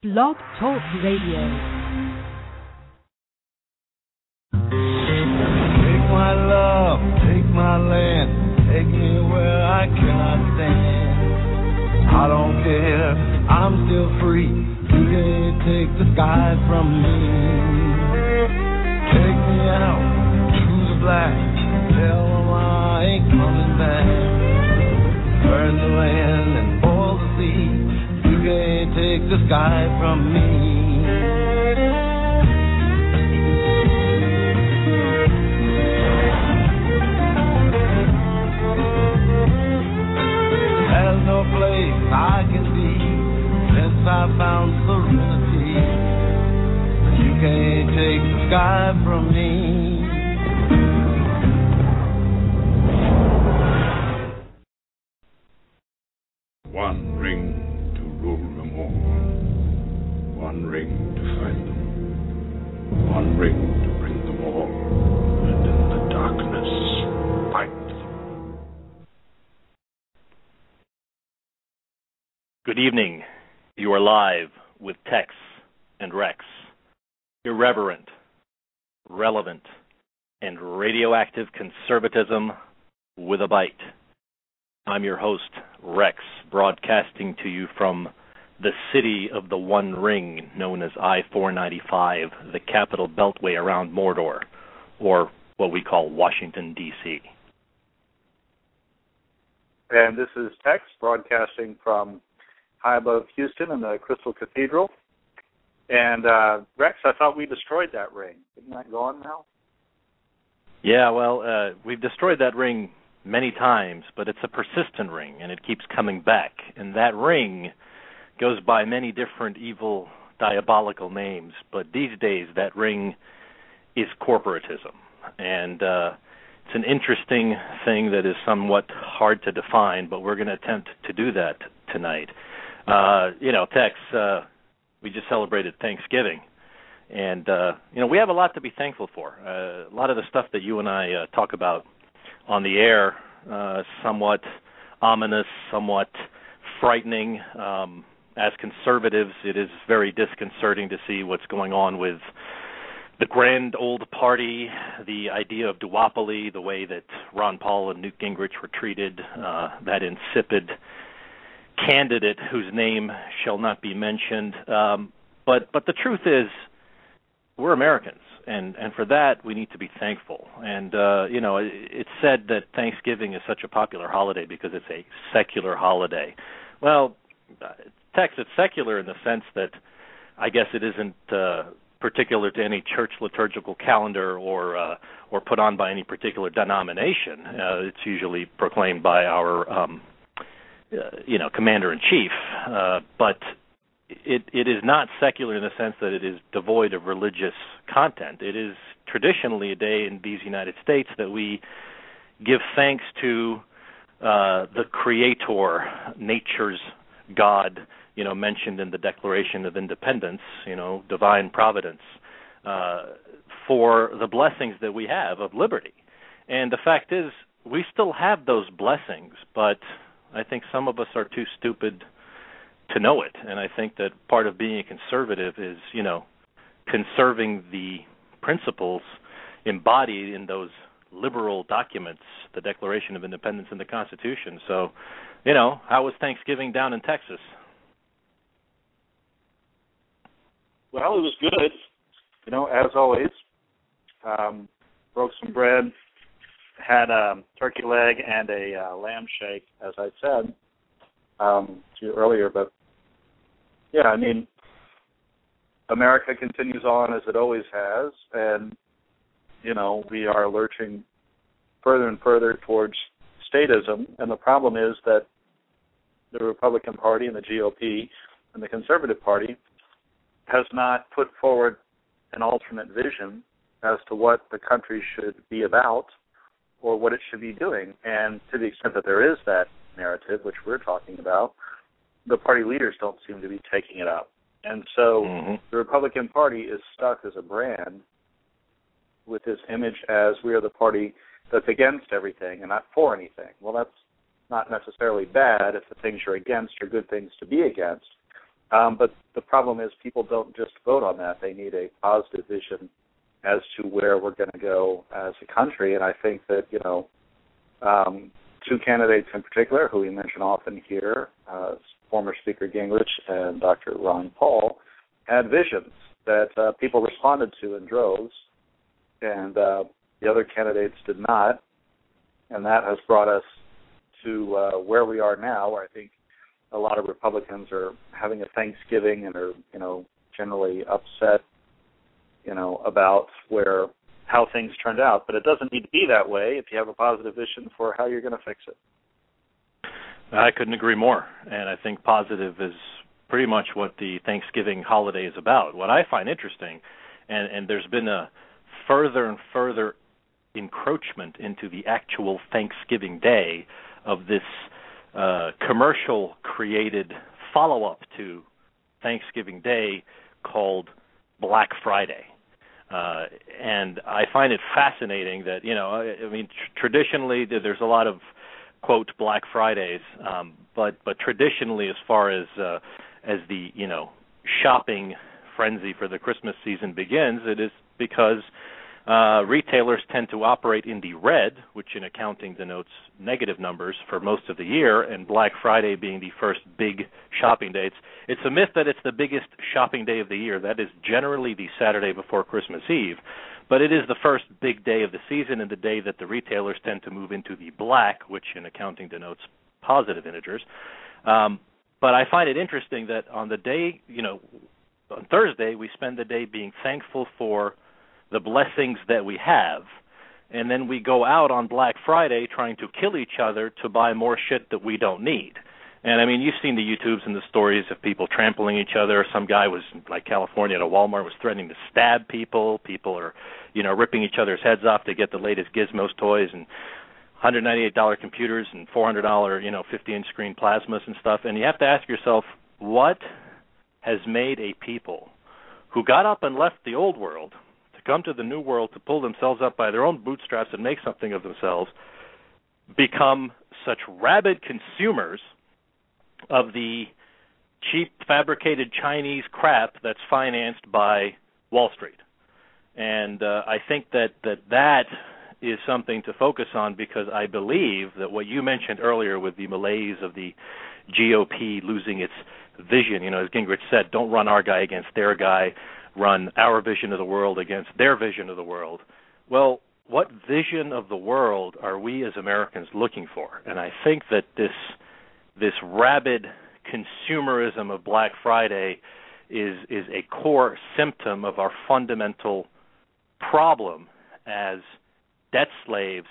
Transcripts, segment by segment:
Blog Talk Radio. Take my love, take my land, take me where I cannot stand. I don't care, I'm still free. You can't take the sky from me. Take me out to the black, tell them I ain't coming back. Burn the land and boil the sea. You can't take the sky from me. There's no place I can be since I found serenity. You can't take the sky from me. One ring to rule them all. One ring to find them. One ring to bring them all. And in the darkness, fight them. Good evening. You are live with Tex and Rex. Irreverent, relevant, and radioactive conservatism with a bite. I'm your host, Rex, broadcasting to you from the city of the One Ring, known as I-495, the capital beltway around Mordor, or what we call Washington, D.C. And this is Tex, broadcasting from high above Houston in the Crystal Cathedral. And, Rex, I thought we destroyed that ring. Isn't that gone now? Yeah, well, we've destroyed that ring many times, but it's a persistent ring, and it keeps coming back. And that ring goes by many different evil, diabolical names, but these days that ring is corporatism. And it's an interesting thing that is somewhat hard to define, but we're going to attempt to do that tonight. Tex, we just celebrated Thanksgiving, and, we have a lot to be thankful for. A lot of the stuff that you and I talk about on the air, somewhat ominous, somewhat frightening. As conservatives, it is very disconcerting to see what's going on with the grand old party, the idea of duopoly, the way that Ron Paul and Newt Gingrich were treated, that insipid candidate whose name shall not be mentioned. But the truth is, we're Americans. And for that, we need to be thankful. And, it's said that Thanksgiving is such a popular holiday because it's a secular holiday. Well, Tex, it's secular in the sense that I guess it isn't particular to any church liturgical calendar or put on by any particular denomination. It's usually proclaimed by our, commander-in-chief. But it is not secular in the sense that it is devoid of religious content. It is traditionally a day in these United States that we give thanks to the Creator, nature's God, mentioned in the Declaration of Independence, divine providence, for the blessings that we have of liberty. And the fact is, we still have those blessings, but I think some of us are too stupid to know it. And I think that part of being a conservative is, conserving the principles embodied in those liberal documents, the Declaration of Independence and the Constitution. So, how was Thanksgiving down in Texas? Well, it was good. As always, broke some bread, had a turkey leg and a lamb shake, as I said to you earlier. But, yeah, America continues on as it always has, and, we are lurching further and further towards statism, and the problem is that the Republican Party and the GOP and the Conservative Party has not put forward an alternate vision as to what the country should be about or what it should be doing. And to the extent that there is that narrative, which we're talking about, the party leaders don't seem to be taking it up. And so the Republican Party is stuck as a brand with this image as we are the party that's against everything and not for anything. Well, that's not necessarily bad if the things you're against are good things to be against. But the problem is people don't just vote on that. They need a positive vision as to where we're going to go as a country. And I think that, two candidates in particular, who we mention often here, former Speaker Gingrich and Dr. Ron Paul, had visions that people responded to in droves, and the other candidates did not. And that has brought us to where we are now, where I think a lot of Republicans are having a Thanksgiving and are, generally upset, about how things turned out. But it doesn't need to be that way if you have a positive vision for how you're going to fix it. I couldn't agree more. And I think positive is pretty much what the Thanksgiving holiday is about. What I find interesting, and there's been a further and further encroachment into the actual Thanksgiving Day of this commercial-created follow-up to Thanksgiving Day called Black Friday. And I find it fascinating that, traditionally there's a lot of, quote, Black Fridays, but traditionally as far as the, shopping frenzy for the Christmas season begins, it is because retailers tend to operate in the red, which in accounting denotes negative numbers for most of the year, and Black Friday being the first big shopping day. It's a myth that it's the biggest shopping day of the year. That is generally the Saturday before Christmas Eve, but it is the first big day of the season and the day that the retailers tend to move into the black, which in accounting denotes positive integers. But I find it interesting that on the day, on Thursday, we spend the day being thankful for the blessings that we have, and then we go out on Black Friday trying to kill each other to buy more shit that we don't need. And, I mean, you've seen the YouTubes and the stories of people trampling each other. Some guy was, like California at a Walmart, was threatening to stab people. People are, ripping each other's heads off to get the latest Gizmos toys and $198 computers and $400, 50-inch screen plasmas and stuff. And you have to ask yourself, what has made a people who got up and left the old world to come to the new world to pull themselves up by their own bootstraps and make something of themselves become such rabid consumers of the cheap fabricated Chinese crap that's financed by Wall Street? And I think that is something to focus on, because I believe that what you mentioned earlier with the malaise of the GOP losing its vision, as Gingrich said, don't run our guy against their guy, run our vision of the world against their vision of the world. Well, what vision of the world are we as Americans looking for? And I think that this rabid consumerism of Black Friday is a core symptom of our fundamental problem as debt slaves,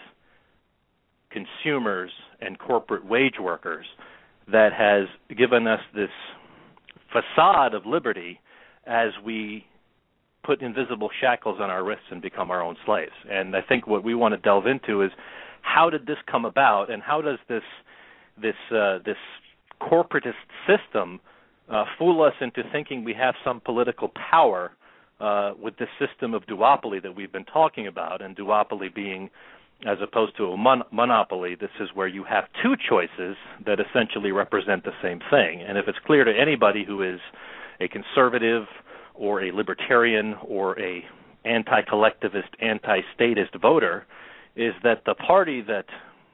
consumers, and corporate wage workers that has given us this facade of liberty as we put invisible shackles on our wrists and become our own slaves. And I think what we want to delve into is, how did this come about, and how does this corporatist system fool us into thinking we have some political power with this system of duopoly that we've been talking about, and duopoly being, as opposed to a monopoly, this is where you have two choices that essentially represent the same thing. And if it's clear to anybody who is a conservative or a libertarian or a anti-collectivist, anti-statist voter, is that the party that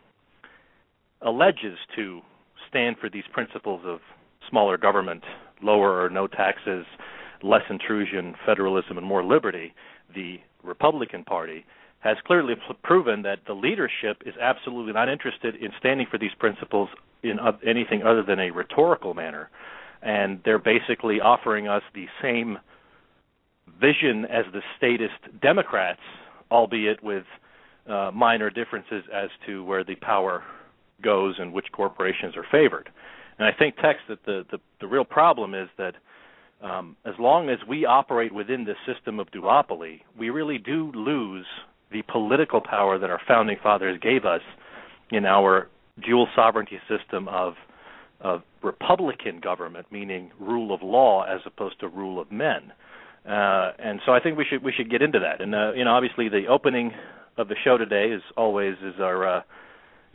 alleges to stand for these principles of smaller government, lower or no taxes, less intrusion, federalism, and more liberty, the Republican Party, has clearly proven that the leadership is absolutely not interested in standing for these principles in anything other than a rhetorical manner. And they're basically offering us the same vision as the statist Democrats, albeit with minor differences as to where the power goes and which corporations are favored. And I think, Tex, that the real problem is that as long as we operate within this system of duopoly, we really do lose the political power that our founding fathers gave us in our dual sovereignty system of republican government, meaning rule of law as opposed to rule of men. And so I think we should get into that. And obviously the opening of the show today, as always, is our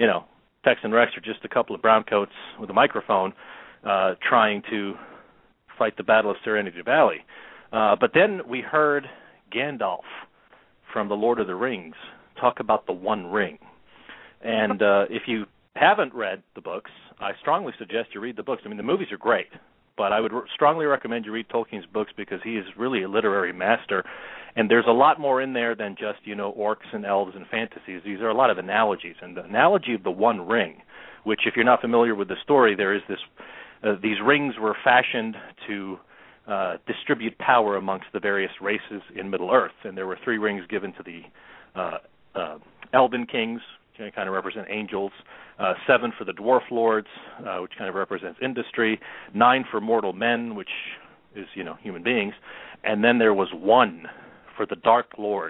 Tex and Rex are just a couple of browncoats with a microphone trying to fight the Battle of Serenity Valley. But then we heard Gandalf from The Lord of the Rings talk about the One Ring. And if you haven't read the books, I strongly suggest you read the books. I mean, the movies are great, but I would strongly recommend you read Tolkien's books because he is really a literary master. And there's a lot more in there than just, orcs and elves and fantasies. These are a lot of analogies. And the analogy of the One Ring, which if you're not familiar with the story, there is this, these rings were fashioned to distribute power amongst the various races in Middle-earth. And there were 3 rings given to the Elven kings, which kind of represent angels, 7 for the dwarf lords, which kind of represents industry, 9 for mortal men, which is, human beings, and then there was 1 for the Dark Lord,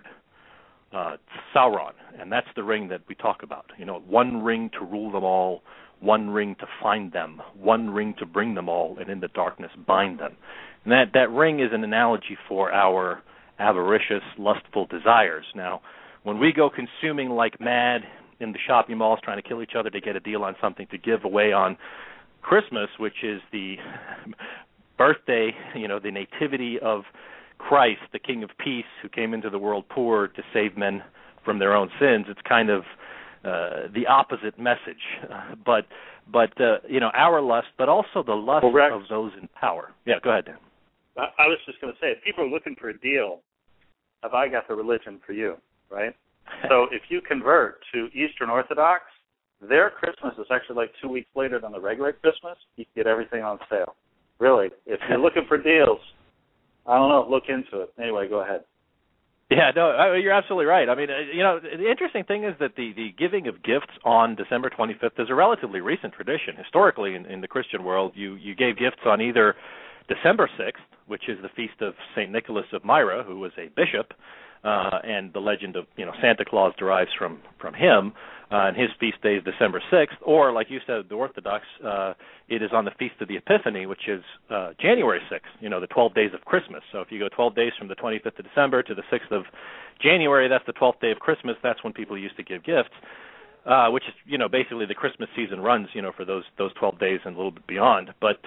Sauron, and that's the ring that we talk about. 1 ring to rule them all, 1 ring to find them, 1 ring to bring them all, and in the darkness bind them. And that ring is an analogy for our avaricious, lustful desires. Now, when we go consuming like mad in the shopping malls trying to kill each other to get a deal on something to give away on Christmas, which is the birthday, the nativity of Christ, the King of Peace, who came into the world poor to save men from their own sins. It's kind of the opposite message. But our lust, but also the lust of those in power. Yeah, go ahead, Dan. I was just going to say, if people are looking for a deal, have I got the religion for you, right? So if you convert to Eastern Orthodox, their Christmas is actually like 2 weeks later than the regular Christmas. You can get everything on sale. Really, if you're looking for deals, I don't know, look into it. Anyway, go ahead. Yeah, no, you're absolutely right. I mean, the interesting thing is that the giving of gifts on December 25th is a relatively recent tradition. Historically, in the Christian world, you gave gifts on either December 6th, which is the feast of St. Nicholas of Myra, who was a bishop, and the legend of Santa Claus derives from him, and his feast day is December 6th, or like you said, the Orthodox, it is on the Feast of the Epiphany, which is January 6th, the 12 days of Christmas. So if you go 12 days from the 25th of December to the 6th of January, that's the 12th day of Christmas. That's when people used to give gifts, which is, basically the Christmas season runs, for those 12 days and a little bit beyond. But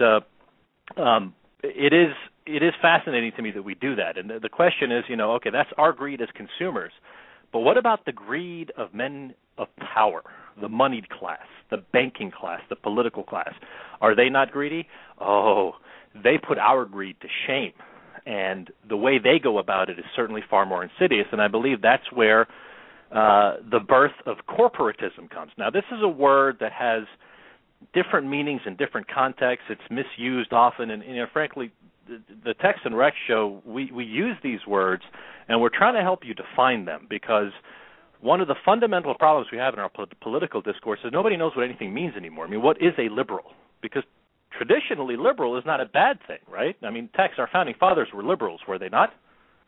it is fascinating to me that we do that. And the question is, okay, that's our greed as consumers. But what about the greed of men of power, the moneyed class, the banking class, the political class? Are they not greedy? Oh, they put our greed to shame. And the way they go about it is certainly far more insidious. And I believe that's where the birth of corporatism comes. Now, this is a word that has different meanings in different contexts. It's misused often, and frankly, the Tex and Rex show, we use these words, and we're trying to help you define them, because one of the fundamental problems we have in our political discourse is nobody knows what anything means anymore. I mean, what is a liberal? Because traditionally, liberal is not a bad thing, right? I mean, Tex, our founding fathers were liberals, were they not?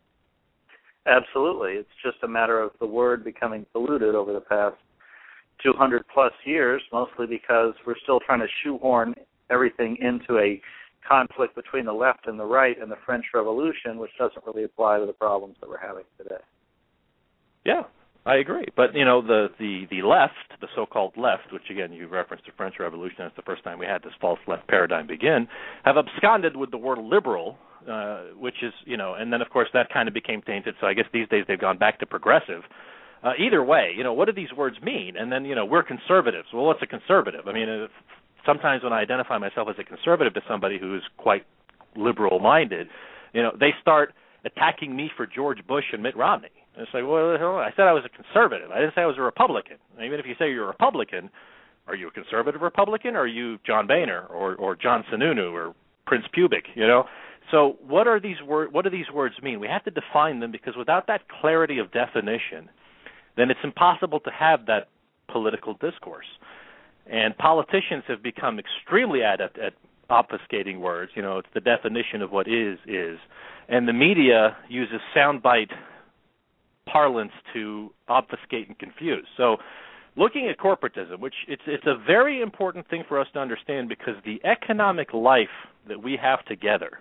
Absolutely. It's just a matter of the word becoming diluted over the past 200-plus years, mostly because we're still trying to shoehorn everything into a conflict between the left and the right and the French Revolution, which doesn't really apply to the problems that we're having today. Yeah, I agree. But, the left, the so-called left, which, again, you referenced the French Revolution, that's the first time we had this false left paradigm begin, have absconded with the word liberal, which is, and then, of course, that kind of became tainted, so I guess these days they've gone back to progressive. Either way, what do these words mean? And then, we're conservatives. Well, what's a conservative? I mean, sometimes when I identify myself as a conservative to somebody who is quite liberal-minded, they start attacking me for George Bush and Mitt Romney. And it's like, well, I said I was a conservative. I didn't say I was a Republican. And even if you say you're a Republican, are you a conservative Republican, or are you John Boehner or John Sununu or Prince Pubic? So what do these words mean? We have to define them, because without that clarity of definition, then it's impossible to have that political discourse. And politicians have become extremely adept at obfuscating words. It's the definition of what is. And the media uses soundbite parlance to obfuscate and confuse. So looking at corporatism, which it's a very important thing for us to understand, because the economic life that we have together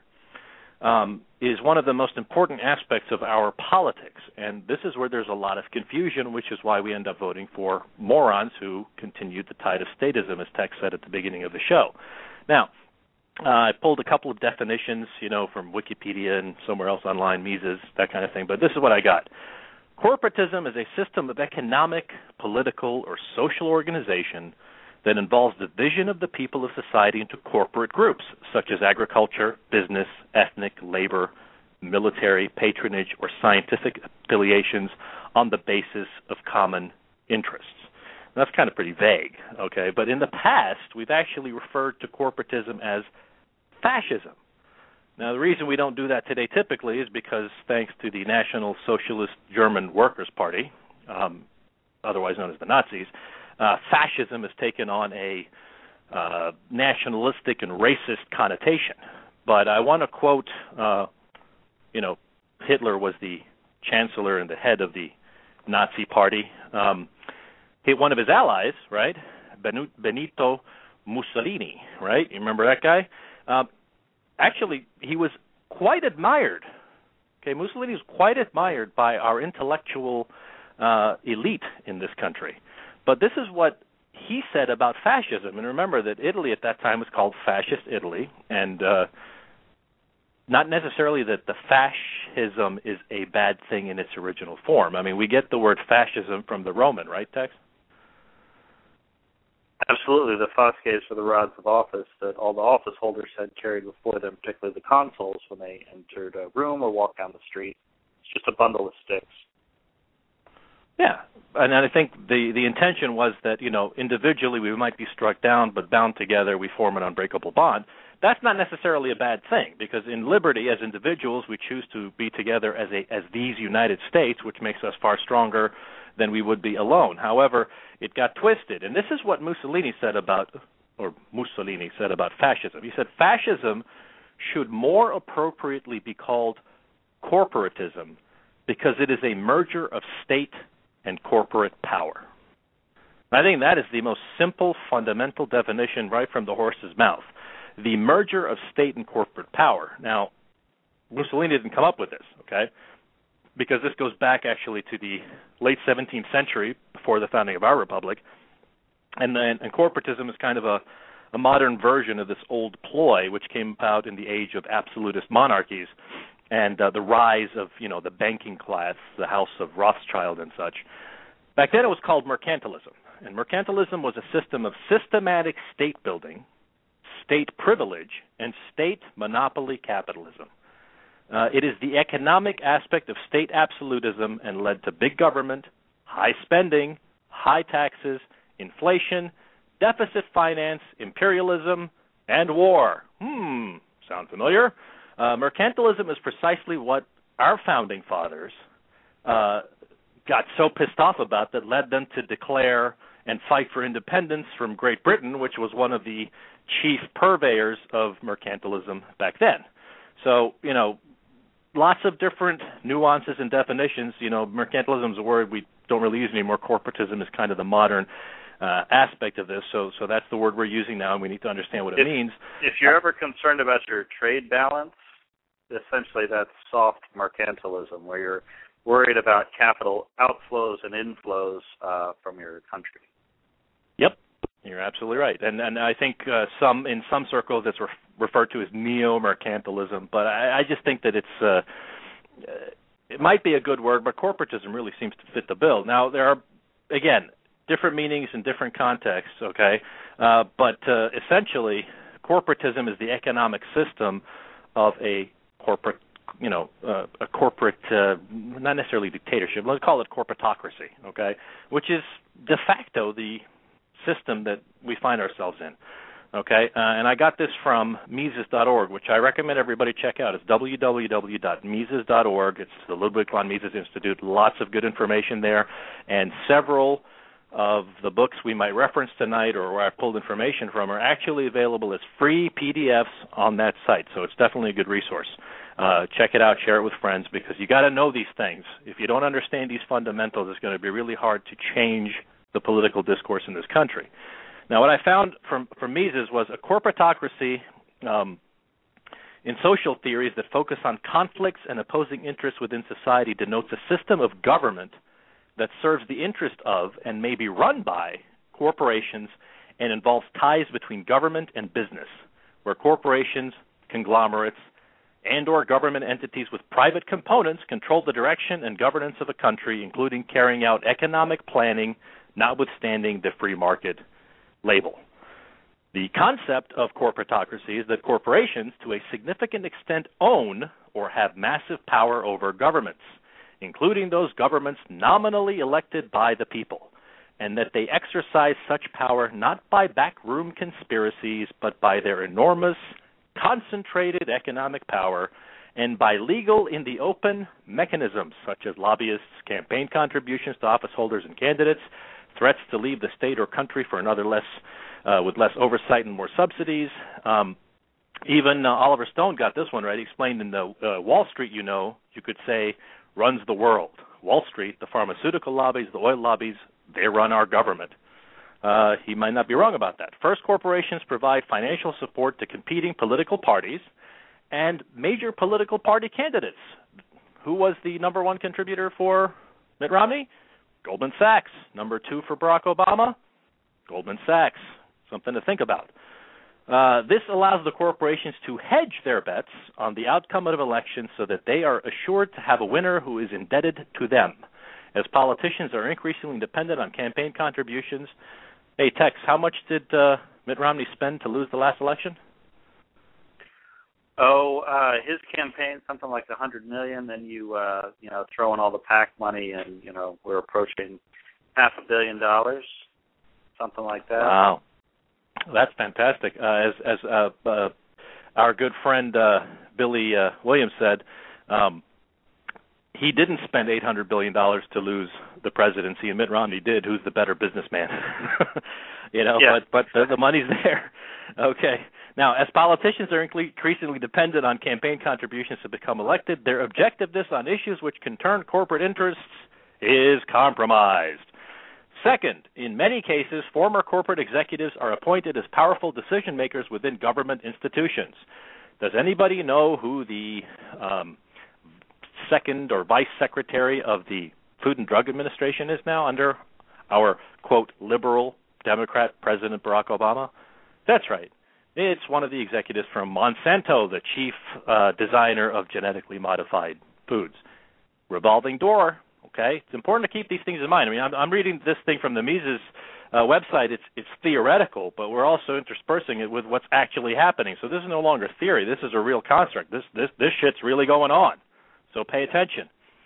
is one of the most important aspects of our politics. And this is where there's a lot of confusion, which is why we end up voting for morons who continued the tide of statism, as Tex said at the beginning of the show. Now, I pulled a couple of definitions, from Wikipedia and somewhere else online, Mises, that kind of thing, but this is what I got. Corporatism is a system of economic, political, or social organization that involves the division of the people of society into corporate groups, such as agriculture, business, ethnic, labor, military, patronage, or scientific affiliations on the basis of common interests. That's kind of pretty vague, okay? But in the past, we've actually referred to corporatism as fascism. Now, the reason we don't do that today typically is because thanks to the National Socialist German Workers' Party, otherwise known as the Nazis, fascism has taken on a nationalistic and racist connotation. But I want to quote, Hitler was the chancellor and the head of the Nazi party. One of his allies, right, Benito Mussolini, right? You remember that guy? Actually, he was quite admired. Okay, Mussolini was quite admired by our intellectual elite in this country. But this is what he said about fascism. And remember that Italy at that time was called Fascist Italy, and not necessarily that the fascism is a bad thing in its original form. I mean, we get the word fascism from the Roman, right, Tex? Absolutely. The fasces were the rods of office that all the office holders had carried before them, particularly the consuls, when they entered a room or walked down the street. It's just a bundle of sticks. Yeah, and I think the intention was that, individually we might be struck down, but bound together we form an unbreakable bond. That's not necessarily a bad thing, because in liberty, as individuals, we choose to be together as these United States, which makes us far stronger than we would be alone. However, it got twisted, and this is what Mussolini said about fascism. He said fascism should more appropriately be called corporatism because it is a merger of state and corporate power. I think that is the most simple, fundamental definition right from the horse's mouth. The merger of state and corporate power. Now, Mussolini didn't come up with this, okay? Because this goes back actually to the late 17th century, before the founding of our republic, and corporatism is kind of a modern version of this old ploy, which came about in the age of absolutist monarchies and the rise of the banking class, the House of Rothschild and such. Back then, it was called mercantilism, and mercantilism was a system of systematic state building, state privilege, and state monopoly capitalism. It is the economic aspect of state absolutism and led to big government, high spending, high taxes, inflation, deficit finance, imperialism, and war. Sound familiar? Mercantilism is precisely what our founding fathers got so pissed off about that led them to declare and fight for independence from Great Britain, which was one of the chief purveyors of mercantilism back then. So, lots of different nuances and definitions. Mercantilism is a word we don't really use anymore. Corporatism is kind of the modern aspect of this. So that's the word we're using now, and we need to understand what it means. If you're ever concerned about your trade balance, essentially that's soft mercantilism, where you're worried about capital outflows and inflows from your country. Yep, you're absolutely right. And I think in some circles it's referred to as neo-mercantilism, but I just think that it might be a good word, but corporatism really seems to fit the bill. Now, there are, again, different meanings in different contexts, okay? But essentially, corporatism is the economic system of a corporate, not necessarily dictatorship, let's call it corporatocracy, okay? Which is de facto the system that we find ourselves in, okay? And I got this from Mises.org, which I recommend everybody check out. It's www.mises.org. It's the Ludwig von Mises Institute. Lots of good information there, and several of the books we might reference tonight or where I pulled information from are actually available as free PDFs on that site, so it's definitely a good resource. Check it out, share it with friends, because you got to know these things. If you don't understand these fundamentals, it's going to be really hard to change the political discourse in this country. Now, what I found from Mises was a corporatocracy in social theories that focus on conflicts and opposing interests within society denotes a system of government that serves the interest of and may be run by corporations and involves ties between government and business, where corporations, conglomerates, and or government entities with private components control the direction and governance of a country, including carrying out economic planning, notwithstanding the free market label. The concept of corporatocracy is that corporations, to a significant extent, own or have massive power over governments, including those governments nominally elected by the people, and that they exercise such power not by backroom conspiracies, but by their enormous, concentrated economic power, and by legal in the open mechanisms such as lobbyists, campaign contributions to office holders and candidates, threats to leave the state or country for another with less oversight and more subsidies. Even Oliver Stone got this one right. He explained in the Wall Street, you could say, runs the world. Wall Street, the pharmaceutical lobbies, the oil lobbies, they run our government. He might not be wrong about that. First, corporations provide financial support to competing political parties and major political party candidates. Who was the number one contributor for Mitt Romney? Goldman Sachs. Number two for Barack Obama? Goldman Sachs. Something to think about. This allows the corporations to hedge their bets on the outcome of elections so that they are assured to have a winner who is indebted to them. As politicians are increasingly dependent on campaign contributions. Hey, Tex, how much did Mitt Romney spend to lose the last election? His campaign, something like $100 million. Then you throw in all the PAC money, and we're approaching $500 million, something like that. Wow, that's fantastic. As our good friend Billy Williams said, he didn't spend $800 billion to lose the presidency, and Mitt Romney did. Who's the better businessman? Yeah. But the money's there. Okay. Now, as politicians are increasingly dependent on campaign contributions to become elected, their objectiveness on issues which can turn corporate interests is compromised. Second, in many cases, former corporate executives are appointed as powerful decision makers within government institutions. Does anybody know who the second or vice secretary of the Food and Drug Administration is now under our, quote, liberal Democrat President Barack Obama? That's right. It's one of the executives from Monsanto, the chief designer of genetically modified foods. Revolving door, okay? It's important to keep these things in mind. I mean, I'm reading this thing from the Mises website. It's theoretical, but we're also interspersing it with what's actually happening. So this is no longer theory. This is a real construct. This shit's really going on. So pay attention.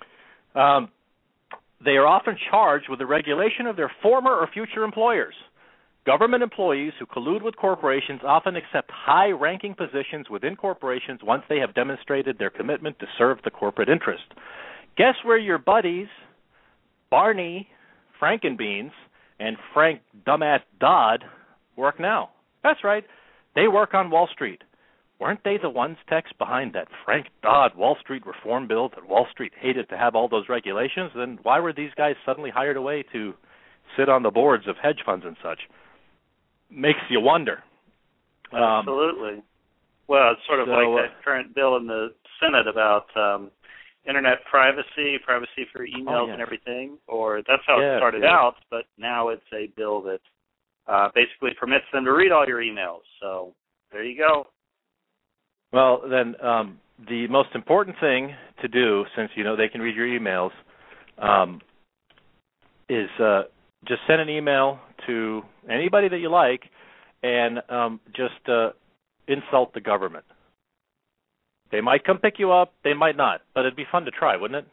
They are often charged with the regulation of their former or future employers. Government employees who collude with corporations often accept high-ranking positions within corporations once they have demonstrated their commitment to serve the corporate interest. Guess where your buddies, Barney Frankenbeans and Frank Dumbass Dodd, work now? That's right. They work on Wall Street. Weren't they the ones, Tex, behind that Frank Dodd Wall Street reform bill that Wall Street hated to have all those regulations? Then why were these guys suddenly hired away to sit on the boards of hedge funds and such? Makes you wonder. Absolutely. Well, it's sort of like that current bill in the Senate about internet privacy for emails and everything, or that's how it started out, but now it's a bill that basically permits them to read all your emails. So there you go. Well, then the most important thing to do, since they can read your emails, is just send an email to anybody that you like and just insult the government. They might come pick you up, they might not, but it'd be fun to try, wouldn't it?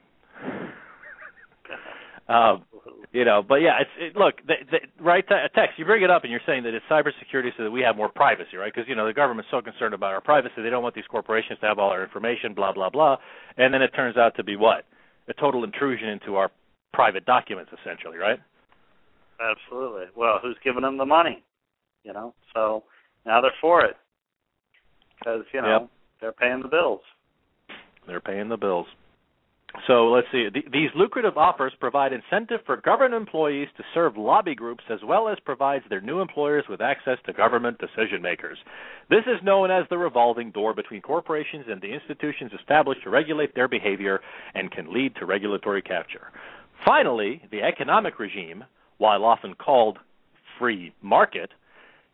But yeah, look, right, Tex, you bring it up and you're saying that it's cybersecurity so that we have more privacy, right? Because, the government's so concerned about our privacy, they don't want these corporations to have all our information, blah, blah, blah. And then it turns out to be what? A total intrusion into our private documents, essentially, right? Absolutely. Well, who's giving them the money? So now they're for it because, they're paying the bills. They're paying the bills. So let's see. These lucrative offers provide incentive for government employees to serve lobby groups as well as provides their new employers with access to government decision makers. This is known as the revolving door between corporations and the institutions established to regulate their behavior and can lead to regulatory capture. Finally, the economic regime, while often called free market,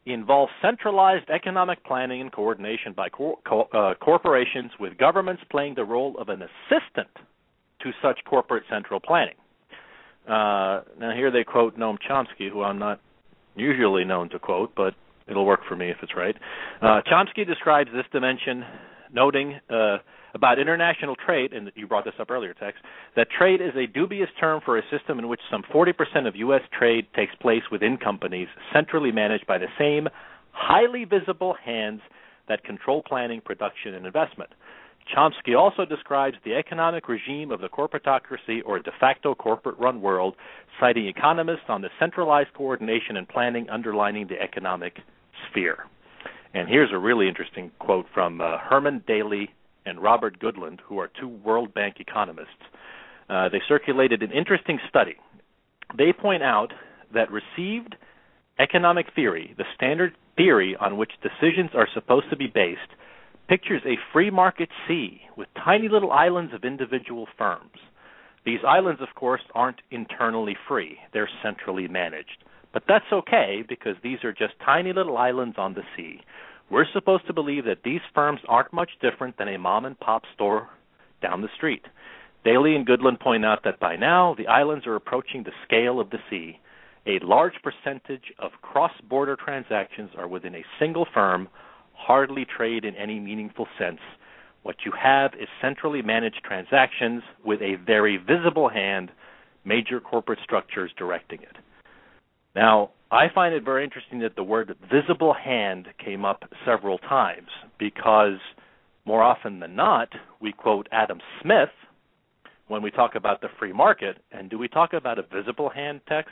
involves centralized economic planning and coordination by corporations, with governments playing the role of an assistant to such corporate central planning. Now here they quote Noam Chomsky, who I'm not usually known to quote, but it'll work for me if it's right. Chomsky describes this dimension, noting about international trade, and you brought this up earlier, Tex, that trade is a dubious term for a system in which some 40% of U.S. trade takes place within companies centrally managed by the same highly visible hands that control planning, production, and investment. Chomsky also describes the economic regime of the corporatocracy or de facto corporate-run world, citing economists on the centralized coordination and planning underlining the economic sphere. And here's a really interesting quote from Herman Daly and Robert Goodland, who are two World Bank economists. They circulated an interesting study. They point out that received economic theory, the standard theory on which decisions are supposed to be based, pictures a free market sea with tiny little islands of individual firms. These islands, of course, aren't internally free. They're centrally managed. But that's okay, because these are just tiny little islands on the sea. We're supposed to believe that these firms aren't much different than a mom-and-pop store down the street. Daly and Goodland point out that by now the islands are approaching the scale of the sea. A large percentage of cross-border transactions are within a single firm, hardly trade in any meaningful sense. What you have is centrally managed transactions with a very visible hand, major corporate structures directing it. Now, I find it very interesting that the word visible hand came up several times, because more often than not, we quote Adam Smith when we talk about the free market. And do we talk about a visible hand, Tex?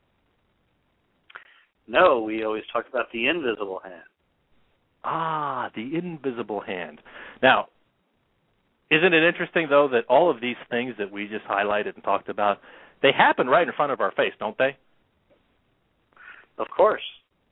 No, we always talk about the invisible hand. Ah, the invisible hand. Now, isn't it interesting, though, that all of these things that we just highlighted and talked about, they happen right in front of our face, don't they? Of course.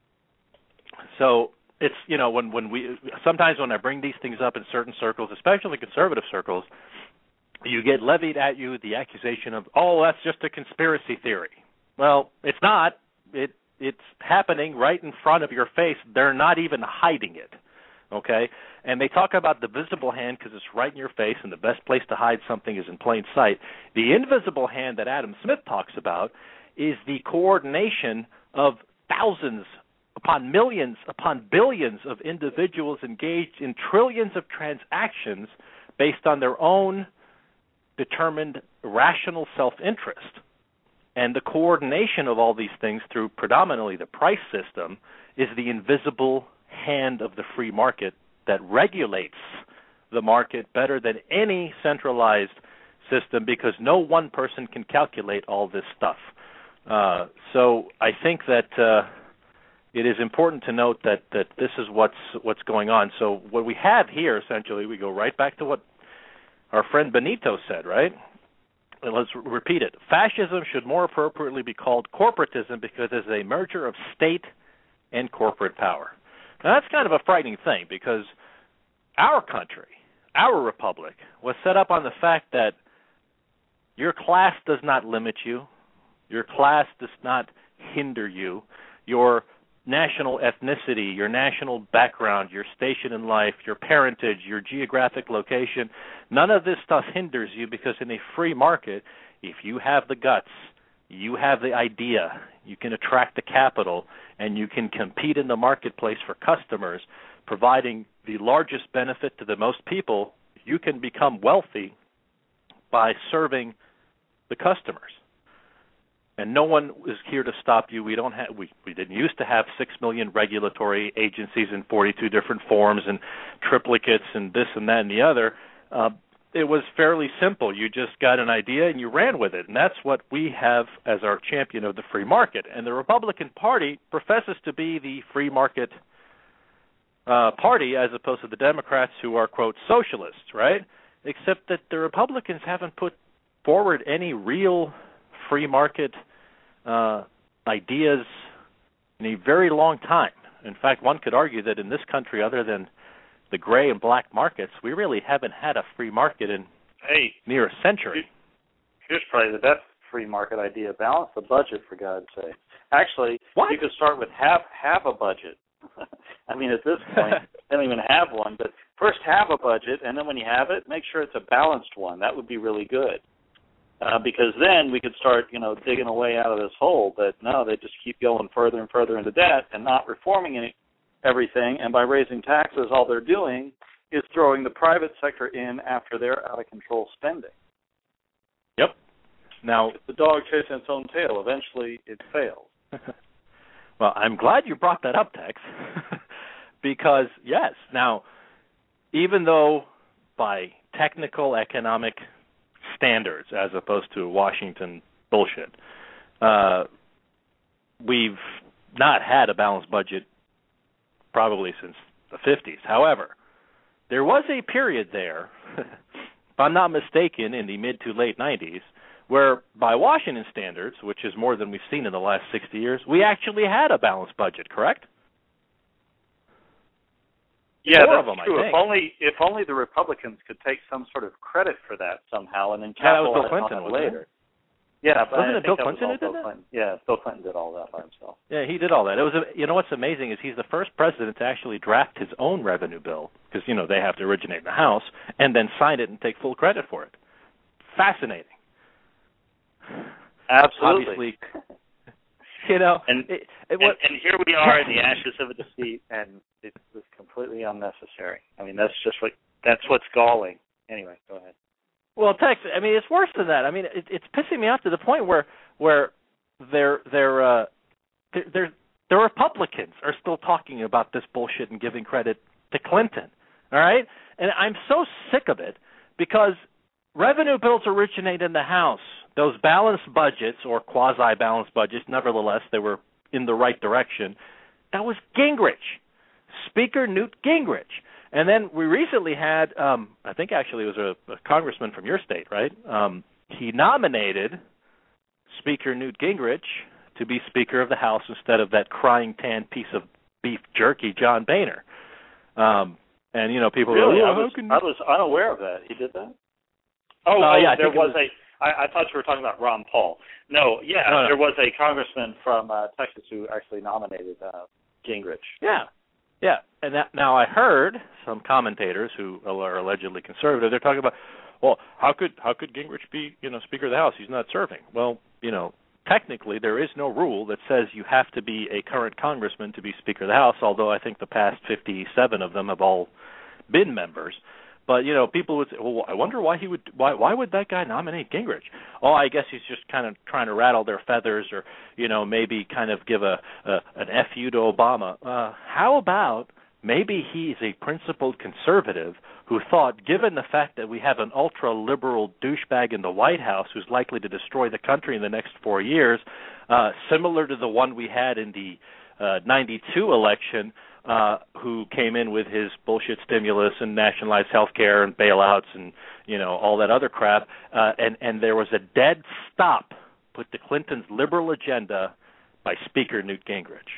So it's, when we sometimes when I bring these things up in certain circles, especially conservative circles, you get levied at you the accusation of, oh, that's just a conspiracy theory. Well, it's not. It's happening right in front of your face. They're not even hiding it, okay? And they talk about the visible hand because it's right in your face, and the best place to hide something is in plain sight. The invisible hand that Adam Smith talks about is the coordination of thousands upon millions upon billions of individuals engaged in trillions of transactions based on their own determined rational self-interest. And the coordination of all these things through predominantly the price system is the invisible hand of the free market that regulates the market better than any centralized system, because no one person can calculate all this stuff. So I think that it is important to note that this is what's going on. So what we have here, essentially, we go right back to what our friend Benito said, right? And let's repeat it. Fascism should more appropriately be called corporatism because it's a merger of state and corporate power. Now, that's kind of a frightening thing, because our country, our republic, was set up on the fact that your class does not limit you. Your class does not hinder you. Your national ethnicity, your national background, your station in life, your parentage, your geographic location, none of this stuff hinders you, because in a free market, if you have the guts, you have the idea, you can attract the capital, and you can compete in the marketplace for customers, providing the largest benefit to the most people, you can become wealthy by serving the customers. And no one is here to stop you. We don't have. We didn't used to have 6 million regulatory agencies in 42 different forms and triplicates and this and that and the other. It was fairly simple. You just got an idea and you ran with it. And that's what we have as our champion of the free market. And the Republican Party professes to be the free market party, as opposed to the Democrats, who are, quote, socialists, right? Except that the Republicans haven't put forward any real free market ideas in a very long time. In fact, one could argue that in this country, other than the gray and black markets, we really haven't had a free market in near a century. Here's probably the best free market idea. Balance the budget, for God's sake. Actually, what? You could start with half a budget. I mean, at this point, they don't even have one. But first have a budget, and then when you have it, make sure it's a balanced one. That would be really good. Because then we could start, digging away out of this hole. But no, they just keep going further and further into debt and not reforming everything. And by raising taxes, all they're doing is throwing the private sector in after they're out of control spending. Yep. Now, if the dog chasing its own tail, eventually it fails. Well, I'm glad you brought that up, Tex, because, yes, now, even though by technical economic standards, as opposed to Washington bullshit, we've not had a balanced budget probably since the 50s. However, there was a period there, if I'm not mistaken, in the mid to late 90s, where by Washington standards, which is more than we've seen in the last 60 years, we actually had a balanced budget, correct? Yeah, Four that's of them, true. I think. If only the Republicans could take some sort of credit for that somehow and then that was Bill capitalize Clinton, on it wasn't later. it? Yeah, but wasn't I it Bill think Clinton who did Bill that? Clinton. Yeah, Bill Clinton did all that by himself. Yeah, he did all that. It was, what's amazing is he's the first president to actually draft his own revenue bill because they have to originate in the House and then sign it and take full credit for it. Fascinating. Absolutely. Obviously, and here we are in the ashes of a defeat, and it was completely unnecessary. I mean, that's what's galling. Anyway, go ahead. Well, Tex, I mean, it's worse than that. I mean, it's pissing me off to the point where the Republicans are still talking about this bullshit and giving credit to Clinton. All right, and I'm so sick of it because revenue bills originate in the House. Those balanced budgets or quasi-balanced budgets, nevertheless, they were in the right direction. That was Gingrich, Speaker Newt Gingrich. And then we recently had, I think actually it was a congressman from your state, right? He nominated Speaker Newt Gingrich to be Speaker of the House instead of that crying tan piece of beef jerky, John Boehner. And, people really? go, I was unaware of that. He did that? Yeah, there was I thought you were talking about Ron Paul. No, there was a congressman from Texas who actually nominated Gingrich. Yeah, and now I heard some commentators who are allegedly conservative. They're talking about, well, how could Gingrich be, Speaker of the House? He's not serving. Well, technically there is no rule that says you have to be a current congressman to be Speaker of the House. Although I think the past 57 of them have all been members. But people would say, well, I wonder why why would that guy nominate Gingrich? Oh, I guess he's just kind of trying to rattle their feathers, or maybe kind of give an FU to Obama. How about maybe he's a principled conservative who thought, given the fact that we have an ultra-liberal douchebag in the White House who's likely to destroy the country in the next 4 years, similar to the one we had in the 92 election, who came in with his bullshit stimulus and nationalized health care and bailouts and, all that other crap. And there was a dead stop put to Clinton's liberal agenda by Speaker Newt Gingrich.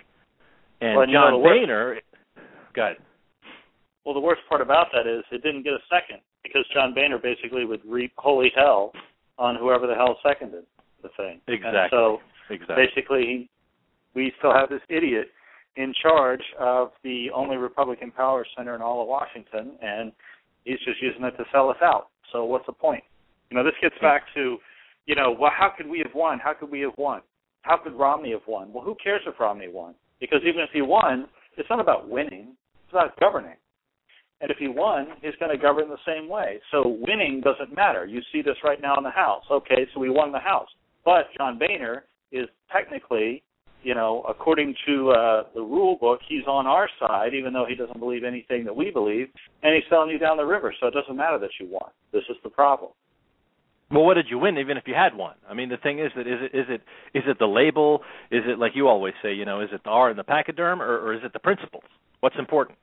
And John Boehner, go ahead. Well, the worst part about that is it didn't get a second because John Boehner basically would reap holy hell on whoever the hell seconded the thing. Exactly. And so basically we still have this idiot in charge of the only Republican power center in all of Washington, and he's just using it to sell us out. So what's the point? This gets back to, well, how could we have won? How could we have won? How could Romney have won? Well, who cares if Romney won? Because even if he won, it's not about winning. It's about governing. And if he won, he's going to govern the same way. So winning doesn't matter. You see this right now in the House. Okay, so we won the House. But John Boehner is technically, according to the rule book, he's on our side, even though he doesn't believe anything that we believe, and he's selling you down the river. So it doesn't matter that you won. This is the problem. Well, what did you win, even if you had one? I mean, the thing is that is it the label? Is it, like you always say, is it the R in the pachyderm, or is it the principles? What's important?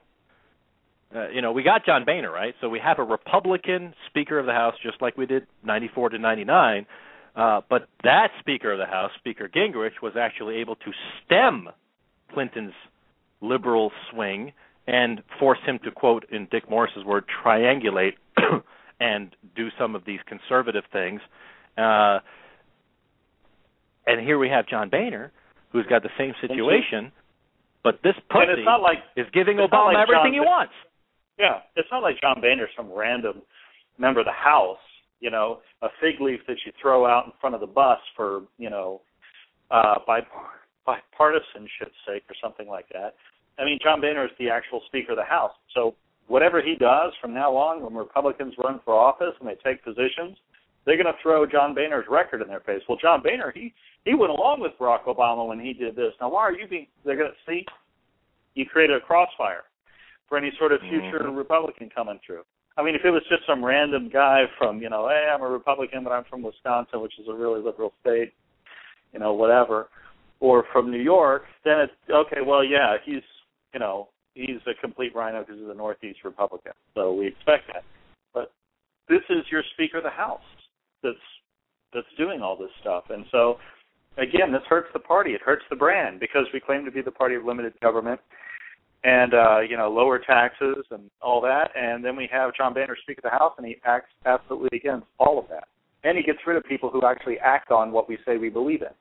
We got John Boehner, right? So we have a Republican Speaker of the House, just like we did 94 to 99. But that Speaker of the House, Speaker Gingrich, was actually able to stem Clinton's liberal swing and force him to, quote, in Dick Morris's word, triangulate and do some of these conservative things. And here we have John Boehner, who's got the same situation. But this pussy is giving Obama everything he wants. Yeah, it's not like John Boehner, some random member of the House, you know, a fig leaf that you throw out in front of the bus for, you know, bipartisanship's sake or something like that. I mean, John Boehner is the actual Speaker of the House. So whatever he does from now on, when Republicans run for office and they take positions, they're going to throw John Boehner's record in their face. Well, John Boehner, he went along with Barack Obama when he did this. Now, why are you they're going to see, you created a crossfire for any sort of future Republican coming through. I mean, if it was just some random guy from, you know, hey, I'm a Republican, but I'm from Wisconsin, which is a really liberal state, you know, whatever, or from New York, then it's, okay, well, yeah, he's a complete rhino because he's a Northeast Republican, so we expect that. But this is your Speaker of the House that's doing all this stuff. And so, again, this hurts the party. It hurts the brand because we claim to be the party of limited government and, lower taxes and all that. And then we have John Boehner Speaker of the House, and he acts absolutely against all of that. And he gets rid of people who actually act on what we say we believe in.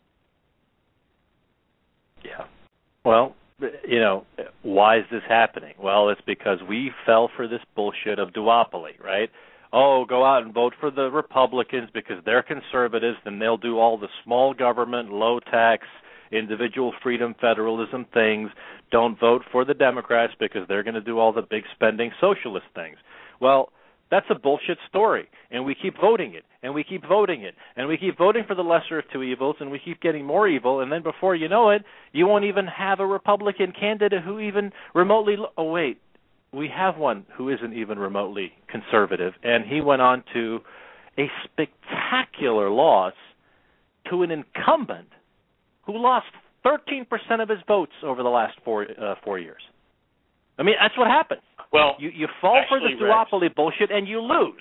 Yeah. Well, you know, why is this happening? Well, it's because we fell for this bullshit of duopoly, right? Oh, go out and vote for the Republicans because they're conservatives, and they'll do all the small government, low tax, individual freedom, federalism things. Don't vote for the Democrats because they're going to do all the big spending socialist things. Well, that's a bullshit story, and we keep voting it, and we keep voting it, and we keep voting for the lesser of two evils, and we keep getting more evil, and then before you know it, you won't even have a Republican candidate who even remotely we have one who isn't even remotely conservative, and he went on to a spectacular loss to an incumbent who lost 13% of his votes over the last 4 years. I mean, that's what happens. Well, you fall for this duopoly bullshit and you lose.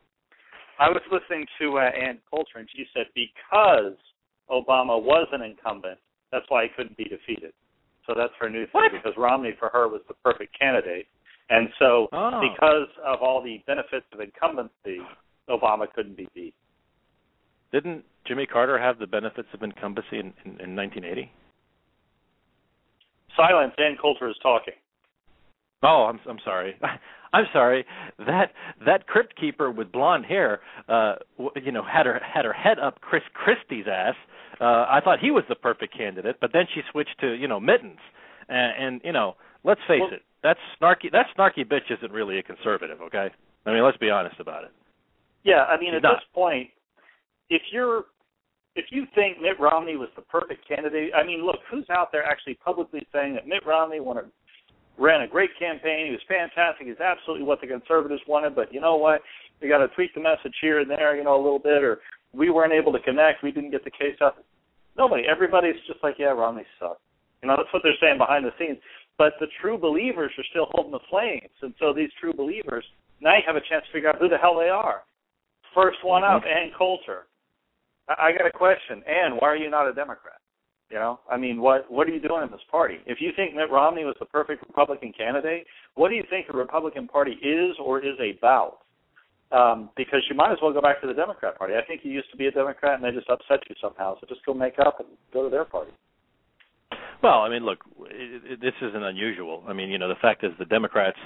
I was listening to Ann Coulter, and she said because Obama was an incumbent, that's why he couldn't be defeated. So that's her new thing, because Romney, for her, was the perfect candidate. And so because of all the benefits of incumbency, Obama couldn't be beat. Didn't Jimmy Carter have the benefits of incumbency in 1980? Silence. Ann Coulter is talking. Oh, I'm sorry. I'm sorry. That crypt keeper with blonde hair, had her head up Chris Christie's ass. I thought he was the perfect candidate, but then she switched to Mittens, and let's face it, that snarky bitch isn't really a conservative, okay? I mean, let's be honest about it. Yeah, I mean, at this point, if you think Mitt Romney was the perfect candidate, I mean, look, who's out there actually publicly saying that Mitt Romney ran a great campaign, he was fantastic, he's absolutely what the conservatives wanted, but you know what, we got to tweak the message here and there, a little bit, or we weren't able to connect, we didn't get the case out. Nobody. Everybody's just like, yeah, Romney sucked. That's what they're saying behind the scenes. But the true believers are still holding the flames, and so these true believers, now you have a chance to figure out who the hell they are. First one up, Ann Coulter. I got a question. Ann, why are you not a Democrat? I mean, what are you doing in this party? If you think Mitt Romney was the perfect Republican candidate, what do you think the Republican Party is or is about? Because you might as well go back to the Democrat Party. I think you used to be a Democrat and they just upset you somehow, so just go make up and go to their party. Well, I mean, look, this isn't unusual. I mean, the fact is the Democrats,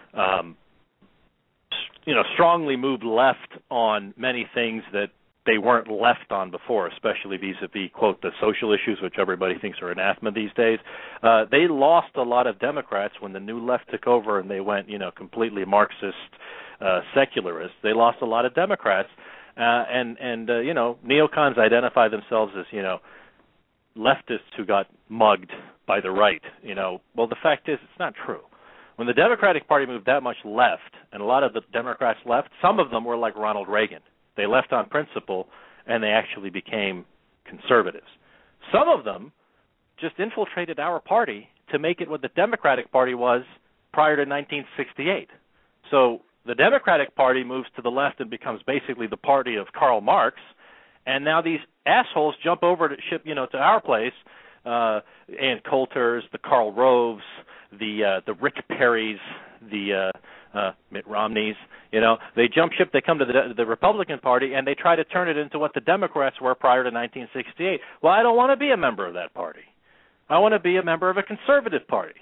strongly moved left on many things that they weren't left on before, especially vis-a-vis, quote, the social issues, which everybody thinks are anathema these days. They lost a lot of Democrats when the new left took over and they went, completely Marxist, secularists. They lost a lot of Democrats. And neocons identify themselves as, leftists who got mugged by the right. Well, the fact is it's not true. When the Democratic Party moved that much left, and a lot of the Democrats left, some of them were like Ronald Reagan. They left on principle, and they actually became conservatives. Some of them just infiltrated our party to make it what the Democratic Party was prior to 1968. So the Democratic Party moves to the left and becomes basically the party of Karl Marx, and now these assholes jump over to to our place, Ann Coulter's, the Karl Roves, the Rick Perrys, the Mitt Romneys, they jump ship, they come to the Republican Party, and they try to turn it into what the Democrats were prior to 1968. Well, I don't want to be a member of that party. I want to be a member of a conservative party.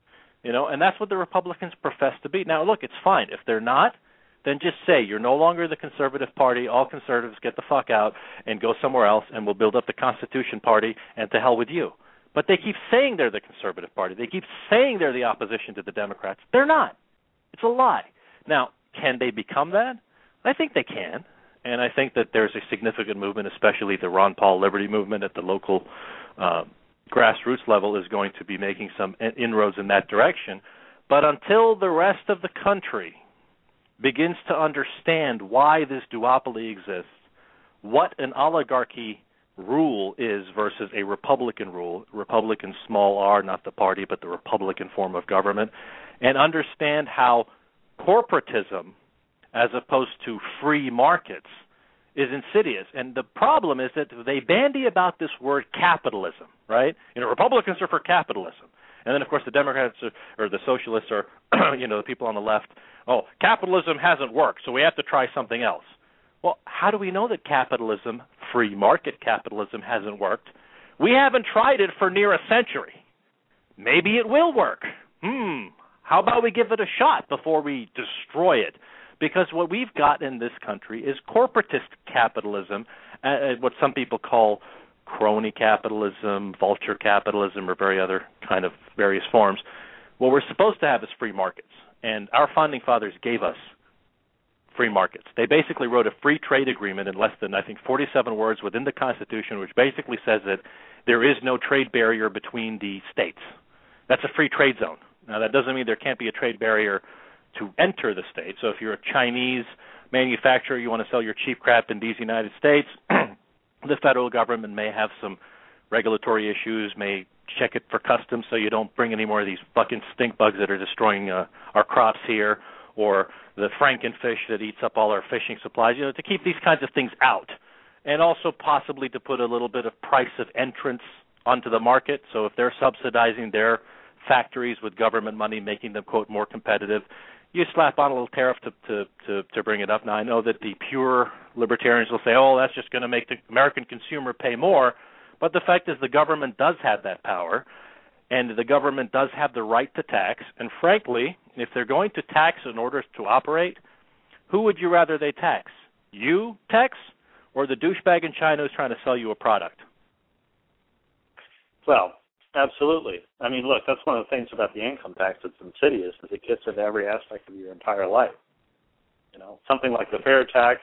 And that's what the Republicans profess to be. Now, look, it's fine. If they're not, then just say you're no longer the conservative party. All conservatives get the fuck out and go somewhere else, and we'll build up the Constitution Party, and to hell with you. But they keep saying they're the conservative party. They keep saying they're the opposition to the Democrats. They're not. It's a lie. Now, can they become that? I think they can. And I think that there's a significant movement, especially the Ron Paul Liberty movement at the local grassroots level is going to be making some inroads in that direction. But until the rest of the country begins to understand why this duopoly exists, what an oligarchy rule is versus a Republican rule, Republican small r, not the party, but the Republican form of government, and understand how corporatism, as opposed to free markets, is insidious. And the problem is that they bandy about this word capitalism, right? Republicans are for capitalism. And then, of course, the Democrats or the socialists are, the people on the left, capitalism hasn't worked, so we have to try something else. Well, how do we know that capitalism, free market capitalism, hasn't worked? We haven't tried it for near a century. Maybe it will work. How about we give it a shot before we destroy it? Because what we've got in this country is corporatist capitalism, what some people call crony capitalism, vulture capitalism, or various forms. What we're supposed to have is free markets. And our founding fathers gave us free markets. They basically wrote a free trade agreement in less than, 47 words within the Constitution, which basically says that there is no trade barrier between the states. That's a free trade zone. Now, that doesn't mean there can't be a trade barrier to enter the state. So if you're a Chinese manufacturer, you want to sell your cheap crap in these United States, the federal government may have some regulatory issues, may check it for customs so you don't bring any more of these fucking stink bugs that are destroying our crops here, or the frankenfish that eats up all our fishing supplies, to keep these kinds of things out. And also possibly to put a little bit of price of entrance onto the market. So if they're subsidizing their factories with government money, making them, quote, more competitive, you slap on a little tariff to bring it up. Now, I know that the pure libertarians will say, that's just going to make the American consumer pay more. But the fact is the government does have that power, and the government does have the right to tax. And frankly, if they're going to tax in order to operate, who would you rather they tax? You, Tex, or the douchebag in China who's trying to sell you a product? Well, absolutely. I mean, look, that's one of the things about the income tax that's insidious, is it gets into every aspect of your entire life. Something like the fair tax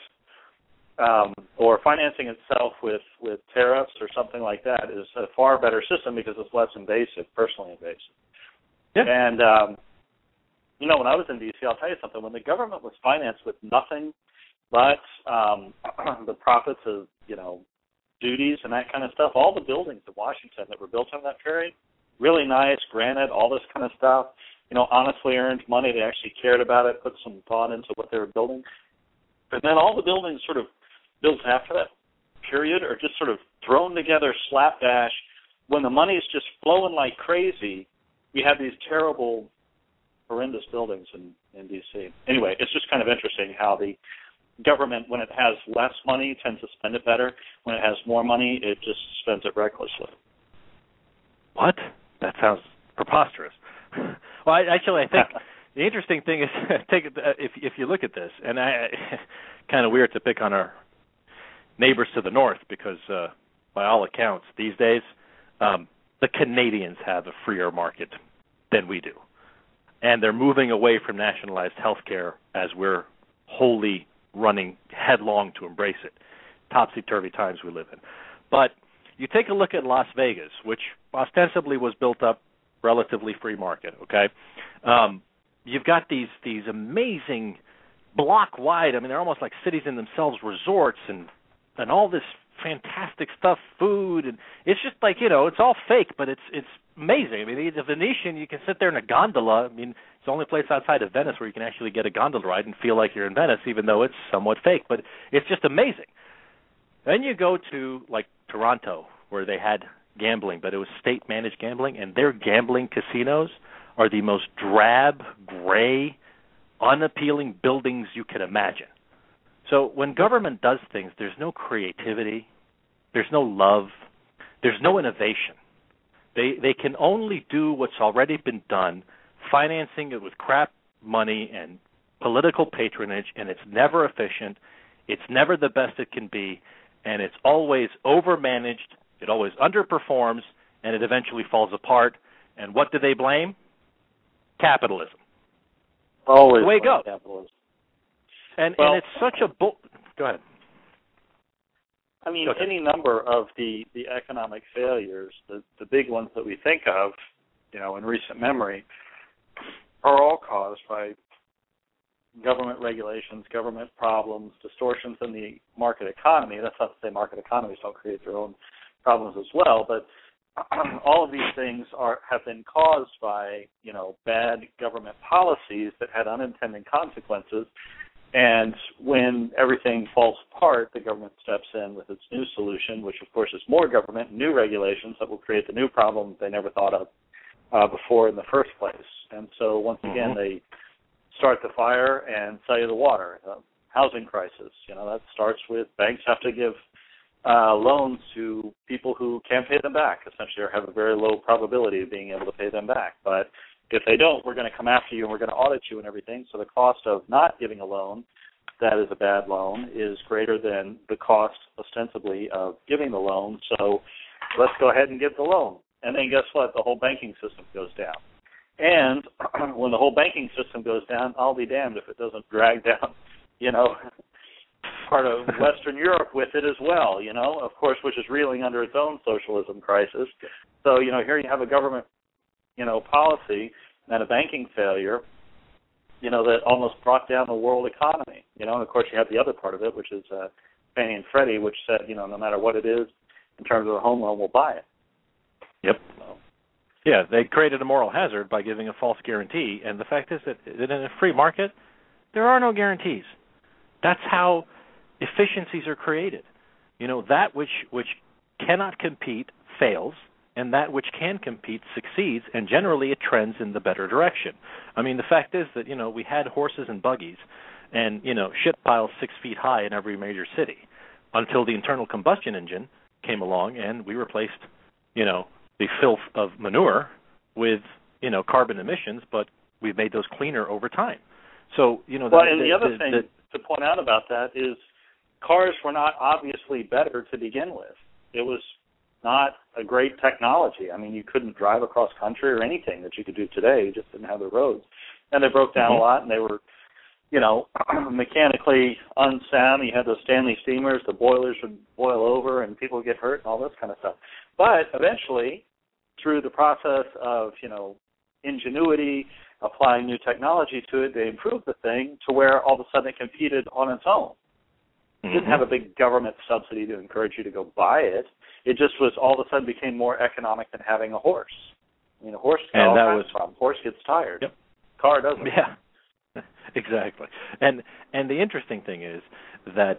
or financing itself with tariffs or something like that is a far better system because it's less invasive, personally invasive. Yeah. And, when I was in D.C., I'll tell you something. When the government was financed with nothing but the profits of, duties and that kind of stuff, all the buildings in Washington that were built in that period, really nice, granite, all this kind of stuff, honestly earned money. They actually cared about it, put some thought into what they were building. And then all the buildings sort of built after that period are just sort of thrown together slapdash. When the money is just flowing like crazy, we have these terrible, horrendous buildings in D.C. Anyway, it's just kind of interesting how the government, when it has less money, tends to spend it better. When it has more money, it just spends it recklessly. What? That sounds preposterous. Well, I think the interesting thing is, if you look at this, and kind of weird to pick on our neighbors to the north because, by all accounts, these days, the Canadians have a freer market than we do. And they're moving away from nationalized health care as we're wholly running headlong to embrace it. Topsy-turvy times we live in. But you take a look at Las Vegas, which ostensibly was built up relatively free market, okay? You've got these amazing block-wide, they're almost like cities in themselves, resorts and all this fantastic stuff, food, and it's just like, it's all fake, but it's amazing. The Venetian, you can sit there in a gondola. It's the only place outside of Venice where you can actually get a gondola ride and feel like you're in Venice, even though it's somewhat fake, but it's just amazing. Then you go to, like, Toronto, where they had gambling, but it was state-managed gambling, and their gambling casinos are the most drab, gray, unappealing buildings you can imagine. So when government does things, there's no creativity, there's no love, there's no innovation. They can only do what's already been done, financing it with crap money and political patronage, and it's never efficient. It's never the best it can be, and it's always overmanaged. It always underperforms, and it eventually falls apart. And what do they blame? Capitalism. Always the way it goes. Capitalism. And it's such a Go ahead. I mean, any number of the economic failures, the big ones that we think of, in recent memory, are all caused by government regulations, government problems, distortions in the market economy. That's not to say market economies don't create their own problems as well, but all of these things have been caused by, bad government policies that had unintended consequences. And when everything falls apart, the government steps in with its new solution, which, of course, is more government, new regulations that will create the new problem they never thought of before in the first place. And so, once again, they start the fire and sell you the water. Housing crisis, that starts with banks have to give loans to people who can't pay them back, essentially, or have a very low probability of being able to pay them back. But if they don't, we're going to come after you and we're going to audit you and everything. So the cost of not giving a loan that is a bad loan is greater than the cost, ostensibly, of giving the loan. So let's go ahead and give the loan. And then guess what? The whole banking system goes down. And when the whole banking system goes down, I'll be damned if it doesn't drag down, part of Western Europe with it as well, of course, which is reeling under its own socialism crisis. So, here you have a government, policy and a banking failure, that almost brought down the world economy. And of course you have the other part of it, which is Fannie and Freddie, which said, no matter what it is, in terms of a home loan, we'll buy it. Yep. So. Yeah, they created a moral hazard by giving a false guarantee, and the fact is that in a free market, there are no guarantees. That's how efficiencies are created. That which cannot compete fails, and that which can compete succeeds, and generally it trends in the better direction. I mean, the fact is that, we had horses and buggies and, shit piles 6 feet high in every major city until the internal combustion engine came along and we replaced, the filth of manure with, carbon emissions, but we've made those cleaner over time. So, and the other thing to point out about that is cars were not obviously better to begin with. It was not a great technology. I mean, you couldn't drive across country or anything that you could do today. You just didn't have the roads. And they broke down a lot, and they were, mechanically unsound. You had those Stanley steamers, the boilers would boil over, and people would get hurt and all this kind of stuff. But eventually, through the process of, ingenuity, applying new technology to it, they improved the thing to where all of a sudden it competed on its own. It didn't have a big government subsidy to encourage you to go buy it. It just was all of a sudden became more economic than having a horse. I mean, a horse got all kinds of problems. Horse gets tired. Yep. Car doesn't. Yeah, exactly. And the interesting thing is that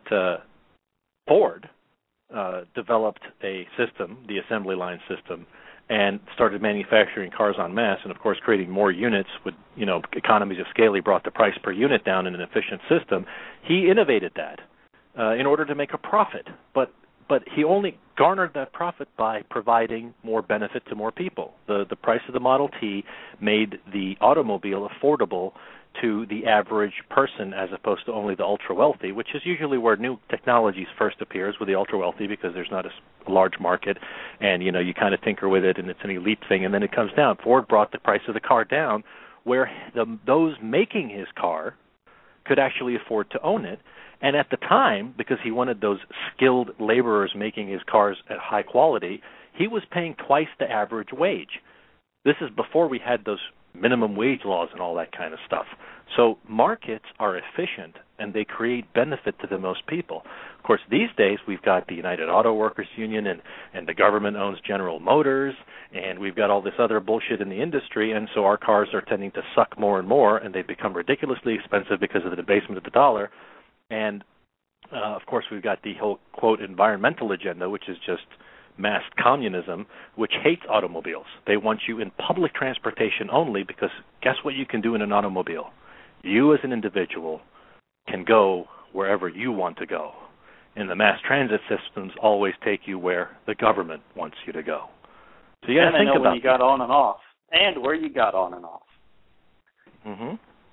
Ford developed a system, the assembly line system, and started manufacturing cars en masse, and of course creating more units with, economies of scale. He brought the price per unit down in an efficient system. He innovated that in order to make a profit, but he only garnered that profit by providing more benefit to more people. The price of the Model T made the automobile affordable to the average person as opposed to only the ultra-wealthy, which is usually where new technologies first appears, with the ultra-wealthy, because there's not a large market, and, you kind of tinker with it, and it's an elite thing, and then it comes down. Ford brought the price of the car down where those making his car could actually afford to own it. And at the time, because he wanted those skilled laborers making his cars at high quality, he was paying twice the average wage. This is before we had those minimum wage laws and all that kind of stuff. So markets are efficient, and they create benefit to the most people. Of course, these days we've got the United Auto Workers Union, and the government owns General Motors, and we've got all this other bullshit in the industry, and so our cars are tending to suck more and more, and they become ridiculously expensive because of the debasement of the dollar. And, of course, we've got the whole, quote, environmental agenda, which is just mass communism, which hates automobiles. They want you in public transportation only because guess what you can do in an automobile? You as an individual can go wherever you want to go. And the mass transit systems always take you where the government wants you to go. So you got to think about when you got on and off, and where you got on and off. Mm-hmm.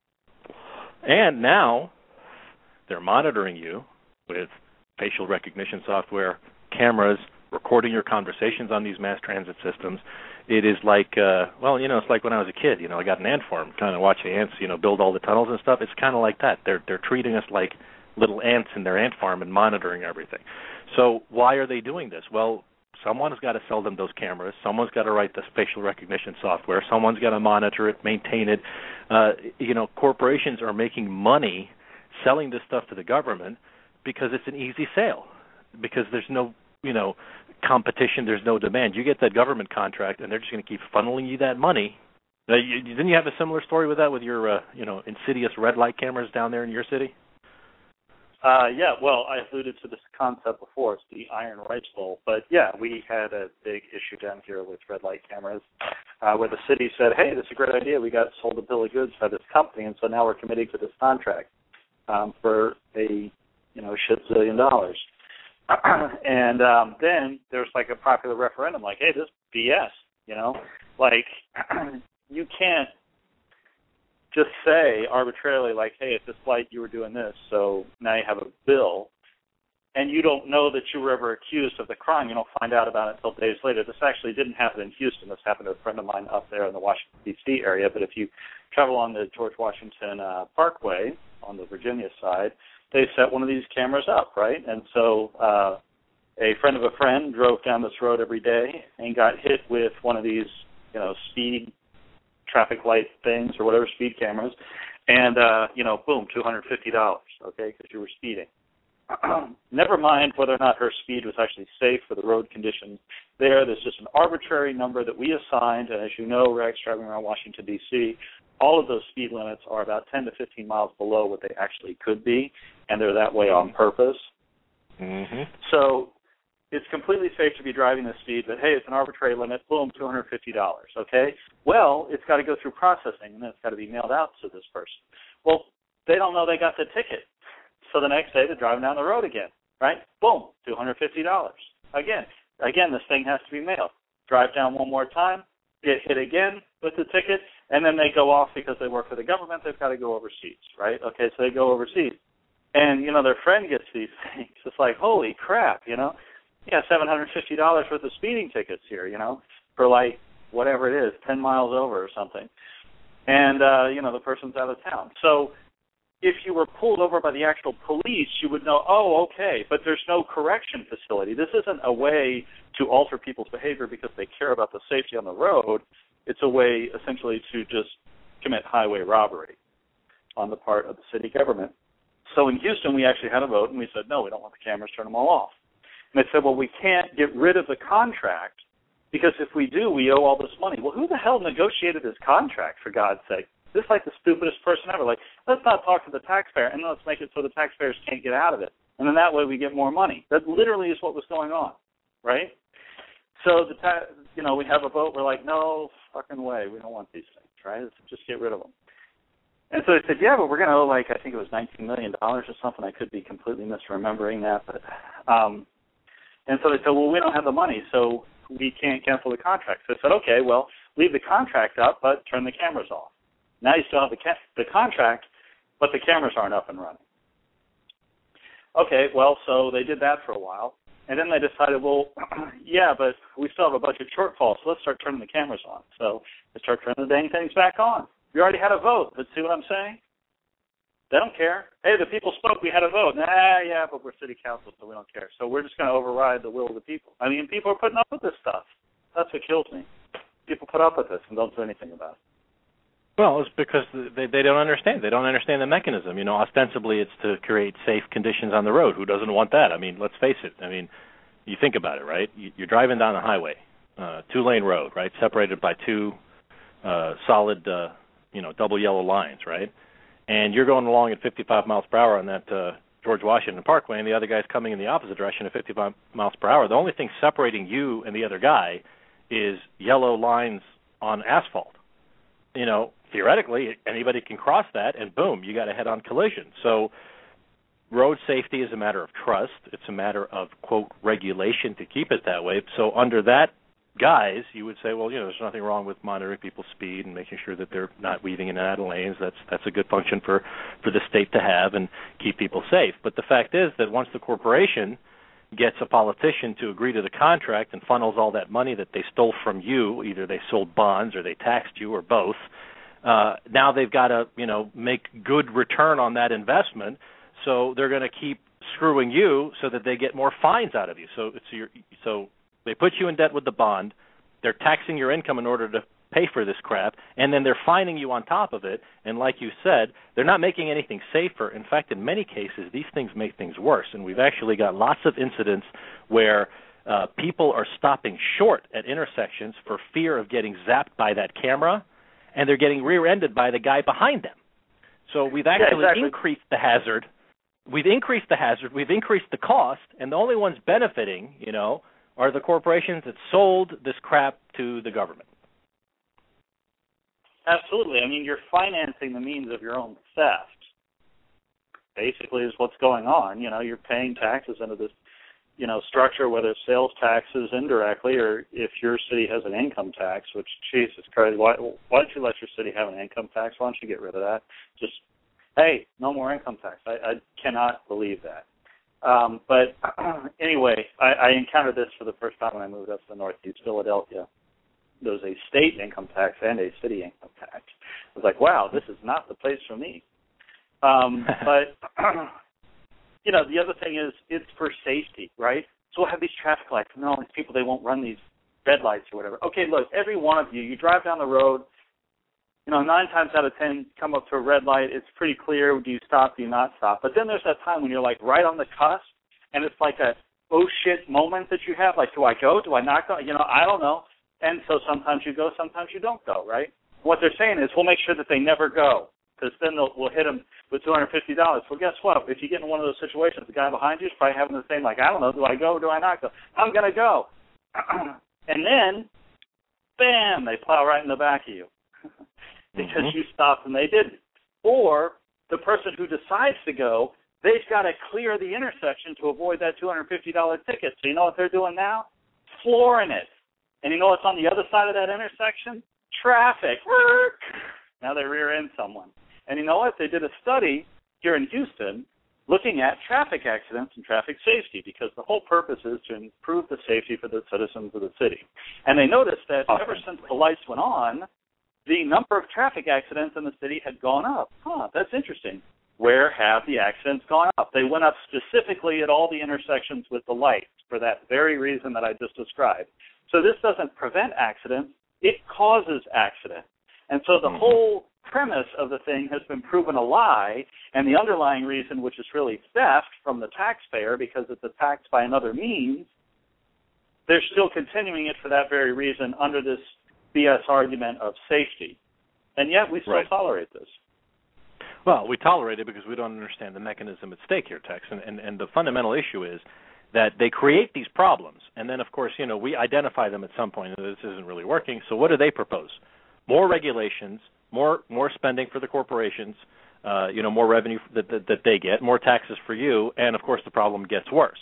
And now they're monitoring you with facial recognition software, cameras, recording your conversations on these mass transit systems. It is like, it's like when I was a kid. I got an ant farm, kind of watching ants, build all the tunnels and stuff. It's kind of like that. They're treating us like little ants in their ant farm and monitoring everything. So why are they doing this? Well, someone's got to sell them those cameras. Someone's got to write the facial recognition software. Someone's got to monitor it, maintain it. Corporations are making money selling this stuff to the government because it's an easy sale, because there's no, competition, there's no demand. You get that government contract, and they're just going to keep funneling you that money. Didn't you have a similar story with that, with your, insidious red light cameras down there in your city? Yeah, well, I alluded to this concept before. It's the iron rights bowl. But, yeah, we had a big issue down here with red light cameras where the city said, hey, this is a great idea. We got sold a bill of goods by this company, and so now we're committing to this contract for a, $1 zillion. And then there's like a popular referendum like, hey, this is BS, you can't just say arbitrarily like, hey, at this flight you were doing this, so now you have a bill, and you don't know that you were ever accused of the crime. You don't find out about it until days later. This actually didn't happen in Houston. This happened to a friend of mine up there in the Washington, D.C. area, but if you travel on the George Washington Parkway on the Virginia side, they set one of these cameras up, right? And so a friend of a friend drove down this road every day and got hit with one of these, speed traffic light things or whatever, speed cameras, and, boom, $250, okay, because you were speeding. Never mind whether or not her speed was actually safe for the road conditions there. There's just an arbitrary number that we assigned, and as you know, Rex, driving around Washington, D.C., all of those speed limits are about 10 to 15 miles below what they actually could be, and they're that way on purpose. Mm-hmm. So it's completely safe to be driving this speed, but, hey, it's an arbitrary limit, boom, $250, okay? Well, it's got to go through processing, and then it's got to be mailed out to this person. Well, they don't know they got the ticket. So the next day they're driving down the road again, right? Boom, $250. Again, this thing has to be mailed. Drive down one more time, get hit again with the ticket, and then they go off because they work for the government. They've got to go overseas, right? Okay, so they go overseas. And, their friend gets these things. It's like, holy crap, $750 worth of speeding tickets here, for like whatever it is, 10 miles over or something. And, the person's out of town. So if you were pulled over by the actual police, you would know, oh, okay, but there's no correction facility. This isn't a way to alter people's behavior because they care about the safety on the road. It's a way, essentially, to just commit highway robbery on the part of the city government. So in Houston, we actually had a vote, and we said, no, we don't want the cameras, turn them all off. And they said, well, we can't get rid of the contract because if we do, we owe all this money. Well, who the hell negotiated this contract, for God's sake? This is like the stupidest person ever. Like, let's not talk to the taxpayer, and let's make it so the taxpayers can't get out of it. And then that way we get more money. That literally is what was going on, right? So, we have a vote. We're like, no fucking way. We don't want these things, right? Let's just get rid of them. And so they said, yeah, but we're going to owe, I think it was $19 million or something. I could be completely misremembering that. But, and so they said, well, we don't have the money, so we can't cancel the contract. So I said, okay, well, leave the contract up, but turn the cameras off. Now you still have the contract, but the cameras aren't up and running. Okay, well, so they did that for a while. And then they decided, well, yeah, but we still have a budget shortfall, so let's start turning the cameras on. So they start turning the dang things back on. We already had a vote, but see what I'm saying? They don't care. Hey, the people spoke, we had a vote. Yeah, but we're city council, so we don't care. So we're just going to override the will of the people. I mean, people are putting up with this stuff. That's what kills me. People put up with this and don't do anything about it. Well, it's because they don't understand. They don't understand the mechanism. Ostensibly it's to create safe conditions on the road. Who doesn't want that? I mean, let's face it. I mean, you think about it, right? You're driving down the highway, two-lane road, right, separated by two solid, double yellow lines, right? And you're going along at 55 miles per hour on that George Washington Parkway, and the other guy's coming in the opposite direction at 55 miles per hour. The only thing separating you and the other guy is yellow lines on asphalt. Theoretically, anybody can cross that, and boom, you got a head-on collision. So road safety is a matter of trust. It's a matter of, quote, regulation to keep it that way. So under that guys, you would say, well, there's nothing wrong with monitoring people's speed and making sure that they're not weaving in and out of lanes. That's a good function for the state to have and keep people safe. But the fact is that once the corporation gets a politician to agree to the contract and funnels all that money that they stole from you, either they sold bonds or they taxed you or both, now they've got to, make good return on that investment. So they're going to keep screwing you so that they get more fines out of you. So they put you in debt with the bond. They're taxing your income in order to pay for this crap, and then they're fining you on top of it. And like you said, they're not making anything safer. In fact, in many cases, these things make things worse. And we've actually got lots of incidents where people are stopping short at intersections for fear of getting zapped by that camera, and they're getting rear-ended by the guy behind them. So we've actually increased the hazard. We've increased the hazard. We've increased the cost, and the only ones benefiting, are the corporations that sold this crap to the government. Absolutely. I mean, you're financing the means of your own theft. Basically, is what's going on. You're paying taxes into this, structure, whether it's sales taxes indirectly or if your city has an income tax, which, Jesus Christ, why don't you let your city have an income tax? Why don't you get rid of that? Just, hey, no more income tax. I cannot believe that. But anyway, I encountered this for the first time when I moved up to the Northeast Philadelphia. There was a state income tax and a city income tax. I was like, wow, this is not the place for me. But, the other thing is it's for safety, right? So we'll have these traffic lights. No, these people, they won't run these red lights or whatever. Okay, look, every one of you drive down the road, 9 times out of 10, come up to a red light. It's pretty clear. Do you stop? Do you not stop? But then there's that time when you're like right on the cusp, and it's like a oh shit moment that you have. Like, do I go? Do I not go? I don't know. And so sometimes you go, sometimes you don't go. Right? What they're saying is we'll make sure that they never go, because then we'll hit them with $250. Well, guess what? If you get in one of those situations, the guy behind you is probably having the same. Like, I don't know. Do I go? Do I not go? I'm gonna go. And then, bam! They plow right in the back of you. Because you stopped and they didn't. Or the person who decides to go, they've got to clear the intersection to avoid that $250 ticket. So you know what they're doing now? Flooring it. And you know what's on the other side of that intersection? Traffic. Now they rear end someone. And you know what? They did a study here in Houston looking at traffic accidents and traffic safety, because the whole purpose is to improve the safety for the citizens of the city. And they noticed that ever since the lights went on, the number of traffic accidents in the city had gone up. That's interesting. Where have the accidents gone up? They went up specifically at all the intersections with the lights for that very reason that I just described. So this doesn't prevent accidents, it causes accidents. And so the whole premise of the thing has been proven a lie, and the underlying reason, which is really theft from the taxpayer because it's a tax by another means, they're still continuing it for that very reason under this BS argument of safety. And yet we still tolerate this. Well, we tolerate it because we don't understand the mechanism at stake here, Tex. And the fundamental issue is that they create these problems. And then, of course, we identify them at some point. This isn't really working. So what do they propose? More regulations, more spending for the corporations, more revenue that they get, more taxes for you, and, of course, the problem gets worse.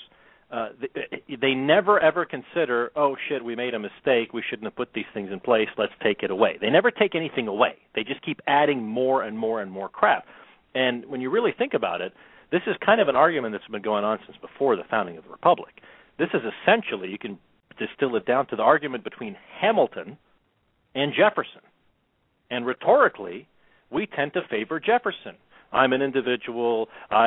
They never, ever consider, oh, shit, we made a mistake. We shouldn't have put these things in place. Let's take it away. They never take anything away. They just keep adding more and more and more crap. And when you really think about it, this is kind of an argument that's been going on since before the founding of the Republic. This is essentially, you can distill it down to the argument between Hamilton and Jefferson. And rhetorically, we tend to favor Jefferson. I'm an individual.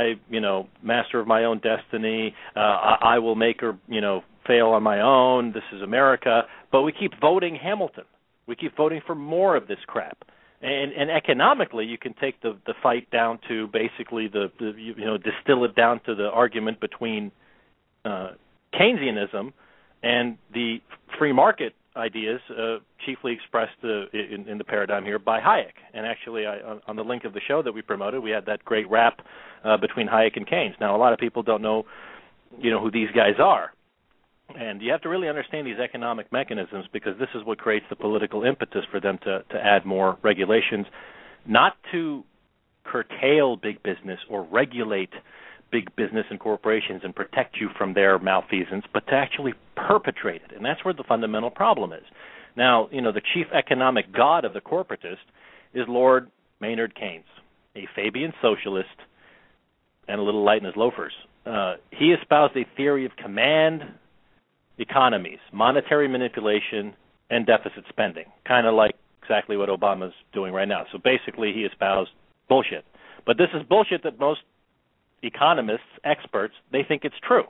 Master of my own destiny. I will make or, fail on my own. This is America. But we keep voting Hamilton. We keep voting for more of this crap. And economically, you can take the fight down to basically distill it down to the argument between Keynesianism and the free market ideas, chiefly expressed in the paradigm here by Hayek. And actually, on the link of the show that we promoted, we had that great rap between Hayek and Keynes. Now, a lot of people don't know, who these guys are. And you have to really understand these economic mechanisms, because this is what creates the political impetus for them to add more regulations, not to curtail big business or regulate big business and corporations and protect you from their malfeasance, but to actually perpetrate it. And that's where the fundamental problem is. Now, the chief economic god of the corporatist is Lord Maynard Keynes, a Fabian socialist and a little light in his loafers. He espoused a theory of command economies, monetary manipulation, and deficit spending, kind of like exactly what Obama's doing right now. So basically he espoused bullshit. But this is bullshit that most economists, experts, they think it's true.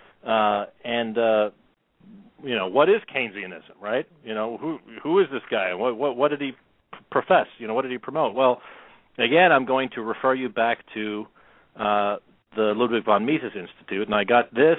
What is Keynesianism, right? Who is this guy? What did he profess? What did he promote? Well, again, I'm going to refer you back to the Ludwig von Mises Institute, and I got this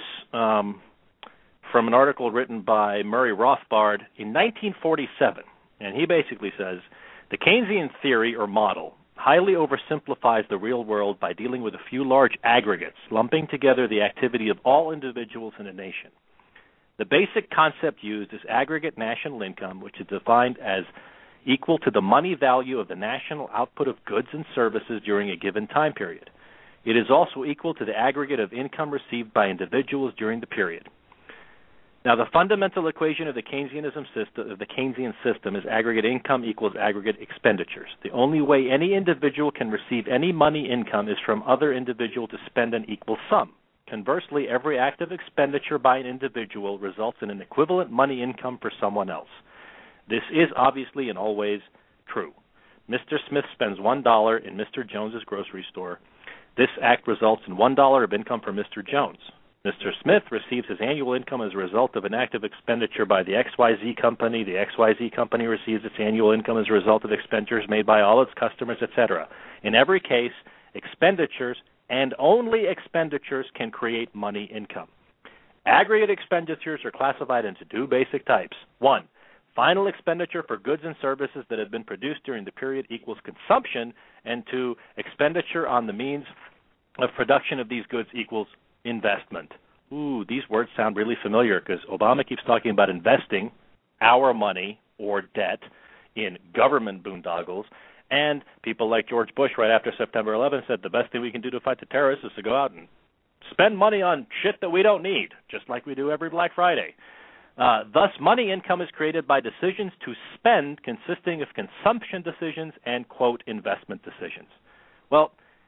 from an article written by Murray Rothbard in 1947, and he basically says, the Keynesian theory or model highly oversimplifies the real world by dealing with a few large aggregates, lumping together the activity of all individuals in a nation. The basic concept used is aggregate national income, which is defined as equal to the money value of the national output of goods and services during a given time period. It is also equal to the aggregate of income received by individuals during the period. Now, the fundamental equation of the Keynesian system is aggregate income equals aggregate expenditures. The only way any individual can receive any money income is from other individual to spend an equal sum. Conversely, every act of expenditure by an individual results in an equivalent money income for someone else. This is obviously and always true. Mr. Smith spends $1 in Mr. Jones's grocery store. This act results in $1 of income for Mr. Jones. Mr. Smith receives his annual income as a result of an act of expenditure by the XYZ company. The XYZ company receives its annual income as a result of expenditures made by all its customers, etc. In every case, expenditures and only expenditures can create money income. Aggregate expenditures are classified into two basic types. 1, final expenditure for goods and services that have been produced during the period equals consumption, and 2, expenditure on the means of production of these goods equals investment. Ooh, these words sound really familiar because Obama keeps talking about investing our money or debt in government boondoggles, and people like George Bush right after September 11th said the best thing we can do to fight the terrorists is to go out and spend money on shit that we don't need, just like we do every Black Friday. Thus, money income is created by decisions to spend consisting of consumption decisions and, quote, investment decisions. Well,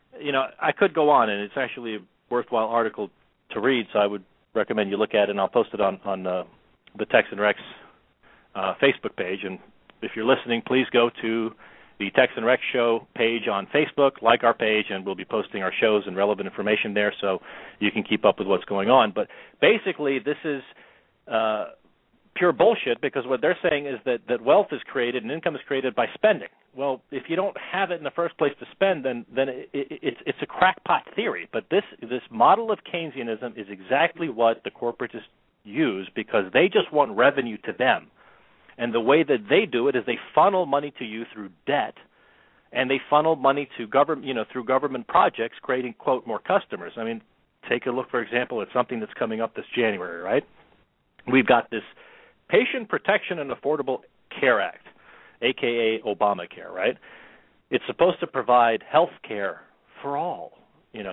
I could go on, and it's actually a worthwhile article to read, so I would recommend you look at it, and I'll post it on the Tex and Rex Facebook page. And if you're listening, please go to the Tex and Rex Show page on Facebook, like our page, and we'll be posting our shows and relevant information there so you can keep up with what's going on. But basically, this is pure bullshit, because what they're saying is that wealth is created and income is created by spending. Well, if you don't have it in the first place to spend, then it's a crackpot theory. But this model of Keynesianism is exactly what the corporatists use, because they just want revenue to them. And the way that they do it is they funnel money to you through debt, and they funnel money to through government projects, creating, quote, more customers. I mean, take a look, for example, at something that's coming up this January, right? We've got this Patient Protection and Affordable Care Act, a.k.a. Obamacare, right? It's supposed to provide health care for all, in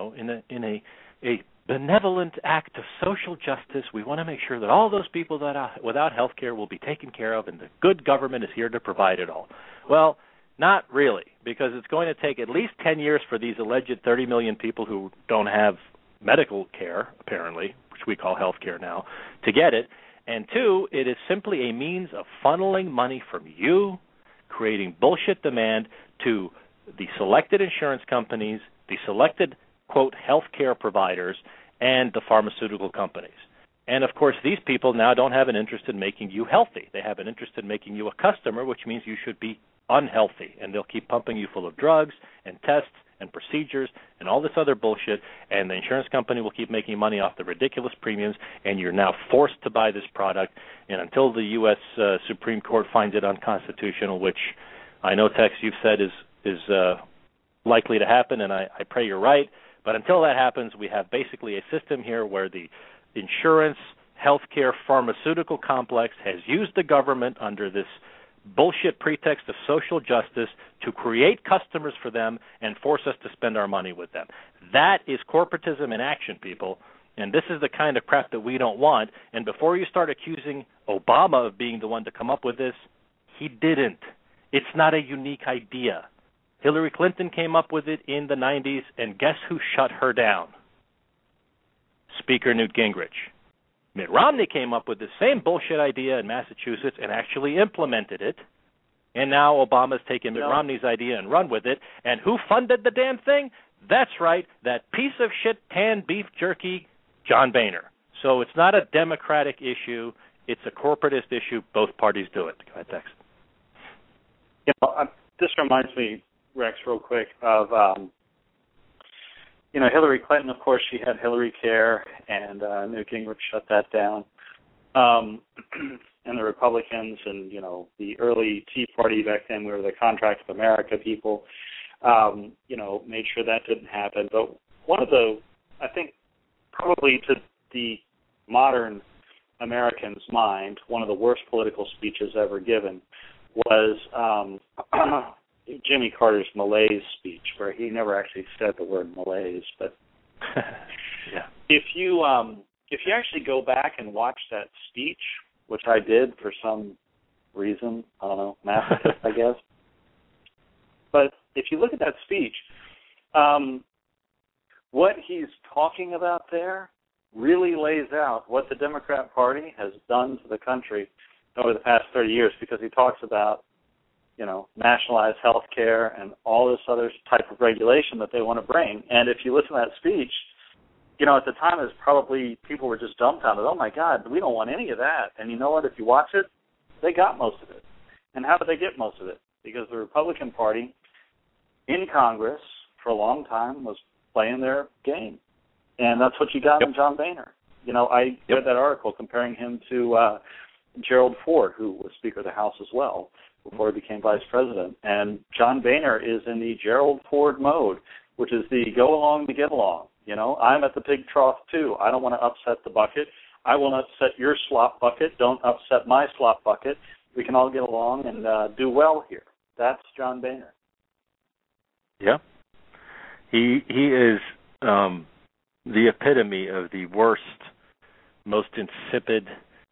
a benevolent act of social justice. We want to make sure that all those people that are without health care will be taken care of, and the good government is here to provide it all. Well, not really, because it's going to take at least 10 years for these alleged 30 million people who don't have medical care, apparently, which we call health care now, to get it. And 2, it is simply a means of funneling money from you, creating bullshit demand to the selected insurance companies, the selected, quote, health care providers, and the pharmaceutical companies. And, of course, these people now don't have an interest in making you healthy. They have an interest in making you a customer, which means you should be unhealthy. And they'll keep pumping you full of drugs and tests and procedures and all this other bullshit, and the insurance company will keep making money off the ridiculous premiums, and you're now forced to buy this product. And until the U.S. Supreme Court finds it unconstitutional, which I know, Tex, you've said is likely to happen, and I pray you're right, but until that happens, we have basically a system here where the insurance, healthcare, pharmaceutical complex has used the government under this bullshit pretext of social justice to create customers for them and force us to spend our money with them. That is corporatism in action, people. And this is the kind of crap that we don't want. And before you start accusing Obama of being the one to come up with this, he didn't. It's not a unique idea. Hillary Clinton came up with it in the 90s, and guess who shut her down? Speaker Newt Gingrich. Mitt Romney came up with the same bullshit idea in Massachusetts and actually implemented it. And now Obama's taken Mitt Romney's idea and run with it. And who funded the damn thing? That's right, that piece of shit canned beef jerky, John Boehner. So it's not a Democratic issue. It's a corporatist issue. Both parties do it. Go ahead, Tex. This reminds me, Rex, real quick, of, Hillary Clinton, of course, she had Hillary Care, and Newt Gingrich shut that down. And the Republicans and, the early Tea Party back then, we were the Contract of America people, made sure that didn't happen. But one of the, I think, probably to the modern American's mind, one of the worst political speeches ever given was Jimmy Carter's Malaise speech, where he never actually said the word Malaise. But yeah. If you actually go back and watch that speech, which I did for some reason, I don't know, masochist, I guess. But if you look at that speech, what he's talking about there really lays out what the Democrat Party has done to the country over the past 30 years, because he talks about, nationalized health care and all this other type of regulation that they want to bring. And if you listen to that speech, at the time, it's probably people were just dumbfounded. Oh, my God, we don't want any of that. And you know what? If you watch it, they got most of it. And how did they get most of it? Because the Republican Party in Congress for a long time was playing their game. And that's what you got in John Boehner. I read that article comparing him to Gerald Ford, who was Speaker of the House as well, before he became Vice President. And John Boehner is in the Gerald Ford mode, which is the go along to get along. I'm at the pig trough too. I don't want to upset the bucket. I will not upset your slop bucket. Don't upset my slop bucket. We can all get along and do well here. That's John Boehner. Yeah. He is the epitome of the worst, most insipid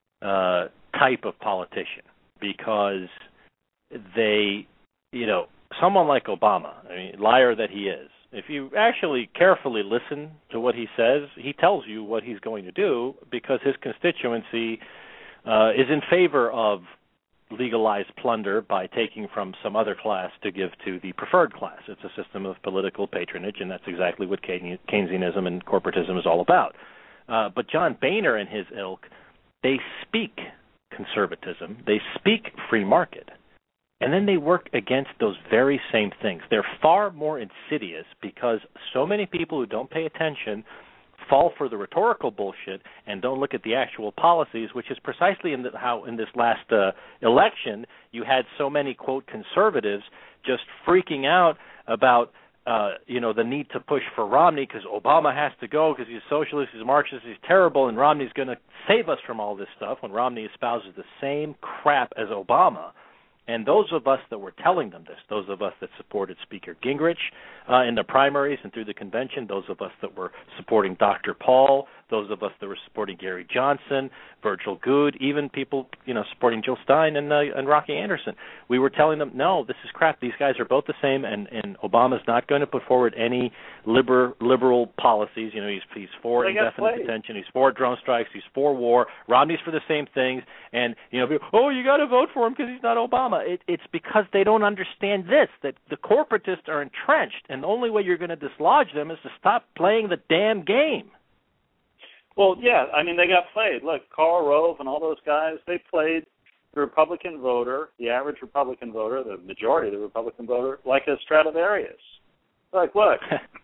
type of politician, because they, someone like Obama, liar that he is, if you actually carefully listen to what he says, he tells you what he's going to do, because his constituency is in favor of legalized plunder by taking from some other class to give to the preferred class. It's a system of political patronage, and that's exactly what Keynesianism and corporatism is all about. But John Boehner and his ilk, they speak conservatism, they speak free market, and then they work against those very same things. They're far more insidious because so many people who don't pay attention fall for the rhetorical bullshit and don't look at the actual policies, which is precisely how in this last election you had so many, quote, conservatives just freaking out about the need to push for Romney because Obama has to go because he's a socialist, he's a Marxist, he's terrible, and Romney's going to save us from all this stuff, when Romney espouses the same crap as Obama. And those of us that were telling them this, those of us that supported Speaker Gingrich in the primaries and through the convention, those of us that were supporting Dr. Paul, those of us that were supporting Gary Johnson, Virgil Goode, even people, supporting Jill Stein and Rocky Anderson, we were telling them, no, this is crap. These guys are both the same, and Obama's not going to put forward any liberal policies. He's for indefinite detention. He's for drone strikes. He's for war. Romney's for the same things. And, people, you got to vote for him because he's not Obama. It's because they don't understand this, that the corporatists are entrenched, and the only way you're going to dislodge them is to stop playing the damn game. Well, yeah, they got played. Look, Karl Rove and all those guys, they played the Republican voter, the average Republican voter, the majority of the Republican voter, like a Stradivarius. Like, look,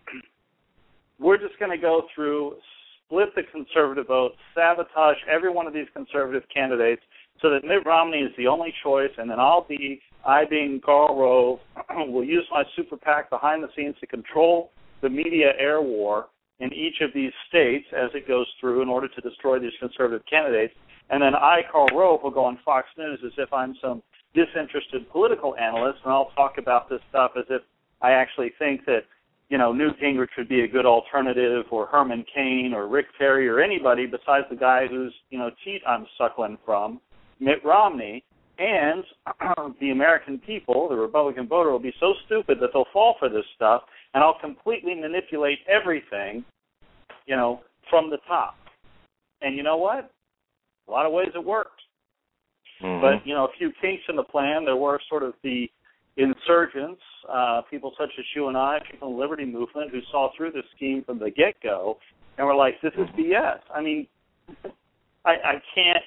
we're just going to go through, split the conservative vote, sabotage every one of these conservative candidates so that Mitt Romney is the only choice, and then I being Karl Rove, will use my super PAC behind the scenes to control the media air war in each of these states as it goes through in order to destroy these conservative candidates. And then I, Karl Rove, will go on Fox News as if I'm some, disinterested political analyst, and I'll talk about this stuff as if I actually think that, Newt Gingrich would be a good alternative, or Herman Cain, or Rick Perry, or anybody besides the guy whose, teat I'm suckling from, Mitt Romney. And the American people, the Republican voter, will be so stupid that they'll fall for this stuff, and I'll completely manipulate everything, from the top. And you know what? A lot of ways it worked. Mm-hmm. But, a few kinks in the plan. There were sort of the insurgents, people such as you and I, people in the Liberty Movement, who saw through this scheme from the get-go and were like, this is BS. I mean, I can't.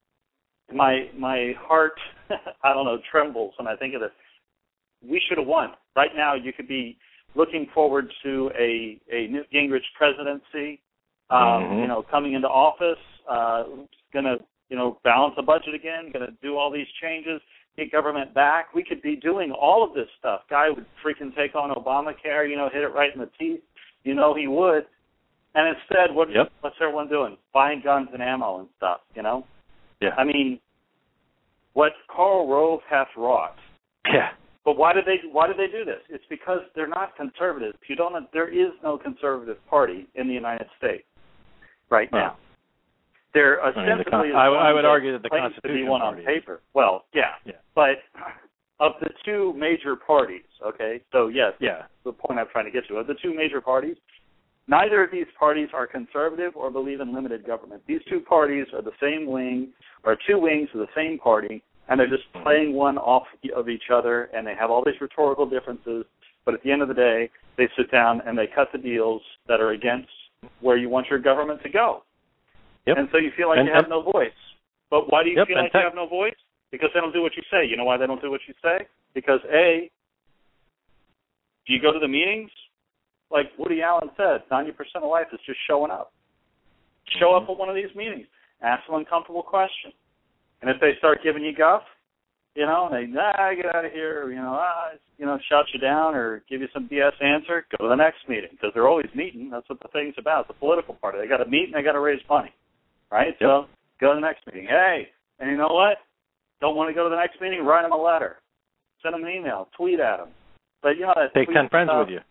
My heart, trembles when I think of this. We should have won. Right now, you could be looking forward to a Newt Gingrich presidency, coming into office, going to, balance the budget again, going to do all these changes, get government back. We could be doing all of this stuff. Guy would freaking take on Obamacare, hit it right in the teeth. He would. And instead, what's everyone doing? Buying guns and ammo and stuff, Yeah. I mean, what Karl Rove hath wrought. Yeah. But why did they do this? It's because they're not conservatives. There is no conservative party in the United States right now. They're ostensibly. I would argue that the Constitution to be one Party on paper. Well, yeah. But of the two major parties, okay. So yes, the point I'm trying to get to. Of the two major parties, neither of these parties are conservative or believe in limited government. These two parties are the same wing, or two wings of the same party, and they're just playing one off of each other, and they have all these rhetorical differences, but at the end of the day, they sit down and they cut the deals that are against where you want your government to go. Yep. And so you feel like you have no voice. But why do you feel like you have no voice? Because they don't do what you say. You know why they don't do what you say? Because, A, do you go to the meetings? Like Woody Allen said, 90% of life is just showing up. Show up at one of these meetings. Ask them uncomfortable questions. And if they start giving you guff, and they get out of here, or, shut you down or give you some BS answer, go to the next meeting, because they're always meeting. That's what the thing's about. The political party. They got to meet and they got to raise money, right? Yep. So go to the next meeting. Hey, and you know what? Don't want to go to the next meeting? Write them a letter. Send them an email. Tweet at them. But take 10 friends with you.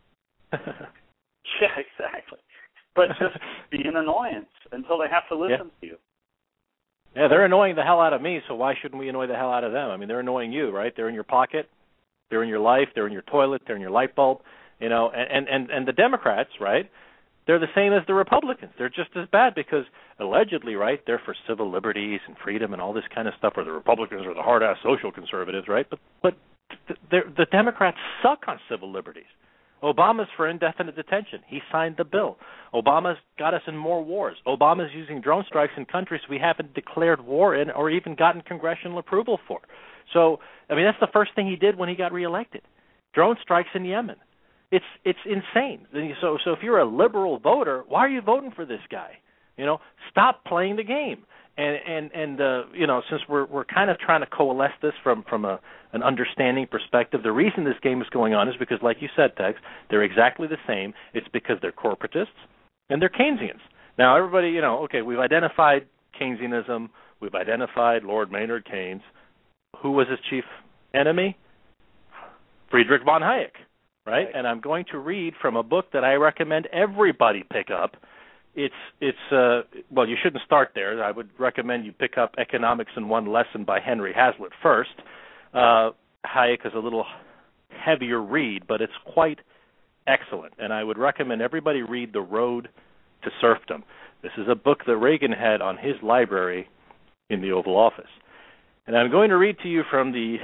Yeah, exactly. But just be an annoyance until they have to listen to you. Yeah, they're annoying the hell out of me, so why shouldn't we annoy the hell out of them? I mean, they're annoying you, right? They're in your pocket, they're in your life, they're in your toilet, they're in your light bulb, and the Democrats, right, they're the same as the Republicans. They're just as bad because allegedly, right, they're for civil liberties and freedom and all this kind of stuff, or the Republicans are the hard-ass social conservatives, right? But the Democrats suck on civil liberties. Obama's for indefinite detention. He signed the bill. Obama's got us in more wars. Obama's using drone strikes in countries we haven't declared war in or even gotten congressional approval for. So, I mean, that's the first thing he did when he got reelected. Drone strikes in Yemen. It's insane. So if you're a liberal voter, why are you voting for this guy? Stop playing the game. And since we're kind of trying to coalesce this from an understanding perspective, the reason this game is going on is because, like you said, Tex, they're exactly the same. It's because they're corporatists and they're Keynesians. Now, everybody, we've identified Keynesianism. We've identified Lord Maynard Keynes. Who was his chief enemy? Friedrich von Hayek, right? And I'm going to read from a book that I recommend everybody pick up. It's well, you shouldn't start there. I would recommend you pick up Economics in One Lesson by Henry Hazlitt first. Hayek is a little heavier read, but it's quite excellent. And I would recommend everybody read The Road to Serfdom. This is a book that Reagan had on his library in the Oval Office. And I'm going to read to you from the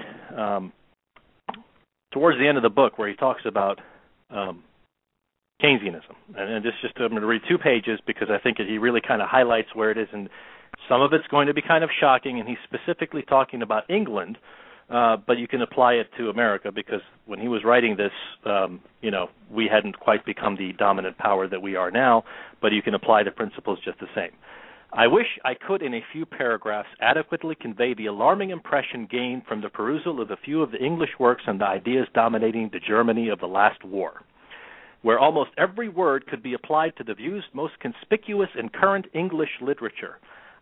towards the end of the book where he talks about Keynesianism. And I'm going to read 2 pages because I think he really kind of highlights where it is, and some of it's going to be kind of shocking, and he's specifically talking about England, but you can apply it to America because when he was writing this, we hadn't quite become the dominant power that we are now, but you can apply the principles just the same. I wish I could, in a few paragraphs, adequately convey the alarming impression gained from the perusal of a few of the English works and the ideas dominating the Germany of the last war, where almost every word could be applied to the views most conspicuous in current English literature.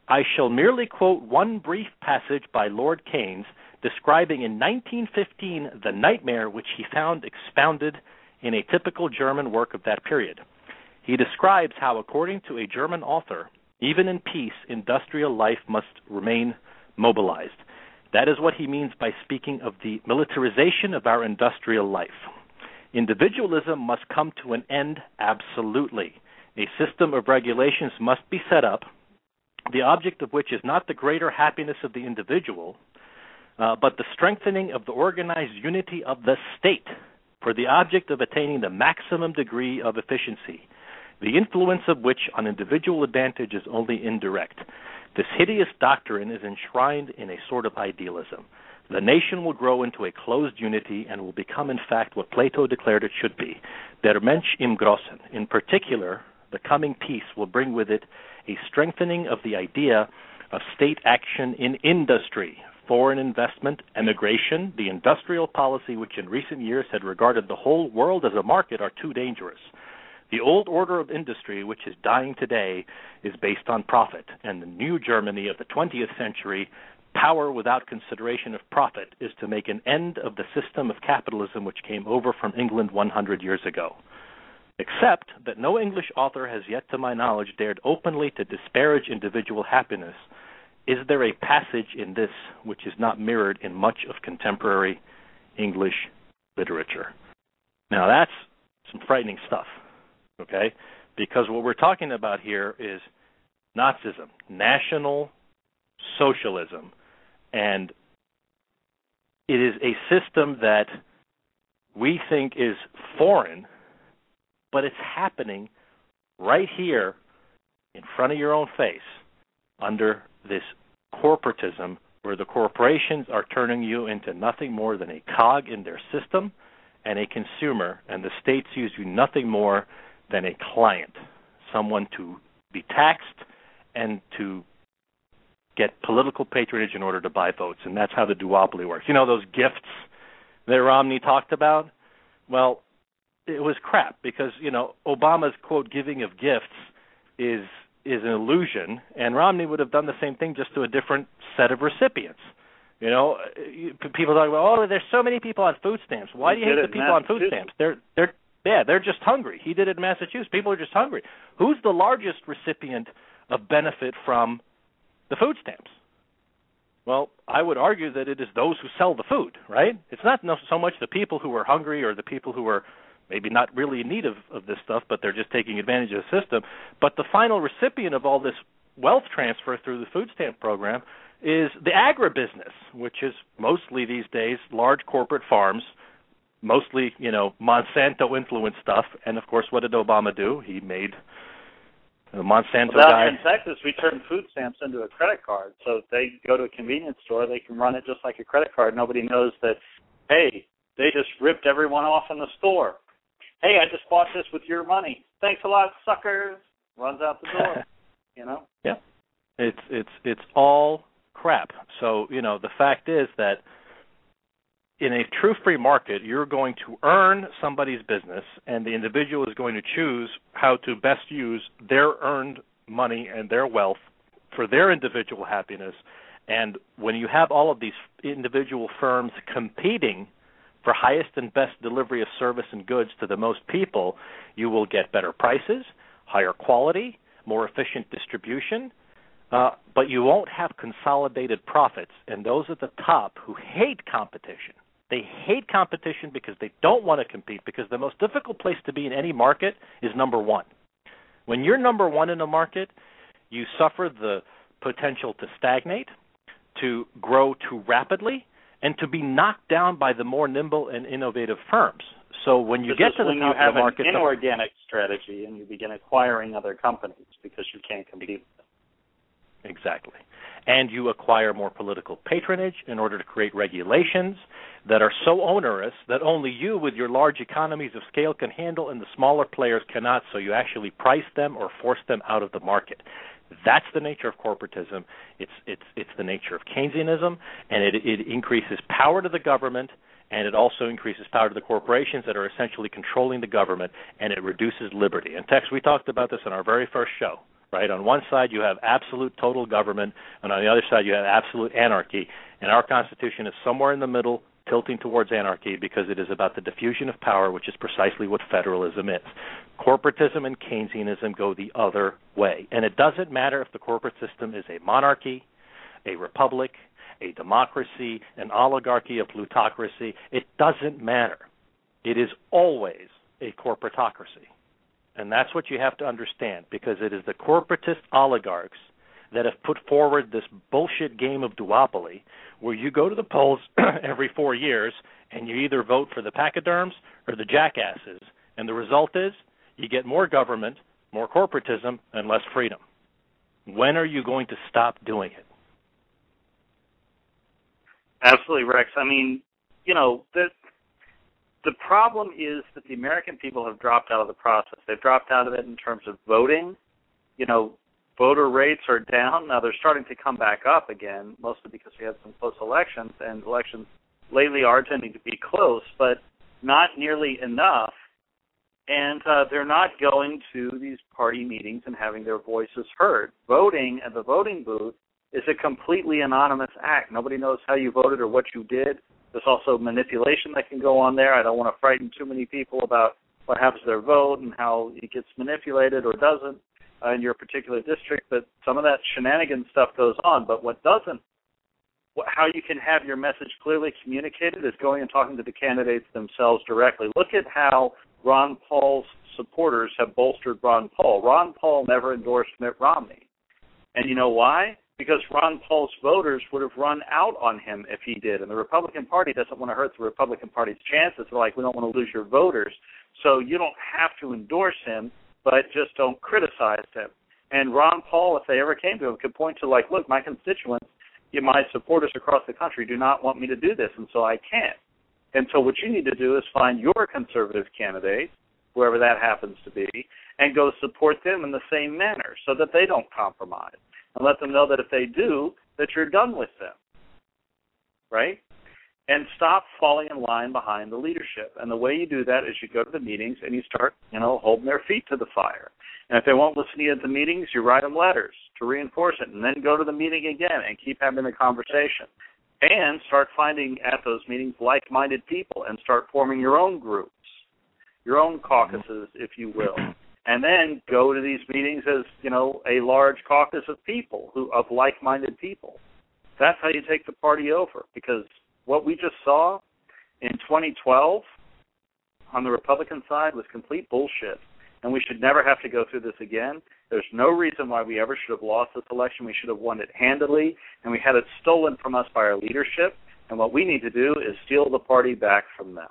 I shall merely quote one brief passage by Lord Keynes describing in 1915 the nightmare which he found expounded in a typical German work of that period. He describes how, according to a German author, even in peace, industrial life must remain mobilized. That is what he means by speaking of the militarization of our industrial life. Individualism must come to an end absolutely. A system of regulations must be set up, the object of which is not the greater happiness of the individual, but the strengthening of the organized unity of the state for the object of attaining the maximum degree of efficiency, the influence of which on individual advantage is only indirect. This hideous doctrine is enshrined in a sort of idealism. The nation will grow into a closed unity and will become, in fact, what Plato declared it should be, der Mensch im Großen. In particular, the coming peace will bring with it a strengthening of the idea of state action in industry, foreign investment, emigration, the industrial policy which in recent years had regarded the whole world as a market are too dangerous. The old order of industry, which is dying today, is based on profit, and the new Germany of the 20th century, power without consideration of profit, is to make an end of the system of capitalism which came over from England 100 years ago. Except that no English author has yet, to my knowledge, dared openly to disparage individual happiness, is there a passage in this which is not mirrored in much of contemporary English literature? Now that's some frightening stuff, okay? Because what we're talking about here is Nazism, National Socialism, and it is a system that we think is foreign, but it's happening right here in front of your own face under this corporatism where the corporations are turning you into nothing more than a cog in their system and a consumer, and the state sees you nothing more than a client, someone to be taxed and to get political patronage in order to buy votes, and that's how the duopoly works. You know those gifts that Romney talked about? Well, it was crap because, you know, Obama's, quote, giving of gifts is an illusion, and Romney would have done the same thing just to a different set of recipients. You know, people talk about, there's so many people on food stamps. Why do you hate the people on food stamps? They're just hungry. He did it in Massachusetts. People are just hungry. Who's the largest recipient of benefit from the food stamps? Well, I would argue that it is those who sell the food, right? It's not so much the people who are hungry or the people who are maybe not really in need of this stuff, but they're just taking advantage of the system. But the final recipient of all this wealth transfer through the food stamp program is the agribusiness, which is mostly these days large corporate farms, mostly, you know, Monsanto-influenced stuff. And, of course, what did Obama do? He made the Monsanto guy. In Texas, we turn food stamps into a credit card. So if they go to a convenience store, they can run it just like a credit card. Nobody knows that, hey, they just ripped everyone off in the store. Hey, I just bought this with your money. Thanks a lot, suckers. Runs out the door. You know? Yeah. It's all crap. So, you know, the fact is that in a true free market, you're going to earn somebody's business, and the individual is going to choose how to best use their earned money and their wealth for their individual happiness. And when you have all of these individual firms competing for highest and best delivery of service and goods to the most people, you will get better prices, higher quality, more efficient distribution, but you won't have consolidated profits. And those at the top who hate competition, they hate competition because they don't want to compete, because the most difficult place to be in any market is number one. When you're number one in a market, you suffer the potential to stagnate, to grow too rapidly, and to be knocked down by the more nimble and innovative firms. So when you get to the top of the market, you have an inorganic strategy and you begin acquiring other companies because you can't compete with them. Exactly. And you acquire more political patronage in order to create regulations that are so onerous that only you with your large economies of scale can handle and the smaller players cannot, so you actually price them or force them out of the market. That's the nature of corporatism. It's the nature of Keynesianism, and it increases power to the government, and it also increases power to the corporations that are essentially controlling the government, and it reduces liberty. And Tex, we talked about this in our very first show. right? On one side, you have absolute total government, and on the other side, you have absolute anarchy. And our Constitution is somewhere in the middle, tilting towards anarchy, because it is about the diffusion of power, which is precisely what federalism is. Corporatism and Keynesianism go the other way. And it doesn't matter if the corporate system is a monarchy, a republic, a democracy, an oligarchy, a plutocracy. It doesn't matter. It is always a corporatocracy. And that's what you have to understand, because it is the corporatist oligarchs that have put forward this bullshit game of duopoly where you go to the polls every 4 years and you either vote for the pachyderms or the jackasses. And the result is you get more government, more corporatism, and less freedom. When are you going to stop doing it? Absolutely, Rex. I mean, you know, the problem is that the American people have dropped out of the process. They've dropped out of it in terms of voting. You know, voter rates are down. Now they're starting to come back up again, mostly because we had some close elections, and elections lately are tending to be close, but not nearly enough. And they're not going to these party meetings and having their voices heard. Voting at the voting booth is a completely anonymous act. Nobody knows how you voted or what you did. There's also manipulation that can go on there. I don't want to frighten too many people about what happens to their vote and how it gets manipulated or doesn't in your particular district, but some of that shenanigan stuff goes on. But how you can have your message clearly communicated is going and talking to the candidates themselves directly. Look at how Ron Paul's supporters have bolstered Ron Paul. Ron Paul never endorsed Mitt Romney. And you know why? Because Ron Paul's voters would have run out on him if he did. And the Republican Party doesn't want to hurt the Republican Party's chances. They're like, we don't want to lose your voters. So you don't have to endorse him, but just don't criticize him. And Ron Paul, if they ever came to him, could point to, like, look, my constituents, my supporters across the country do not want me to do this, and so I can't. And so what you need to do is find your conservative candidate, whoever that happens to be, and go support them in the same manner so that they don't compromise. And let them know that if they do, that you're done with them, right? And stop falling in line behind the leadership. And the way you do that is you go to the meetings and you start, holding their feet to the fire. And if they won't listen to you at the meetings, you write them letters to reinforce it, and then go to the meeting again and keep having the conversation. And start finding at those meetings like-minded people and start forming your own groups, your own caucuses, if you will. And then go to these meetings as, a large caucus of people, of like-minded people. That's how you take the party over. Because what we just saw in 2012 on the Republican side was complete bullshit. And we should never have to go through this again. There's no reason why we ever should have lost this election. We should have won it handily, and we had it stolen from us by our leadership. And what we need to do is steal the party back from them.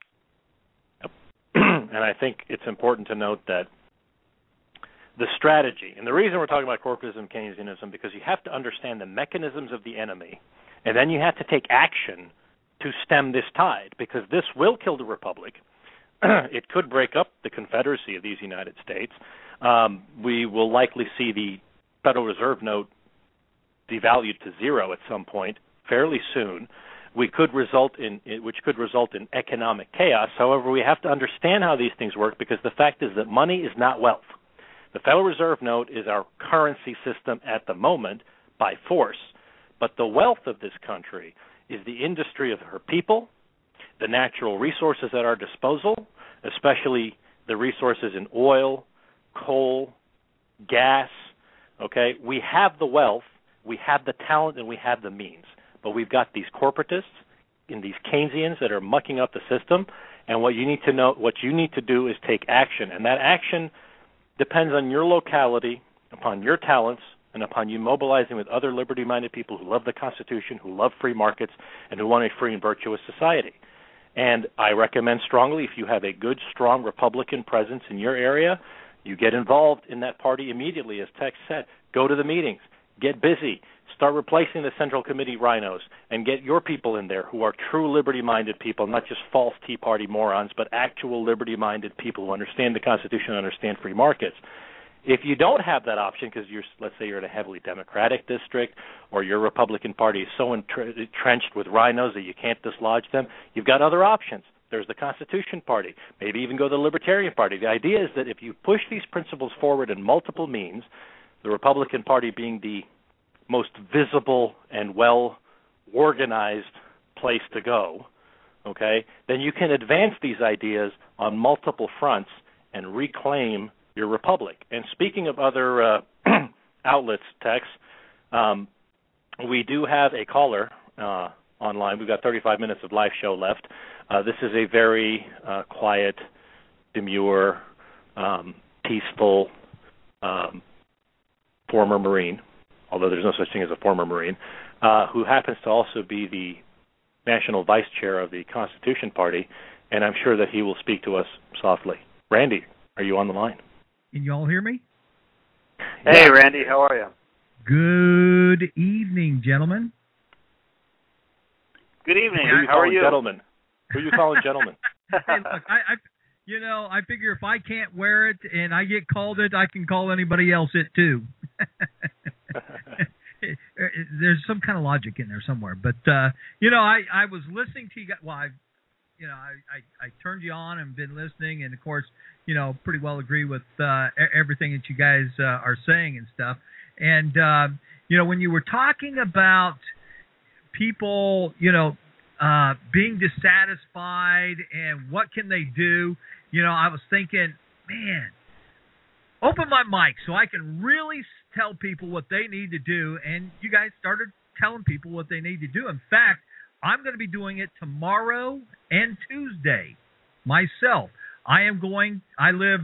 And I think it's important to note that the strategy, and the reason we're talking about corporatism, Keynesianism, because you have to understand the mechanisms of the enemy, and then you have to take action to stem this tide, because this will kill the republic. It could break up the Confederacy of these United States. We will likely see the Federal Reserve note devalued to zero at some point fairly soon. Which could result in economic chaos. However, we have to understand how these things work, because the fact is that money is not wealth. The Federal Reserve note is our currency system at the moment by force. But the wealth of this country is the industry of her people, the natural resources at our disposal, especially the resources in oil, coal, gas. Okay, we have the wealth, we have the talent, and we have the means. But we've got these corporatists and these Keynesians that are mucking up the system. And what you need to do is take action. And that action depends on your locality, upon your talents, and upon you mobilizing with other liberty-minded people who love the Constitution, who love free markets, and who want a free and virtuous society. And I recommend strongly, if you have a good, strong Republican presence in your area, you get involved in that party immediately, as Tex said. Go to the meetings. Get busy. Start replacing the Central Committee rhinos and get your people in there who are true liberty-minded people, not just false Tea Party morons, but actual liberty-minded people who understand the Constitution and understand free markets. If you don't have that option, because let's say you're in a heavily Democratic district, or your Republican Party is so entrenched with rhinos that you can't dislodge them, you've got other options. There's the Constitution Party, maybe even go to the Libertarian Party. The idea is that if you push these principles forward in multiple means, the Republican Party being the most visible and well-organized place to go, okay, then you can advance these ideas on multiple fronts and reclaim your republic. And speaking of other outlets, Tex, we do have a caller online. We've got 35 minutes of live show left. This is a very quiet, demure, peaceful former Marine, although there's no such thing as a former Marine, who happens to also be the National Vice Chair of the Constitution Party, and I'm sure that he will speak to us softly. Randy, are you on the line? Can you all hear me? Hey, Randy, how are you? Good evening, gentlemen. Good evening. How are you? Gentlemen. Who are you calling gentlemen? Hey, look, I figure if I can't wear it and I get called it, I can call anybody else it too. There's some kind of logic in there somewhere. But, I was listening to you guys. Well, I turned you on and been listening, and, of course, pretty well agree with everything that you guys are saying and stuff. And, when you were talking about people, being dissatisfied and what can they do, I was thinking, man, open my mic so I can really tell people what they need to do. And you guys started telling people what they need to do. In fact, I'm going to be doing it tomorrow and Tuesday myself. I live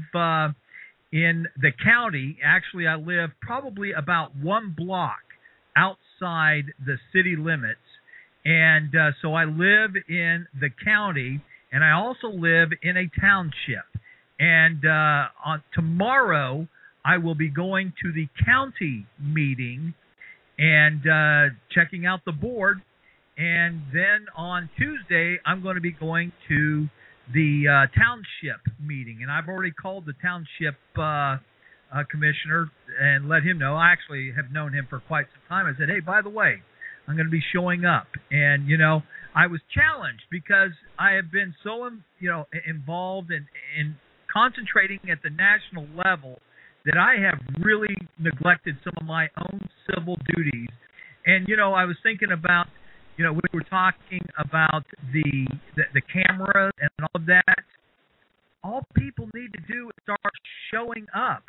in the county. Actually, I live probably about one block outside the city limits. And so I live in the county, and I also live in a township. And on tomorrow, I will be going to the county meeting and checking out the board. And then on Tuesday, I'm going to be going to the township meeting. And I've already called the township commissioner and let him know. I actually have known him for quite some time. I said, hey, by the way, I'm going to be showing up. And, I was challenged because I have been so, involved in concentrating at the national level that I have really neglected some of my own civil duties. And, I was thinking about, we were talking about the camera and all of that. All people need to do is start showing up.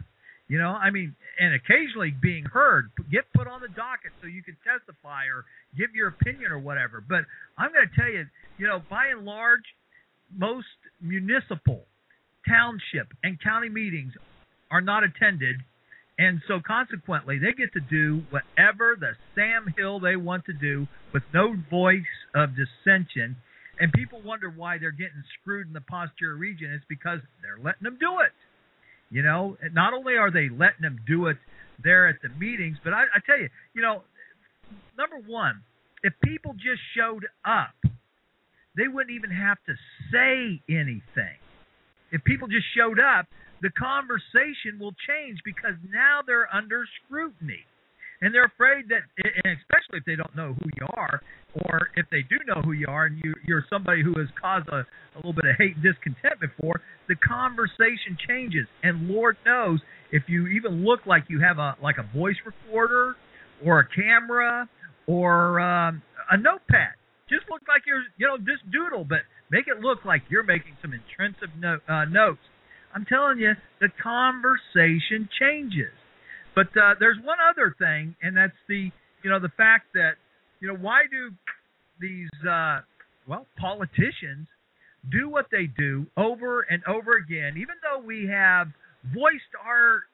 And occasionally being heard, get put on the docket so you can testify or give your opinion or whatever. But I'm going to tell you, by and large, most municipal, township, and county meetings are not attended. And so consequently, they get to do whatever the Sam Hill they want to do with no voice of dissension. And people wonder why they're getting screwed in the posterior region. It's because they're letting them do it. Not only are they letting them do it there at the meetings, but I tell you, number one, if people just showed up, they wouldn't even have to say anything. If people just showed up, the conversation will change because now they're under scrutiny. And they're afraid that, and especially if they don't know who you are, or if they do know who you are and you're somebody who has caused a little bit of hate and discontent before, the conversation changes. And Lord knows, if you even look like you have a voice recorder or a camera or a notepad, just look like you're, just doodle, but make it look like you're making some intrinsic notes. I'm telling you, the conversation changes. But there's one other thing, and that's the fact that, why do these, politicians do what they do over and over again, even though we have voiced our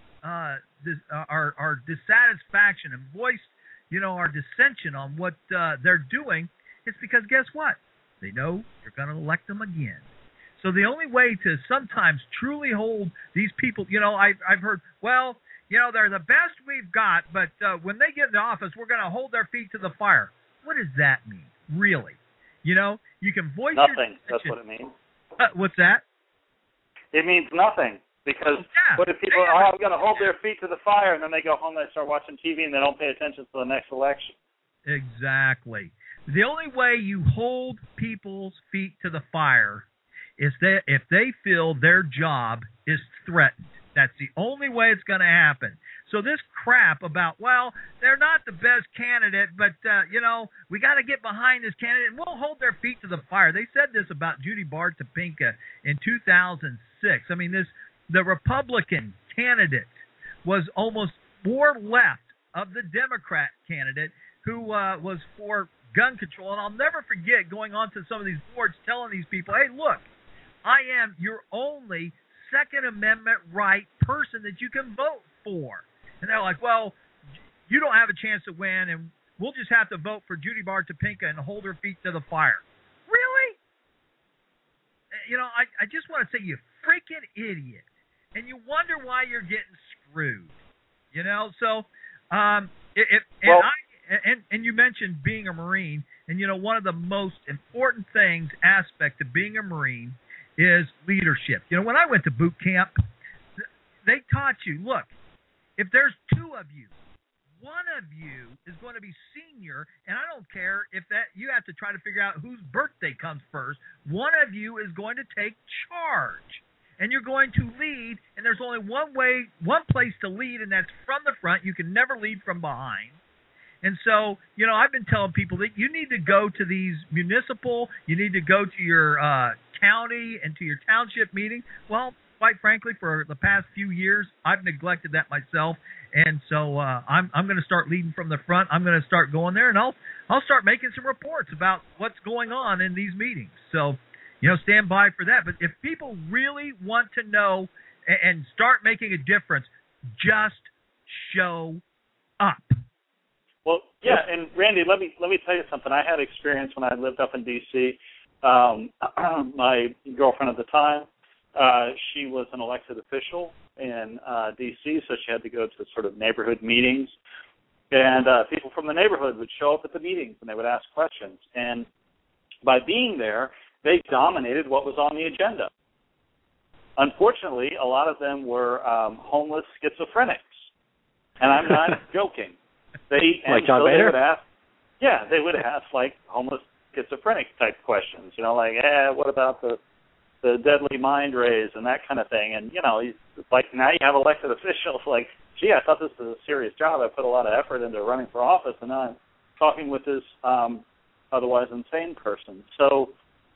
dissatisfaction and voiced, our dissension on what they're doing. It's because guess what? They know you're going to elect them again. So the only way to sometimes truly hold these people, I've heard, they're the best we've got, but when they get into office, we're going to hold their feet to the fire. What does that mean, really? You can voice nothing. Your That's what it means. What's that? It means nothing because what if people are going to hold their feet to the fire and then they go home, they start watching TV, and they don't pay attention to the next election? Exactly. The only way you hold people's feet to the fire is that if they feel their job is threatened. That's the only way it's going to happen. So this crap about, well, they're not the best candidate, but, we got to get behind this candidate, and we'll hold their feet to the fire. They said this about Judy Bart Topinka in 2006. I mean, the Republican candidate was almost more left of the Democrat candidate who was for gun control. And I'll never forget going on to some of these boards telling these people, hey, look, I am your only Second Amendment right person that you can vote for. And they're like, well, you don't have a chance to win, and we'll just have to vote for Judy Bart Topinka and hold her feet to the fire. Really? I just want to say, you freaking idiot. And you wonder why you're getting screwed. So you mentioned being a Marine, and one of the most important aspect of being a Marine is leadership. When I went to boot camp, they taught you, look, if there's two of you, one of you is going to be senior, and I don't care if that you have to try to figure out whose birthday comes first. One of you is going to take charge, and you're going to lead, and there's only one place to lead, and that's from the front. You can never lead from behind. And so, I've been telling people that you need to go to these municipal, you need to go to your county and to your township meeting. Well, quite frankly, for the past few years, I've neglected that myself, and so I'm going to start leading from the front. I'm going to start going there, and I'll start making some reports about what's going on in these meetings. So, stand by for that. But if people really want to know and start making a difference, just show up. Well, yeah, and Randy, let me tell you something. I had experience when I lived up in D.C. My girlfriend at the time, she was an elected official in D.C., so she had to go to sort of neighborhood meetings. And people from the neighborhood would show up at the meetings, and they would ask questions. And by being there, they dominated what was on the agenda. Unfortunately, a lot of them were homeless schizophrenics. And I'm not joking. Like John Boehner? They would ask like homeless schizophrenic type questions, what about the deadly mind rays and that kind of thing. And, like now you have elected officials like, gee, I thought this was a serious job. I put a lot of effort into running for office, and now I'm talking with this otherwise insane person. So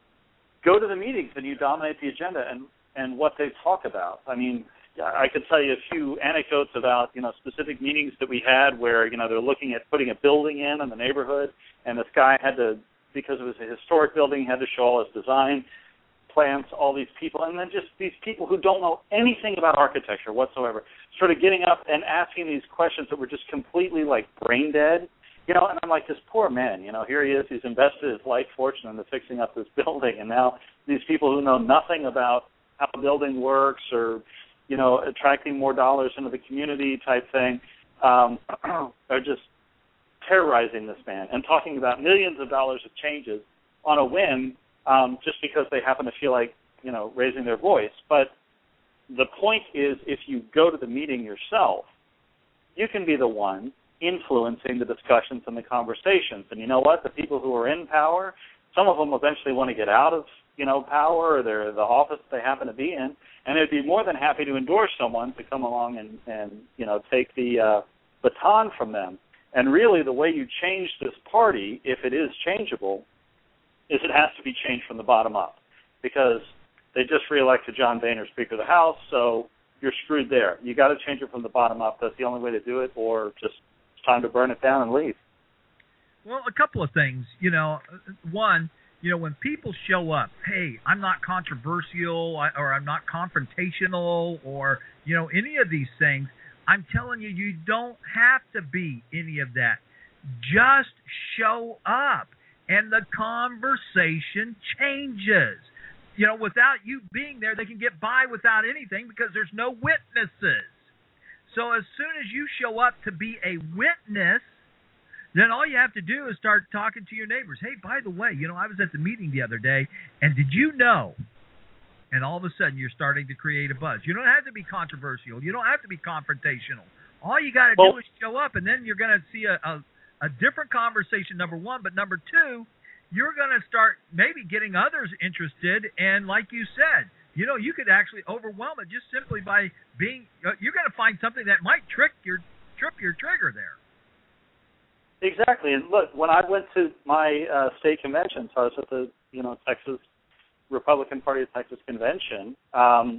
go to the meetings and you dominate the agenda and what they talk about. I mean, I could tell you a few anecdotes about, specific meetings that we had where, they're looking at putting a building in the neighborhood, and this guy had to, because it was a historic building, had to show all his design plans, all these people, and then just these people who don't know anything about architecture whatsoever, sort of getting up and asking these questions that were just completely, like, brain dead. And I'm like, this poor man, here he is, he's invested his life fortune into fixing up this building, and now these people who know nothing about how a building works or, attracting more dollars into the community type thing, are just terrorizing this man and talking about millions of dollars of changes on a whim, just because they happen to feel like, raising their voice. But the point is, if you go to the meeting yourself, you can be the one influencing the discussions and the conversations. And you know what? The people who are in power, some of them eventually want to get out of, power or the office they happen to be in, and they'd be more than happy to endorse someone to come along and take the baton from them. And really the way you change this party, if it is changeable, is it has to be changed from the bottom up, because they just reelected John Boehner Speaker of the House, so you're screwed there. You got to change it from the bottom up. That's the only way to do it, or just it's time to burn it down and leave. Well, a couple of things. One, when people show up, hey, I'm not controversial or I'm not confrontational or, any of these things, I'm telling you, you don't have to be any of that. Just show up and the conversation changes. Without you being there, they can get by without anything because there's no witnesses. So as soon as you show up to be a witness, then all you have to do is start talking to your neighbors. Hey, by the way, I was at the meeting the other day, and did you know? And all of a sudden, you're starting to create a buzz. You don't have to be controversial. You don't have to be confrontational. All you got to do is show up, and then you're going to see a different conversation, number one. But number two, you're going to start maybe getting others interested. And like you said, you could actually overwhelm it just simply by being. You're going to find something that might trip your trigger there. Exactly. And look, when I went to my state convention, so I was at the Texas Republican Party of Texas convention. I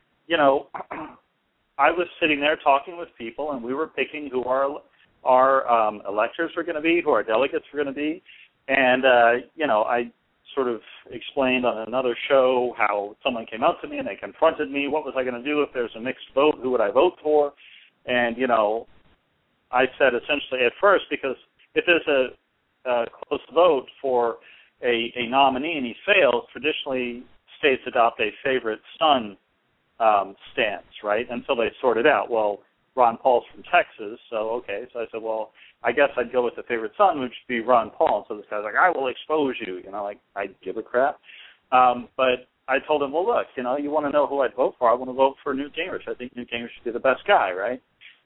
was sitting there talking with people, and we were picking who our electors were going to be, who our delegates were going to be, and I sort of explained on another show how someone came up to me and they confronted me. What was I going to do if there's a mixed vote? Who would I vote for? And I said essentially at first, because if there's a close vote for a nominee and he fails, traditionally states adopt a favorite son stance, right, until they sort it out. Well, Ron Paul's from Texas, so okay. So I said, well, I guess I'd go with the favorite son, which would be Ron Paul. So this guy's like, I will expose you. I give a crap. But I told him, well, look, you want to know who I'd vote for? I want to vote for Newt Gingrich. I think Newt Gingrich should be the best guy, right?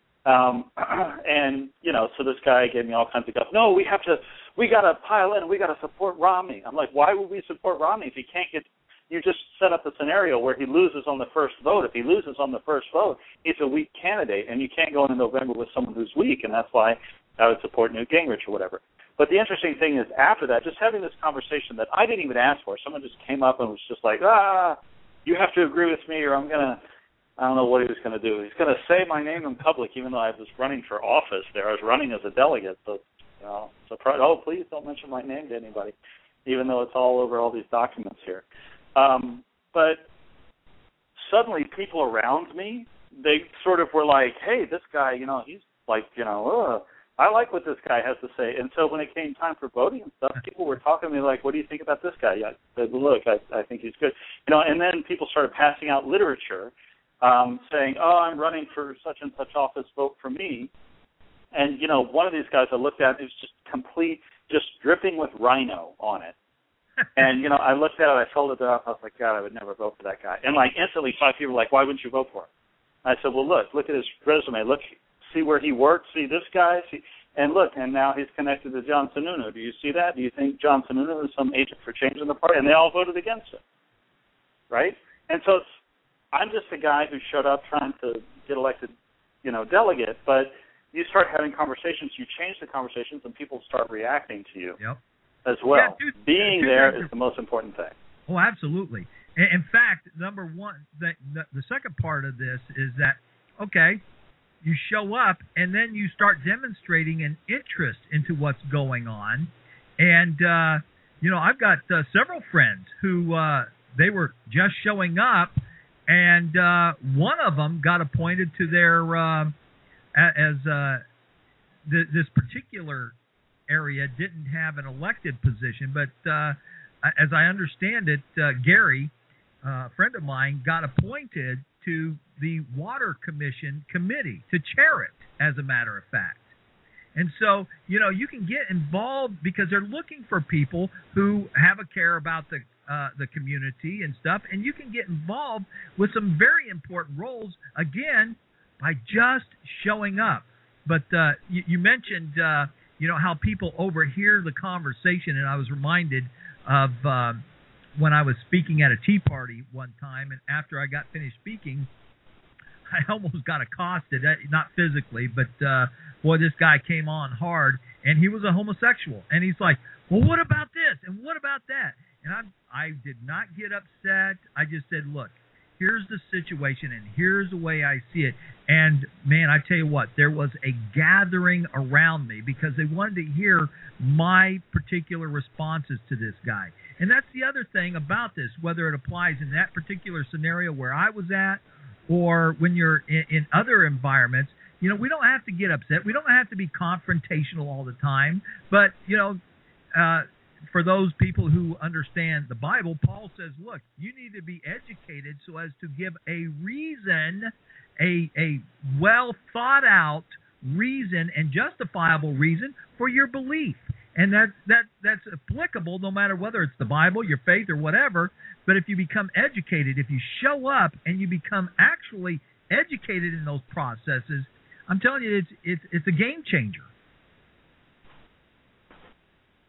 So this guy gave me all kinds of stuff. No, we got to pile in. We got to support Romney. I'm like, why would we support Romney if he can't get? You just set up a scenario where he loses on the first vote. If he loses on the first vote, he's a weak candidate, and you can't go into November with someone who's weak, and that's why I would support Newt Gingrich or whatever. But the interesting thing is, after that, just having this conversation that I didn't even ask for, someone just came up and was just like, you have to agree with me, or I don't know what he was going to do. He's going to say my name in public, even though I was running for office there. I was running as a delegate, so please don't mention my name to anybody, even though it's all over all these documents here. But suddenly people around me, they sort of were like, hey, this guy, he's like, I like what this guy has to say. And so when it came time for voting and stuff, people were talking to me like, what do you think about this guy? I said, look, I think he's good. And then people started passing out literature saying, I'm running for such and such office, vote for me. And, one of these guys I looked at, it was just dripping with rhino on it. And, I looked at it, I folded it up, I was like, God, I would never vote for that guy. And, instantly 5 people were like, why wouldn't you vote for him? I said, well, look at his resume. Look, see where he worked, see this guy, and look, and now he's connected to John Sununu. Do you see that? Do you think John Sununu is some agent for change in the party? And they all voted against him, right? And so I'm just a guy who showed up trying to get elected, delegate, but you start having conversations, you change the conversations, and people start reacting to you. Yep. As well. Yeah, being there is the most important thing. Oh, absolutely. In fact, number one, the second part of this is that, okay, you show up and then you start demonstrating an interest into what's going on. And, I've got several friends who they were just showing up, and one of them got appointed to their this particular area didn't have an elected position, but as I understand it, Gary, a friend of mine, got appointed to the Water Commission committee to chair it, as a matter of fact. And so, you can get involved because they're looking for people who have a care about the community and stuff, and you can get involved with some very important roles, again, by just showing up. But you mentioned how people overhear the conversation, and I was reminded of when I was speaking at a tea party one time, and after I got finished speaking, I almost got accosted, not physically, but boy, this guy came on hard, and he was a homosexual, and he's like, well, what about this, and what about that? And I did not get upset. I just said, look, here's the situation, and here's the way I see it. And, man, I tell you what, there was a gathering around me because they wanted to hear my particular responses to this guy. And that's the other thing about this, whether it applies in that particular scenario where I was at or when you're in other environments. We don't have to get upset. We don't have to be confrontational all the time. But, for those people who understand the Bible, Paul says, look, you need to be educated so as to give a reason, a well-thought-out reason and justifiable reason for your belief. And that's applicable no matter whether it's the Bible, your faith, or whatever. But if you become educated, if you show up and you become actually educated in those processes, I'm telling you, it's a game changer.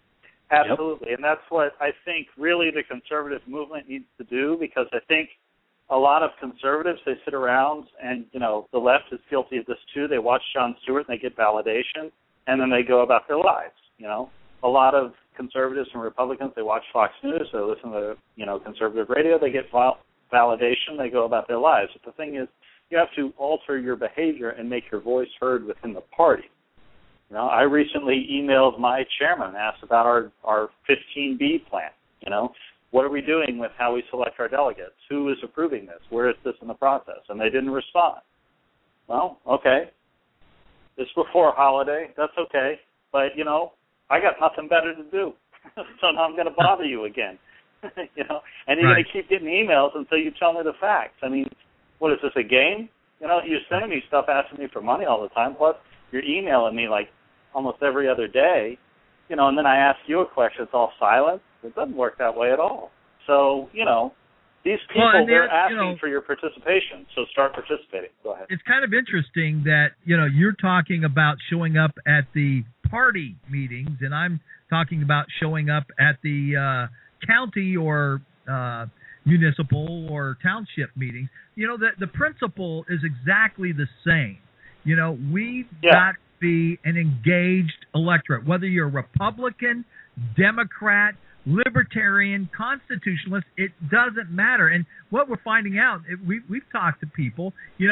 Absolutely, and that's what I think really the conservative movement needs to do, because I think a lot of conservatives, they sit around and, the left is guilty of this too. They watch Jon Stewart and they get validation, and then they go about their lives, A lot of conservatives and Republicans, they watch Fox News, they listen to, conservative radio, they get validation, they go about their lives. But the thing is, you have to alter your behavior and make your voice heard within the party. I recently emailed my chairman and asked about our 15B plan. What are we doing with how we select our delegates? Who is approving this? Where is this in the process? And they didn't respond. Well, okay. It's before a holiday. That's okay. But, I got nothing better to do. So now I'm going to bother you again. And you're going to keep getting emails until you tell me the facts. I mean, what is this, a game? You're sending me stuff asking me for money all the time. Plus, you're emailing me like almost every other day. And then I ask you a question. It's all silent. It doesn't work that way at all. So, these people, they're asking for your participation, so start participating. Go ahead. It's kind of interesting that, you're talking about showing up at the party meetings, and I'm talking about showing up at the county or municipal or township meetings. The principle is exactly the same. We've got to be an engaged electorate, whether you're Republican, Democrat, Libertarian, Constitutionalist, it doesn't matter. And what we're finding out, we've talked to people,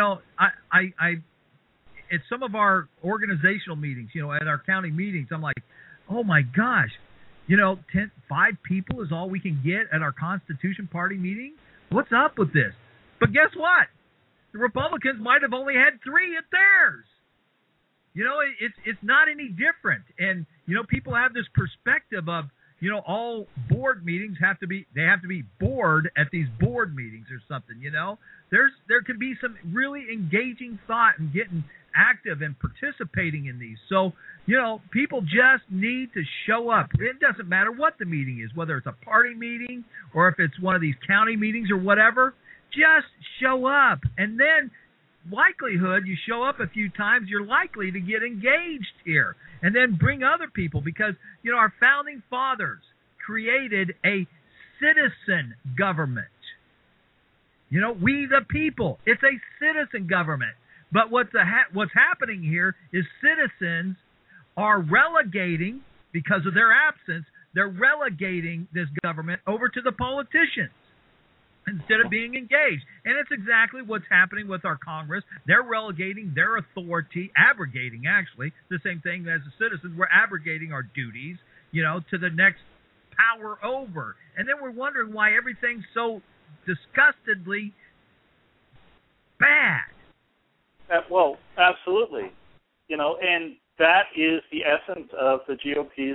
I at some of our organizational meetings, at our county meetings, I'm like, oh my gosh, 5 people is all we can get at our Constitution Party meeting? What's up with this? But guess what? The Republicans might have only had 3 at theirs. It's not any different. And, people have this perspective of, all board meetings have to be bored at these board meetings or something, There can be some really engaging thought and getting active and participating in these. So, people just need to show up. It doesn't matter what the meeting is, whether it's a party meeting or if it's one of these county meetings or whatever, just show up. And then likelihood you show up a few times, you're likely to get engaged here. And then bring other people because, our founding fathers created a citizen government. We the people. It's a citizen government. But what's happening here is citizens are relegating, because of their absence, they're relegating this government over to the politicians instead of being engaged. And it's exactly what's happening with our Congress. They're relegating their authority, abrogating actually, the same thing as the citizens. We're abrogating our duties, to the next power over. And then we're wondering why everything's so disgustedly bad. Well, absolutely. And that is the essence of the GOP's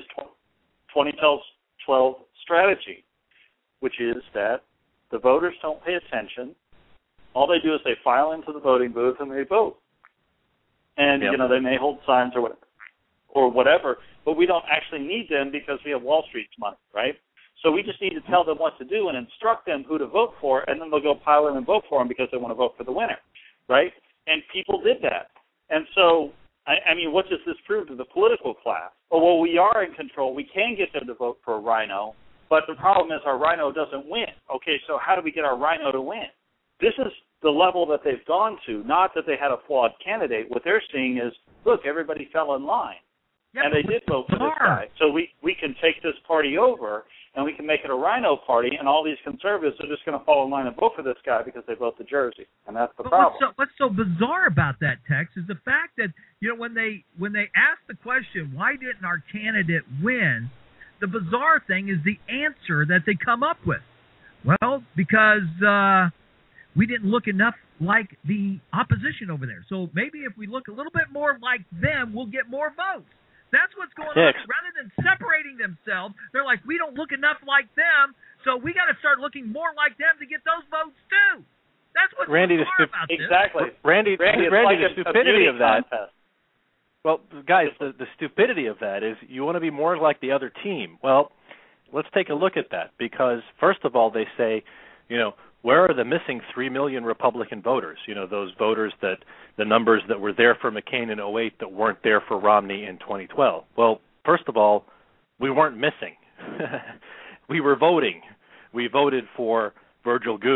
2012 strategy, which is that the voters don't pay attention. All they do is they file into the voting booth and they vote. And, they may hold signs or whatever, but we don't actually need them because we have Wall Street's money, right? So we just need to tell them what to do and instruct them who to vote for, and then they'll go pile in and vote for them because they want to vote for the winner, right? And people did that. And so, I mean, what does this prove to the political class? Oh, well, we are in control. We can get them to vote for a rhino, but the problem is our rhino doesn't win. Okay, so how do we get our rhino to win? This is the level that they've gone to, not that they had a flawed candidate. What they're seeing is, look, everybody fell in line, and they did vote for this guy. So we can take this party over, and we can make it a rhino party, and all these conservatives are just going to fall in line and vote for this guy because they vote the jersey, and that's the problem. What's so bizarre about that, Tex, is the fact that, when they ask the question, why didn't our candidate win, the bizarre thing is the answer that they come up with. Well, because we didn't look enough like the opposition over there. So maybe if we look a little bit more like them, we'll get more votes. That's what's going on. Rather than separating themselves, they're like, we don't look enough like them, so we got to start looking more like them to get those votes too. That's what's bizarre about this. Exactly. Randy, like the stupidity of that. Contest. Well, guys, the stupidity of that is you want to be more like the other team. Well, let's take a look at that because, first of all, they say, where are the missing 3 million Republican voters? Those voters that the numbers that were there for McCain in 2008 that weren't there for Romney in 2012. Well, first of all, we weren't missing. We were voting. We voted for Virgil Goode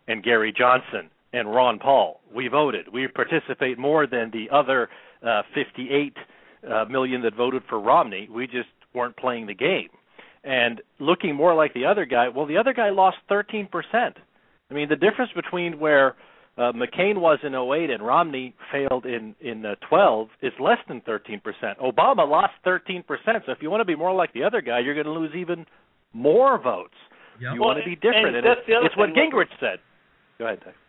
and Gary Johnson and Ron Paul. We voted. We participate more than the other 58 million that voted for Romney. We just weren't playing the game. And looking more like the other guy, well, the other guy lost 13%. I mean, the difference between where McCain was in 08 and Romney failed in 12 is less than 13%. Obama lost 13%. So if you want to be more like the other guy, you're going to lose even more votes. Yep. You want to be different. And it's what Gingrich said. Go ahead, Dave.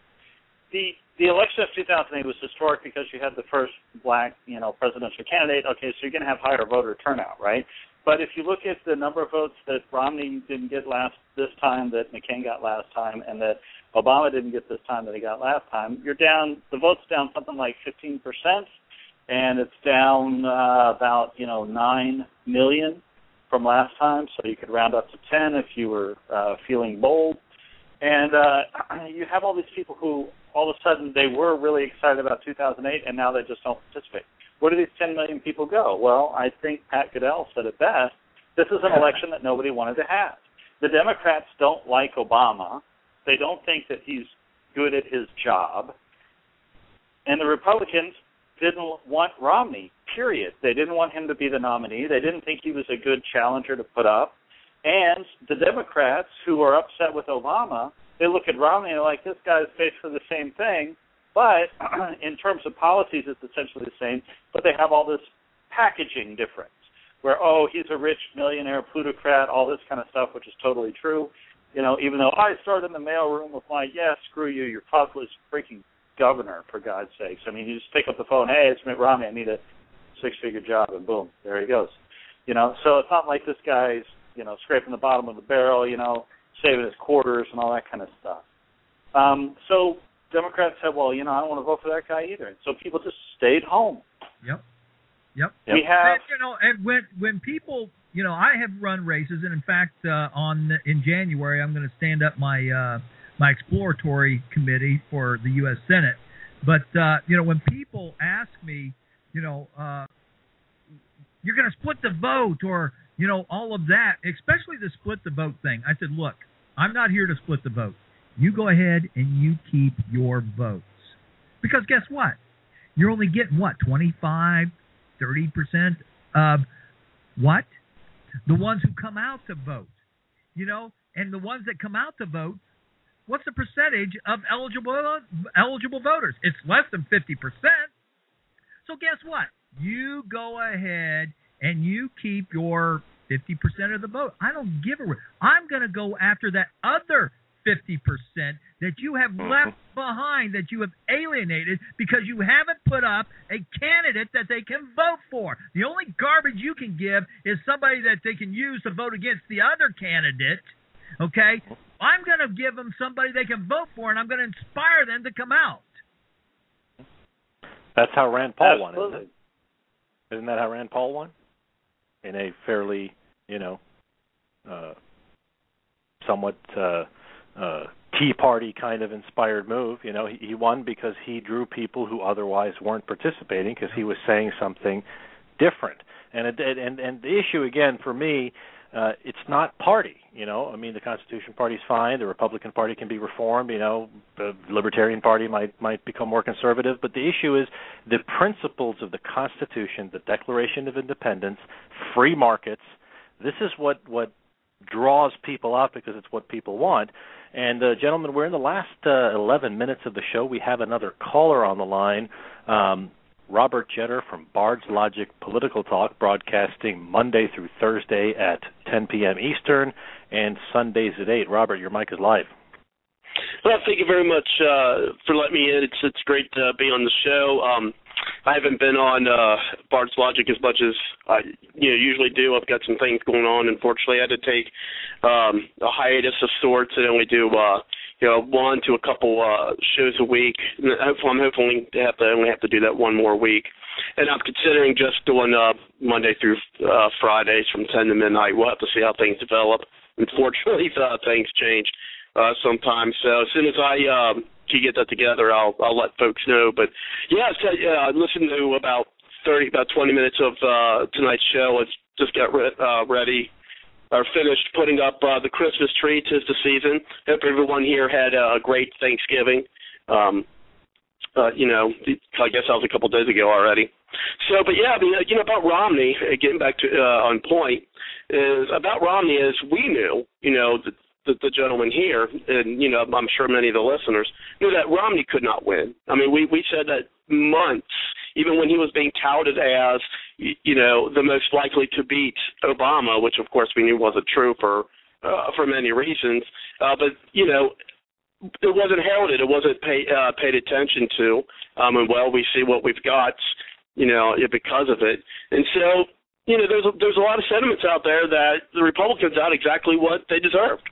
The election of 2008 was historic because you had the first black, presidential candidate. Okay, so you're going to have higher voter turnout, right? But if you look at the number of votes that Romney didn't get this time, that McCain got last time, and that Obama didn't get this time that he got last time, the vote's down something like 15%, and it's down about 9 million from last time. So you could round up to 10 if you were feeling bold. And you have all these people who all of a sudden they were really excited about 2008, and now they just don't participate. Where do these 10 million people go? Well, I think Pat Goodell said it best. This is an election that nobody wanted to have. The Democrats don't like Obama. They don't think that he's good at his job. And the Republicans didn't want Romney, period. They didn't want him to be the nominee. They didn't think he was a good challenger to put up. And the Democrats, who are upset with Obama, they look at Romney and they're like, this guy's basically the same thing. But in terms of policies, it's essentially the same. But they have all this packaging difference where, he's a rich millionaire plutocrat, all this kind of stuff, which is totally true. Even though I started in the mailroom with screw you, you're Caucus freaking governor, for God's sakes. I mean, you just pick up the phone, hey, it's Mitt Romney, I need a 6-figure job, and boom, there he goes. So it's not like this guy's, scraping the bottom of the barrel, saving his quarters and all that kind of stuff. So Democrats said, well, I don't want to vote for that guy either. And so people just stayed home. Yep. We have, and when people, I have run races, and in fact, in January, I'm going to stand up my my exploratory committee for the U.S. Senate. But when people ask me, you're going to split the vote, or all of that, especially the split the vote thing, I said, look, I'm not here to split the vote. You go ahead and you keep your votes. Because guess what? You're only getting, 25, 30% of what? The ones who come out to vote. And the ones that come out to vote, what's the percentage of eligible voters? It's less than 50%. So guess what? You go ahead and you keep your 50% of the vote. I don't give a rip. I'm going to go after that other 50% that you have left behind, that you have alienated because you haven't put up a candidate that they can vote for. The only garbage you can give is somebody that they can use to vote against the other candidate, okay? I'm going to give them somebody they can vote for, and I'm going to inspire them to come out. That's how Rand Paul Absolutely. won, isn't it? Isn't that how Rand Paul won? In a fairly, somewhat Tea Party kind of inspired move. He won because he drew people who otherwise weren't participating because he was saying something different. And the issue again for me, it's not party. I mean, the Constitution Party is fine. The Republican Party can be reformed. The Libertarian Party might become more conservative. But the issue is the principles of the Constitution, the Declaration of Independence, free markets. This is what draws people out because it's what people want. And, gentlemen, we're in the last 11 minutes of the show. We have another caller on the line, Robert Jetter from Bard's Logic Political Talk, broadcasting Monday through Thursday at 10 p.m. Eastern and Sundays at 8. Robert, your mic is live. Well, thank you very much for letting me in. It's great to be on the show. I haven't been on Bard's Logic as much as I usually do. I've got some things going on. Unfortunately, I had to take a hiatus of sorts and only do 1 to a couple shows a week. I'm hoping to only have to do that one more week. And I'm considering just doing Monday through Fridays from 10 to midnight. We'll have to see how things develop. Unfortunately, things change sometimes. So as soon as I can get that together, I'll let folks know. But I listened to about 20 minutes of tonight's show. Let's just get ready finished putting up the Christmas tree. 'Tis the season. Hope everyone here had a great Thanksgiving. You know, I guess that was a couple days ago already. So, but yeah, I mean, you know, about Romney, getting back to on point, is about Romney is we knew, you know, the gentleman here, and, you know, I'm sure many of the listeners knew that Romney could not win. I mean, we said that months, even when he was being touted as, you know, the most likely to beat Obama, which of course we knew wasn't true for many reasons. But, you know, it wasn't heralded. It wasn't paid attention to. And, well, we see what we've got, you know, because of it. And so, you know, there's a lot of sentiments out there that the Republicans got exactly what they deserved.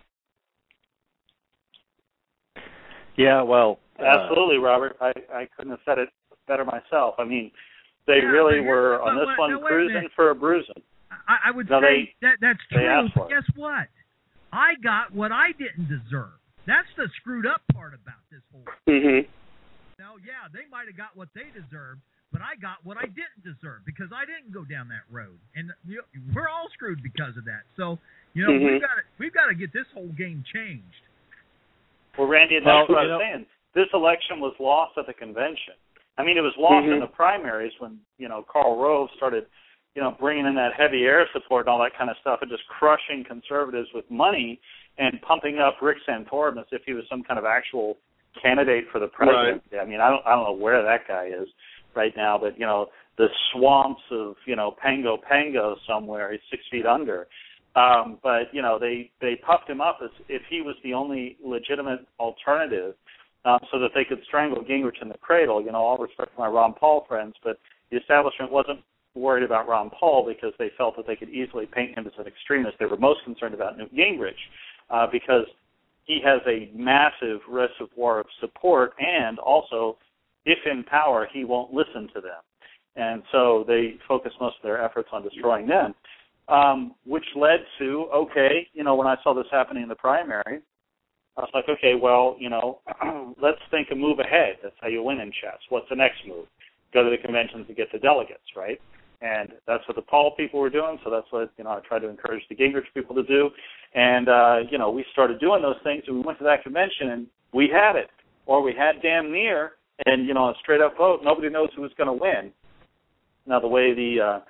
Yeah, well, absolutely, Robert. I couldn't have said it better myself. I mean, they really were on this one cruising for a bruising. I would say that's true. But guess what? I got what I didn't deserve. That's the screwed up part about this whole thing. Mm-hmm. Now, yeah, they might have got what they deserved, but I got what I didn't deserve because I didn't go down that road, and you know, we're all screwed because of that. So, you know, we've got to get this whole game changed. Well, Randy, and that's what I was saying. This election was lost at the convention. I mean, it was lost in the primaries when, you know, Karl Rove started, you know, bringing in that heavy air support and all that kind of stuff and just crushing conservatives with money and pumping up Rick Santorum as if he was some kind of actual candidate for the presidency. Right. I mean, I don't know where that guy is right now, but, you know, the swamps of, you know, Pango somewhere, he's 6 feet under. But, you know, they puffed him up as if he was the only legitimate alternative so that they could strangle Gingrich in the cradle. You know, all respect to my Ron Paul friends, but the establishment wasn't worried about Ron Paul because they felt that they could easily paint him as an extremist. They were most concerned about Newt Gingrich because he has a massive reservoir of support, and also, if in power, he won't listen to them. And so they focused most of their efforts on destroying them. Which led to, okay, you know, when I saw this happening in the primary, I was like, okay, well, you know, let's think a move ahead. That's how you win in chess. What's the next move? Go to the convention to get the delegates, right? And that's what the Paul people were doing, so that's what, you know, I tried to encourage the Gingrich people to do. And, you know, we started doing those things, and we went to that convention, and we had it. Or we had damn near, and, you know, a straight-up vote. Nobody knows who was going to win. Now, the way the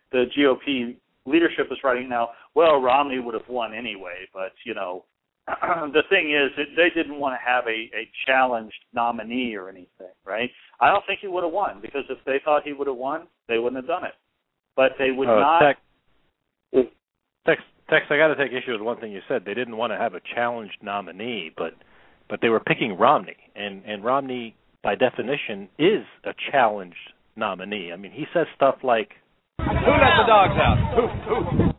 GOP leadership is writing now, well, Romney would have won anyway, but, you know, the thing is that they didn't want to have a challenged nominee or anything, right? I don't think he would have won, because if they thought he would have won, they wouldn't have done it. But they would not. Tex, I got to take issue with one thing you said. They didn't want to have a challenged nominee, but they were picking Romney, and Romney, by definition, is a challenged nominee. I mean, he says stuff like, "Who let the dogs out? Who?"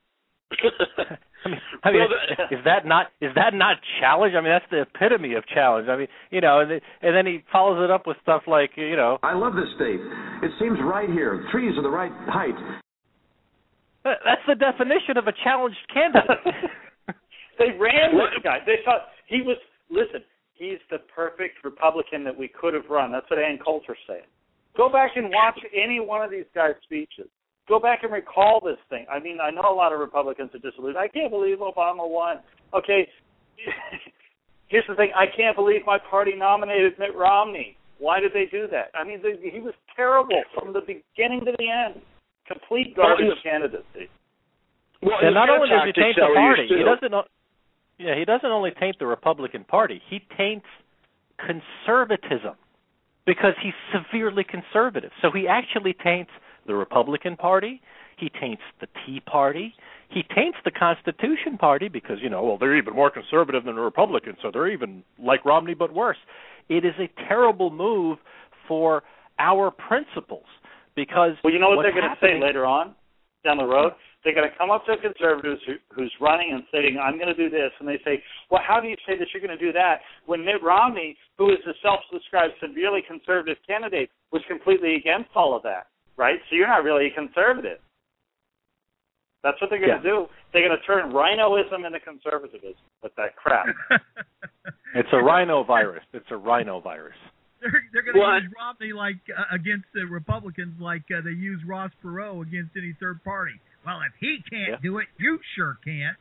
I mean, is that not challenge? I mean, that's the epitome of challenge. I mean, you know, and then he follows it up with stuff like, you know, I love this state. It seems right here. Trees are the right height. That's the definition of a challenged candidate. They ran this guy. They thought he was. Listen, he's the perfect Republican that we could have run. That's what Ann Coulter said. Go back and watch any one of these guys' speeches. Go back and recall this thing. I mean, I know a lot of Republicans are disillusioned. I can't believe Obama won. Okay, here's the thing. I can't believe my party nominated Mitt Romney. Why did they do that? I mean, he was terrible from the beginning to the end. Complete garbage candidacy. Well, and not only does he taint the party, he doesn't only taint the Republican Party, he taints conservatism because he's severely conservative. So he actually taints the Republican Party, he taints the Tea Party, he taints the Constitution Party because, you know, well, they're even more conservative than the Republicans, so they're even like Romney but worse. It is a terrible move for our principles because... Well, you know what they're going to say later on down the road? They're going to come up to a conservative who's running and saying, I'm going to do this. And they say, well, how do you say that you're going to do that when Mitt Romney, who is a self-described severely conservative candidate, was completely against all of that, right? So you're not really a conservative. That's what they're going to do. They're going to turn rhinoism into conservatism with that crap. It's a rhino virus. It's a rhino virus. They're going to use Romney like against the Republicans like they use Ross Perot against any third party. Well, if he can't do it, you sure can't.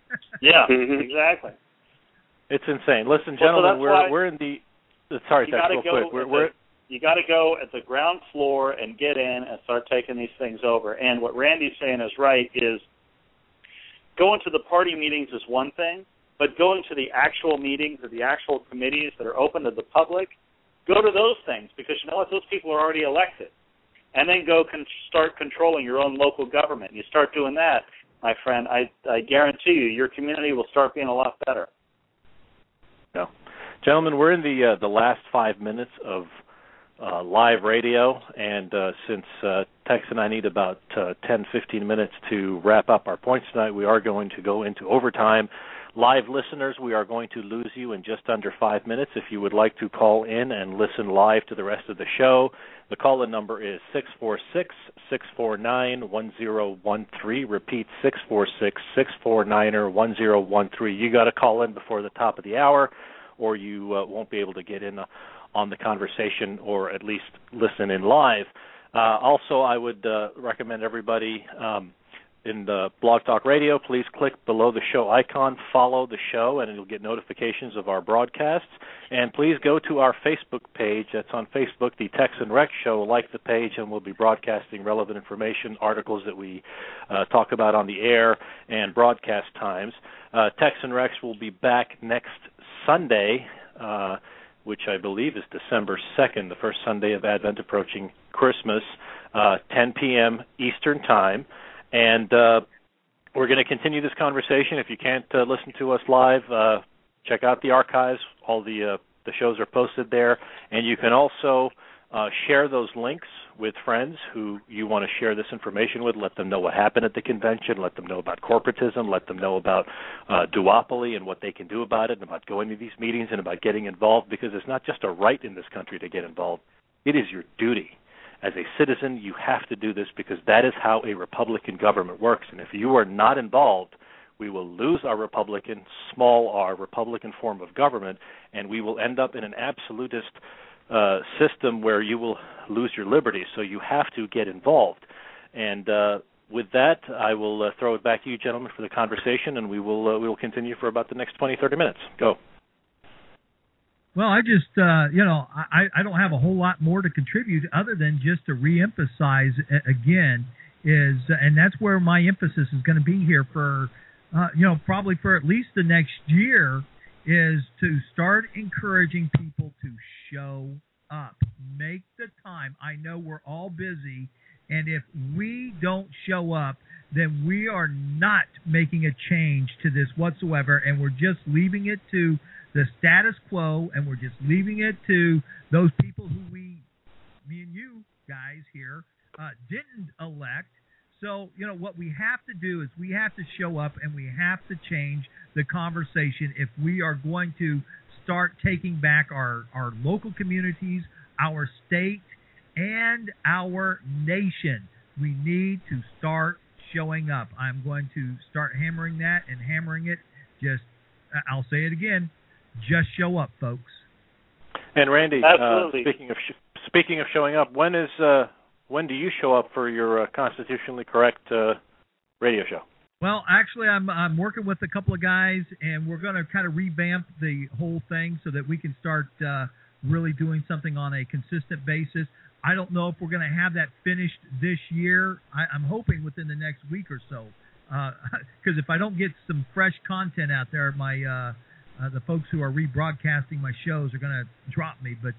Yeah, exactly. It's insane. Listen, gentlemen, we're in the. Sorry, Tex, real quick. You got to go at the ground floor and get in and start taking these things over. And what Randy's saying is right, is going to the party meetings is one thing, but going to the actual meetings or the actual committees that are open to the public, go to those things, because you know what? Those people are already elected. And then go start controlling your own local government. You start doing that, my friend, I guarantee you, your community will start being a lot better. Yeah. Gentlemen, we're in the last 5 minutes of live radio, and since Tex and I need about 10, 15 minutes to wrap up our points tonight, we are going to go into overtime. Live listeners, we are going to lose you in just under 5 minutes. If you would like to call in and listen live to the rest of the show, the call-in number is 646-649-1013. Repeat, 646-649-1013. You got to call in before the top of the hour, or you won't be able to get in on the conversation, or at least listen in live. Also, I would recommend everybody in the Blog Talk Radio, please click below the show icon, follow the show, and you'll get notifications of our broadcasts. And please go to our Facebook page. That's on Facebook, the Tex and Rex Show. Like the page, and we'll be broadcasting relevant information, articles that we talk about on the air, and broadcast times. Tex and Rex will be back next Sunday, which I believe is December 2nd, the first Sunday of Advent approaching Christmas, 10 p.m. Eastern Time. And we're going to continue this conversation. If you can't listen to us live, check out the archives. All the shows are posted there. And you can also share those links with friends who you want to share this information with. Let them know what happened at the convention. Let them know about corporatism. Let them know about duopoly and what they can do about it, and about going to these meetings and about getting involved, because it's not just a right in this country to get involved. It is your duty. As a citizen, you have to do this, because that is how a Republican government works. And if you are not involved, we will lose our Republican, small r, Republican form of government, and we will end up in an absolutist system where you will lose your liberty. So you have to get involved. And with that, I will throw it back to you, gentlemen, for the conversation, and we will continue for about the next 20, 30 minutes. Go. Well, I just, I don't have a whole lot more to contribute other than just to reemphasize again and that's where my emphasis is going to be here for, probably for at least the next year, is to start encouraging people to show up. Make the time. I know we're all busy, and if we don't show up, then we are not making a change to this whatsoever, and we're just leaving it to the status quo, and we're just leaving it to those people who me and you guys here, didn't elect. So, what we have to do is we have to show up, and we have to change the conversation if we are going to start taking back our local communities, our state, and our nation. We need to start showing up. I'm going to start hammering that and hammering it. I'll say it again. Just show up, folks. And Randy, absolutely. Speaking of showing up, when do you show up for your constitutionally correct radio show? Well, actually, I'm working with a couple of guys, and we're going to kind of revamp the whole thing so that we can start really doing something on a consistent basis. I don't know if we're going to have that finished this year. I'm hoping within the next week or so, because if I don't get some fresh content out there, the folks who are rebroadcasting my shows are going to drop me. But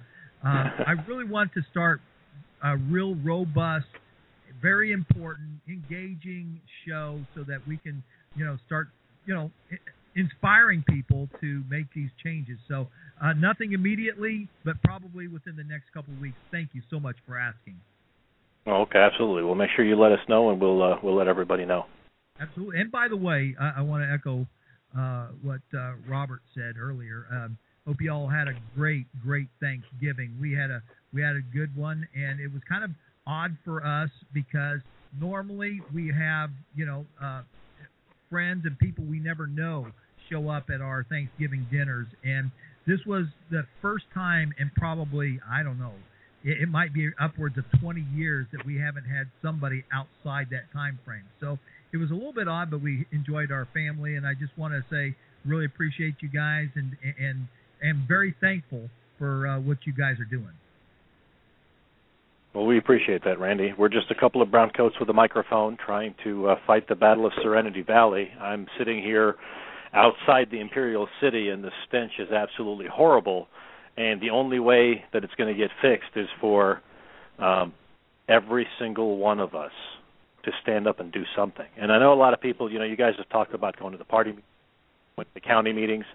I really want to start a real robust, very important, engaging show so that we can, start, inspiring people to make these changes. So nothing immediately, but probably within the next couple of weeks. Thank you so much for asking. Oh, okay, absolutely. We'll make sure you let us know, and we'll let everybody know. Absolutely. And by the way, I want to echo what Robert said earlier. Hope you all had a great Thanksgiving. We had a good one, and it was kind of odd for us because normally we have friends and people we never know show up at our Thanksgiving dinners, and this was the first time in probably, I don't know, it might be upwards of 20 years that we haven't had somebody outside that time frame. So it was a little bit odd, but we enjoyed our family, and I just want to say really appreciate you guys and am very thankful for what you guys are doing. Well, we appreciate that, Randy. We're just a couple of browncoats with a microphone trying to fight the battle of Serenity Valley. I'm sitting here outside the Imperial City, and the stench is absolutely horrible. And the only way that it's going to get fixed is for every single one of us to stand up and do something. And I know a lot of people, you guys have talked about going to the party, with the county meetings.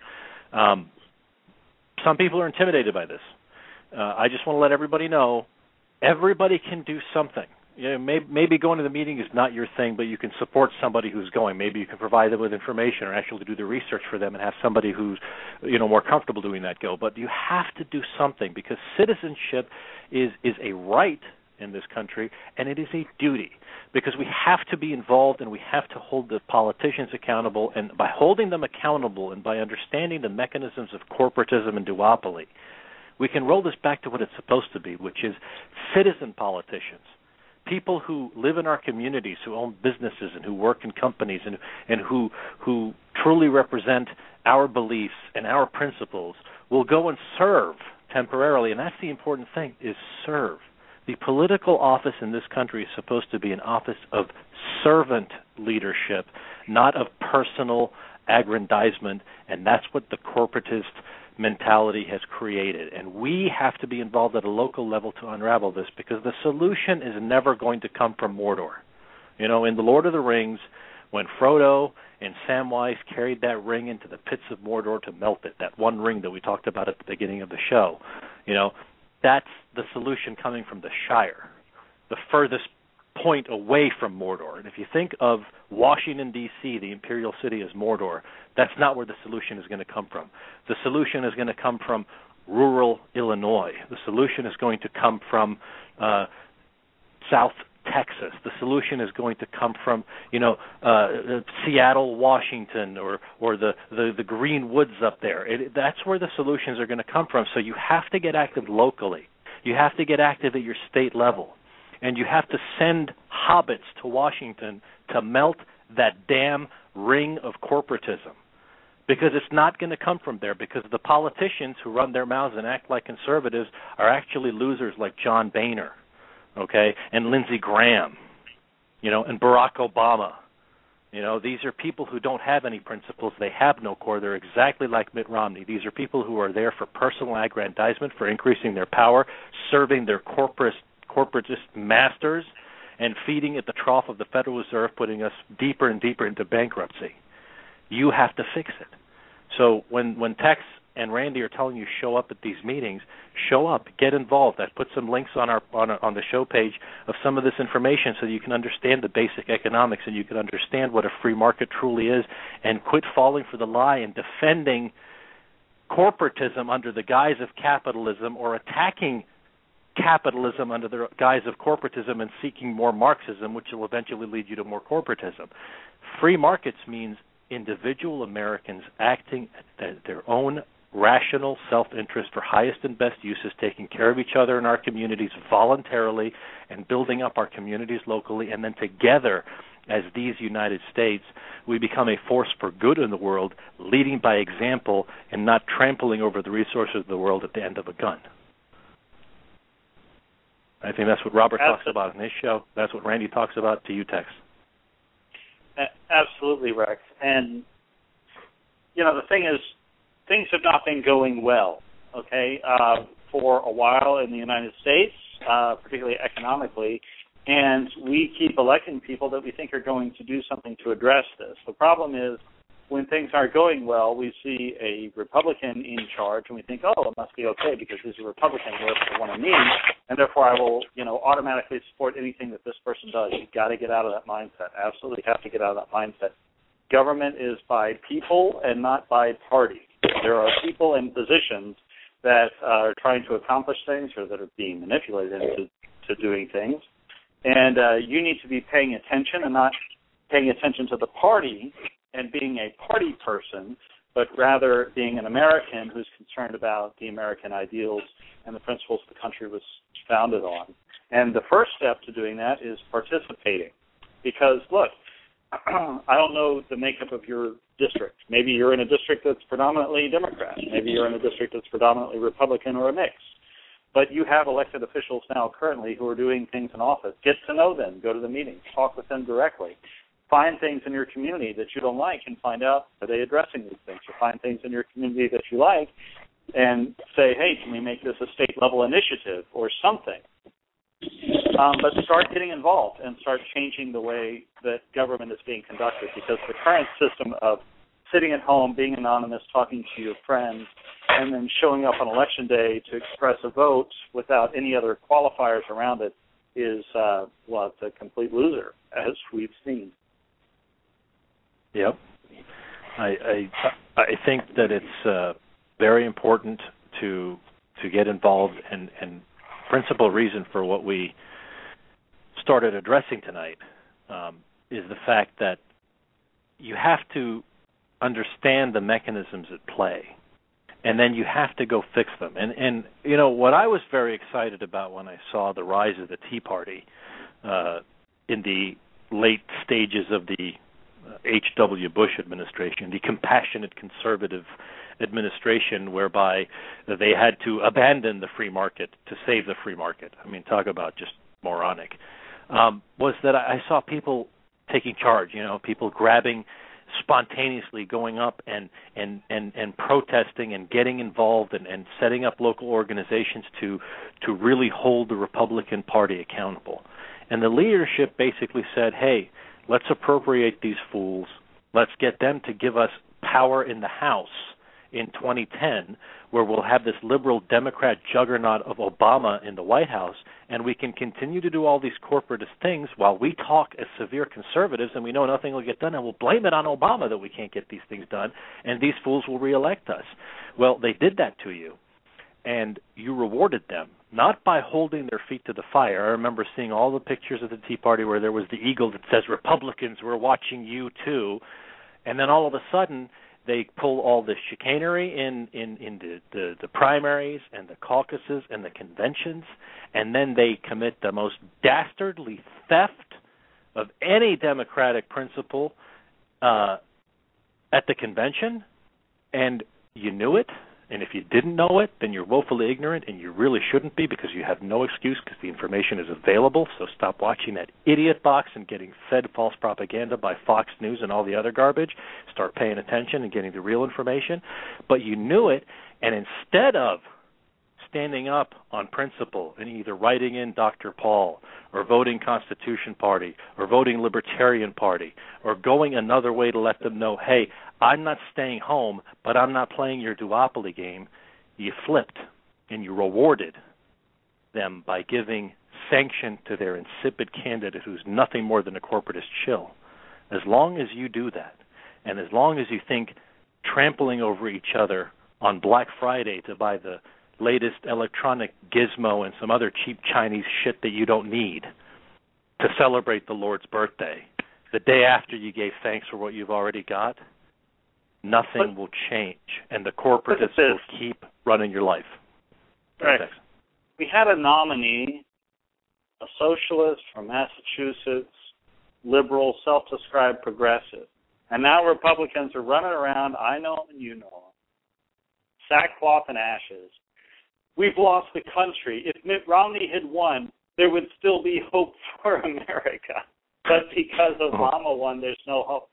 Some people are intimidated by this. I just want to let everybody know, everybody can do something. Maybe going to the meeting is not your thing, but you can support somebody who's going. Maybe you can provide them with information or actually do the research for them and have somebody who's more comfortable doing that go. But you have to do something, because citizenship is a right in this country, and it is a duty, because we have to be involved and we have to hold the politicians accountable. And by holding them accountable and by understanding the mechanisms of corporatism and duopoly, we can roll this back to what it's supposed to be, which is citizen politicians. People who live in our communities, who own businesses and who work in companies and who truly represent our beliefs and our principles will go and serve temporarily. And that's the important thing, is serve. The political office in this country is supposed to be an office of servant leadership, not of personal aggrandizement, and that's what the corporatist mentality has created. And we have to be involved at a local level to unravel this, because the solution is never going to come from Mordor. In The Lord of the Rings, when Frodo and Samwise carried that ring into the pits of Mordor to melt it, that one ring that we talked about at the beginning of the show, that's the solution coming from the Shire, the furthest point away from Mordor. And if you think of Washington, D.C., the Imperial City, as Mordor, that's not where the solution is going to come from. The solution is going to come from rural Illinois. The solution is going to come from South Texas. The solution is going to come from, Seattle, Washington, or the green woods up there. That's where the solutions are going to come from. So you have to get active locally. You have to get active at your state level. And you have to send hobbits to Washington to melt that damn ring of corporatism, because it's not going to come from there, because the politicians who run their mouths and act like conservatives are actually losers like John Boehner, and Lindsey Graham, and Barack Obama. These are people who don't have any principles. They have no core. They're exactly like Mitt Romney. These are people who are there for personal aggrandizement, for increasing their power, serving their corporatist masters, and feeding at the trough of the Federal Reserve, putting us deeper and deeper into bankruptcy. You have to fix it. So when Tex and Randy are telling you show up at these meetings, show up, get involved. I've put some links on the show page of some of this information so you can understand the basic economics and you can understand what a free market truly is, and quit falling for the lie and defending corporatism under the guise of capitalism, or attacking capitalism under the guise of corporatism and seeking more Marxism, which will eventually lead you to more corporatism. Free markets means individual Americans acting at their own rational self-interest for highest and best uses, taking care of each other in our communities voluntarily and building up our communities locally, and then together as these United States, we become a force for good in the world, leading by example and not trampling over the resources of the world at the end of a gun. I think that's what Robert talks about in his show. That's what Randy talks about to you, Tex. Absolutely, Rex. And, the thing is, things have not been going well, for a while in the United States, particularly economically, and we keep electing people that we think are going to do something to address this. The problem is, when things aren't going well, we see a Republican in charge, and we think, it must be okay because he's a Republican, we're one of me, and therefore I will, automatically support anything that this person does. You've got to get out of that mindset. Absolutely have to get out of that mindset. Government is by people and not by party. There are people in positions that are trying to accomplish things or that are being manipulated into doing things, and you need to be paying attention and not paying attention to the party and being a party person, but rather being an American who's concerned about the American ideals and the principles the country was founded on. And the first step to doing that is participating. Because, look, I don't know the makeup of your district. Maybe you're in a district that's predominantly Democrat. Maybe you're in a district that's predominantly Republican or a mix. But you have elected officials now currently who are doing things in office. Get to know them. Go to the meetings. Talk with them directly. Find things in your community that you don't like and find out, are they addressing these things? Or find things in your community that you like and say, hey, can we make this a state-level initiative or something? But start getting involved and start changing the way that government is being conducted, because the current system of sitting at home, being anonymous, talking to your friends, and then showing up on Election Day to express a vote without any other qualifiers around it is, it's a complete loser, as we've seen. Yep. I think that it's very important to get involved, and principal reason for what we started addressing tonight is the fact that you have to understand the mechanisms at play, and then you have to go fix them. And you know, what I was very excited about when I saw the rise of the Tea Party in the late stages of the H.W. Bush administration, the compassionate conservative administration, whereby they had to abandon the free market to save the free market. I mean, talk about just moronic. Was that I saw people taking charge, you know, people grabbing, spontaneously going up and protesting and getting involved and setting up local organizations to really hold the Republican Party accountable. And the leadership basically said, hey, let's appropriate these fools. Let's get them to give us power in the House in 2010, where we'll have this liberal Democrat juggernaut of Obama in the White House, and we can continue to do all these corporatist things while we talk as severe conservatives and we know nothing will get done, and we'll blame it on Obama that we can't get these things done, and these fools will reelect us. Well, they did that to you, and you rewarded them, not by holding their feet to the fire. I remember seeing all the pictures of the Tea Party where there was the eagle that says, Republicans, we're watching you too, and then all of a sudden they pull all the chicanery in the primaries and the caucuses and the conventions, and then they commit the most dastardly theft of any democratic principle at the convention, and you knew it. And if you didn't know it, then you're woefully ignorant, and you really shouldn't be, because you have no excuse because the information is available. So stop watching that idiot box and getting fed false propaganda by Fox News and all the other garbage. Start paying attention and getting the real information. But you knew it, and instead of standing up on principle and either writing in Dr. Paul or voting Constitution Party or voting Libertarian Party or going another way to let them know, hey, I'm not staying home, but I'm not playing your duopoly game, you flipped and you rewarded them by giving sanction to their insipid candidate who's nothing more than a corporatist shill. As long as you do that, and as long as you think trampling over each other on Black Friday to buy the latest electronic gizmo and some other cheap Chinese shit that you don't need to celebrate the Lord's birthday, the day after you gave thanks for what you've already got, nothing will change, and the corporatists will keep running your life. Right. We had a nominee, a socialist from Massachusetts, liberal, self-described progressive, and now Republicans are running around, I know and you know, sackcloth and ashes. We've lost the country. If Mitt Romney had won, there would still be hope for America. But because Obama won, there's no hope.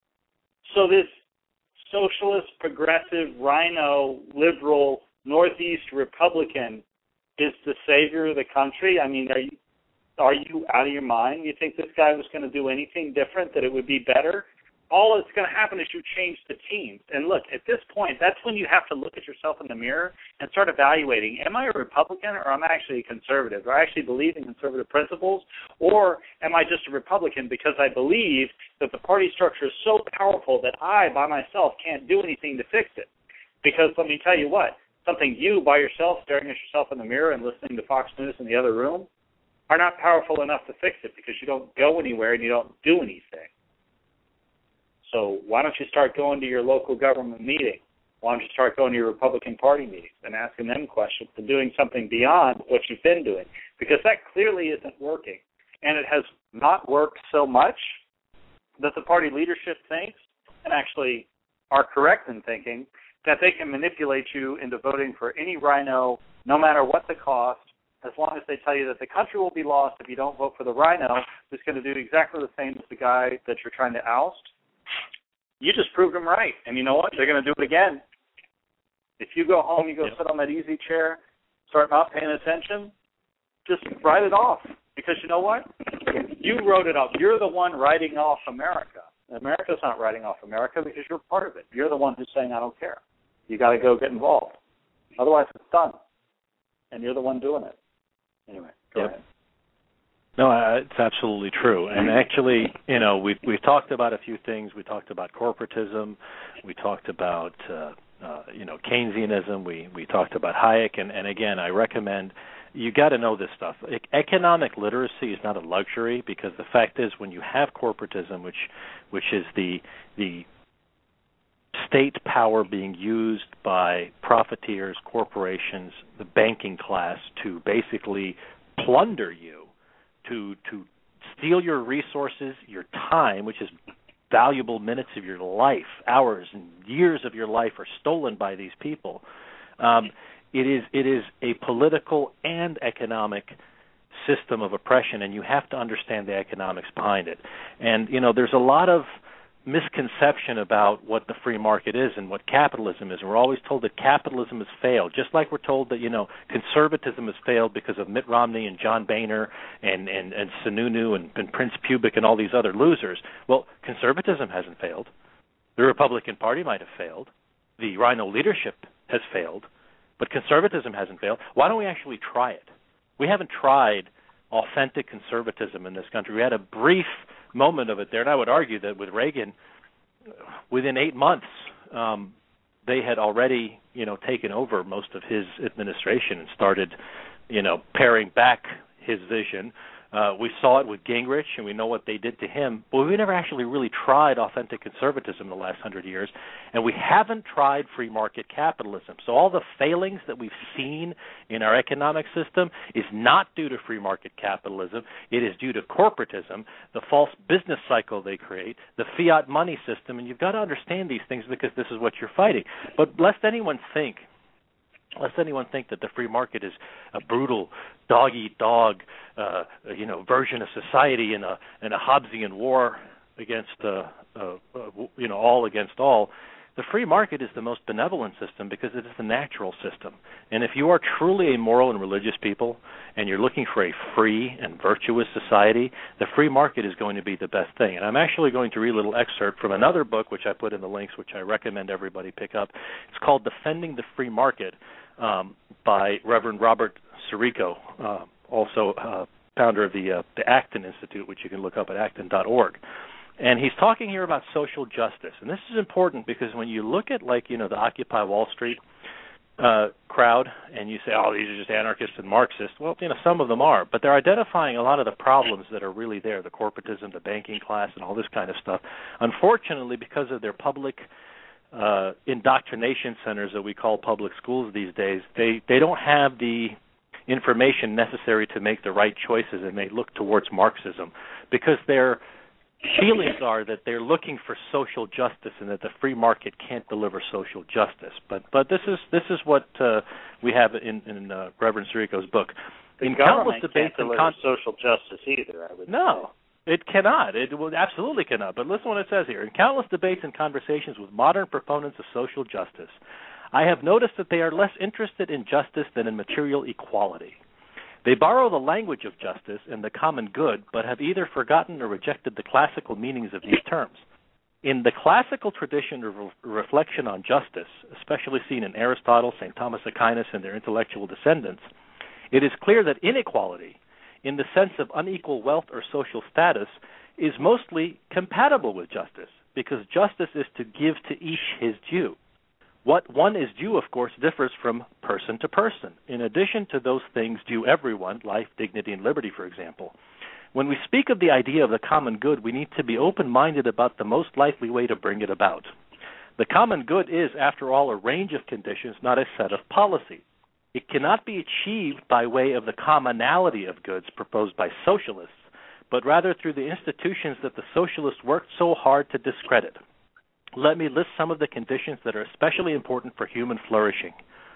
So this socialist, progressive, rhino, liberal, Northeast Republican is the savior of the country? I mean, are you out of your mind? You think this guy was going to do anything different, that it would be better? All that's going to happen is you change the teams. And look, at this point, that's when you have to look at yourself in the mirror and start evaluating, am I a Republican or am I actually a conservative? Do I actually believe in conservative principles, or am I just a Republican because I believe that the party structure is so powerful that I, by myself, can't do anything to fix it? Because let me tell you what, something you, by yourself, staring at yourself in the mirror and listening to Fox News in the other room, are not powerful enough to fix it, because you don't go anywhere and you don't do anything. So why don't you start going to your local government meeting? Why don't you start going to your Republican Party meetings and asking them questions and doing something beyond what you've been doing? Because that clearly isn't working. And it has not worked so much that the party leadership thinks, and actually are correct in thinking, that they can manipulate you into voting for any rhino, no matter what the cost, as long as they tell you that the country will be lost if you don't vote for the rhino, who's going to do exactly the same as the guy that you're trying to oust. You just proved them right. And you know what? They're going to do it again. If you go home, you go sit on that easy chair, start not paying attention, just write it off. Because you know what? You wrote it off. You're the one writing off America. America's not writing off America because you're part of it. You're the one who's saying, I don't care. You got to go get involved. Otherwise, it's done. And you're the one doing it. Anyway, go ahead. No, it's absolutely true. And actually, we've talked about a few things. We talked about corporatism. We talked about, Keynesianism. We talked about Hayek. And again, I recommend you got to know this stuff. Economic literacy is not a luxury because the fact is when you have corporatism, which is the state power being used by profiteers, corporations, the banking class to basically plunder you, to steal your resources, your time, which is valuable minutes of your life, hours and years of your life are stolen by these people. It is a political and economic system of oppression, and you have to understand the economics behind it. And, there's a lot of misconception about what the free market is and what capitalism is. And we're always told that capitalism has failed, just like we're told that, conservatism has failed because of Mitt Romney and John Boehner and Sununu and Prince Pubic and all these other losers. Well, conservatism hasn't failed. The Republican Party might have failed. The Rhino leadership has failed. But conservatism hasn't failed. Why don't we actually try it? We haven't tried authentic conservatism in this country. We had a brief moment of it there, and I would argue that with Reagan, within 8 months, they had already, taken over most of his administration and started, paring back his vision. We saw it with Gingrich, and we know what they did to him. But we never actually really tried authentic conservatism in the last 100 years, and we haven't tried free market capitalism. So all the failings that we've seen in our economic system is not due to free market capitalism. It is due to corporatism, the false business cycle they create, the fiat money system, and you've got to understand these things because this is what you're fighting. But lest anyone think that the free market is a brutal dog-eat-dog, version of society in a Hobbesian war against, all against all. The free market is the most benevolent system because it is the natural system. And if you are truly a moral and religious people and you're looking for a free and virtuous society, the free market is going to be the best thing. And I'm actually going to read a little excerpt from another book, which I put in the links, which I recommend everybody pick up. It's called Defending the Free Market by Reverend Robert Sirico, also founder of the Acton Institute, which you can look up at acton.org. And he's talking here about social justice. And this is important because when you look at, the Occupy Wall Street crowd and you say, oh, these are just anarchists and Marxists, well, some of them are. But they're identifying a lot of the problems that are really there, the corporatism, the banking class, and all this kind of stuff. Unfortunately, because of their public indoctrination centers that we call public schools these days, they don't have the information necessary to make the right choices, and they look towards Marxism because their feelings are that they're looking for social justice and that the free market can't deliver social justice. But this is what we have in Reverend Sirico's book. The government can't deliver social justice either, I would say. No. It cannot. It absolutely cannot. But listen what it says here. In countless debates and conversations with modern proponents of social justice, I have noticed that they are less interested in justice than in material equality. They borrow the language of justice and the common good, but have either forgotten or rejected the classical meanings of these terms. In the classical tradition of reflection on justice, especially seen in Aristotle, St. Thomas Aquinas, and their intellectual descendants, it is clear that inequality, in the sense of unequal wealth or social status, is mostly compatible with justice, because justice is to give to each his due. What one is due, of course, differs from person to person. In addition to those things due everyone, life, dignity, and liberty, for example, When we speak of the idea of the common good, we need to be open-minded about the most likely way to bring it about. The common good is, after all, a range of conditions, not a set of policies. It cannot be achieved by way of the commonality of goods proposed by socialists, but rather through the institutions that the socialists worked so hard to discredit. Let me list some of the conditions that are especially important for human flourishing.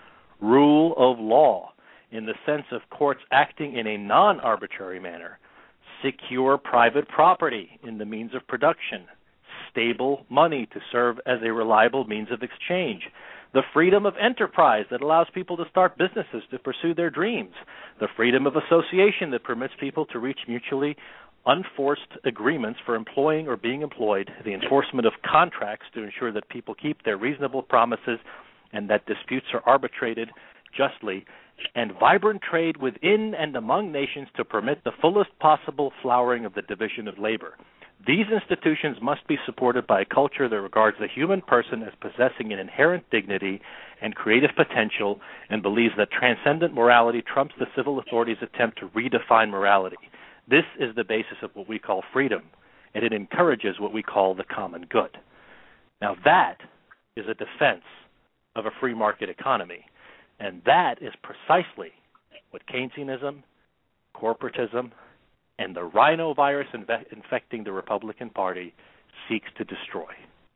Rule of law, in the sense of courts acting in a non-arbitrary manner. Secure private property in the means of production. Stable money to serve as a reliable means of exchange. The freedom of enterprise that allows people to start businesses to pursue their dreams. The freedom of association that permits people to reach mutually unforced agreements for employing or being employed. The enforcement of contracts to ensure that people keep their reasonable promises and that disputes are arbitrated justly. And vibrant trade within and among nations to permit the fullest possible flowering of the division of labor. These institutions must be supported by a culture that regards the human person as possessing an inherent dignity and creative potential and believes that transcendent morality trumps the civil authorities' attempt to redefine morality. This is the basis of what we call freedom, and it encourages what we call the common good. Now that is a defense of a free market economy, and that is precisely what Keynesianism, corporatism, and the rhinovirus infecting the Republican Party seeks to destroy.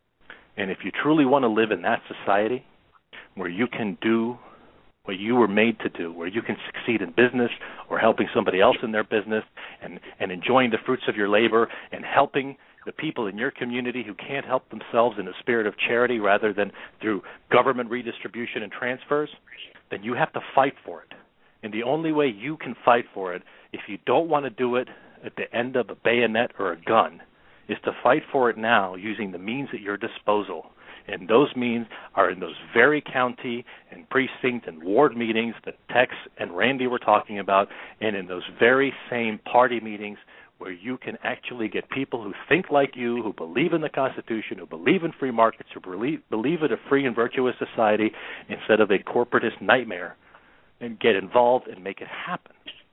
And if you truly want to live in that society where you can do what you were made to do, where you can succeed in business or helping somebody else in their business and enjoying the fruits of your labor and helping the people in your community who can't help themselves in a spirit of charity rather than through government redistribution and transfers, then you have to fight for it. And the only way you can fight for it, if you don't want to do it at the end of a bayonet or a gun, is to fight for it now using the means at your disposal. And those means are in those very county and precinct and ward meetings that Tex and Randy were talking about, and in those very same party meetings where you can actually get people who think like you, who believe in the Constitution, who believe in free markets, who believe in a free and virtuous society instead of a corporatist nightmare, and get involved and make it happen.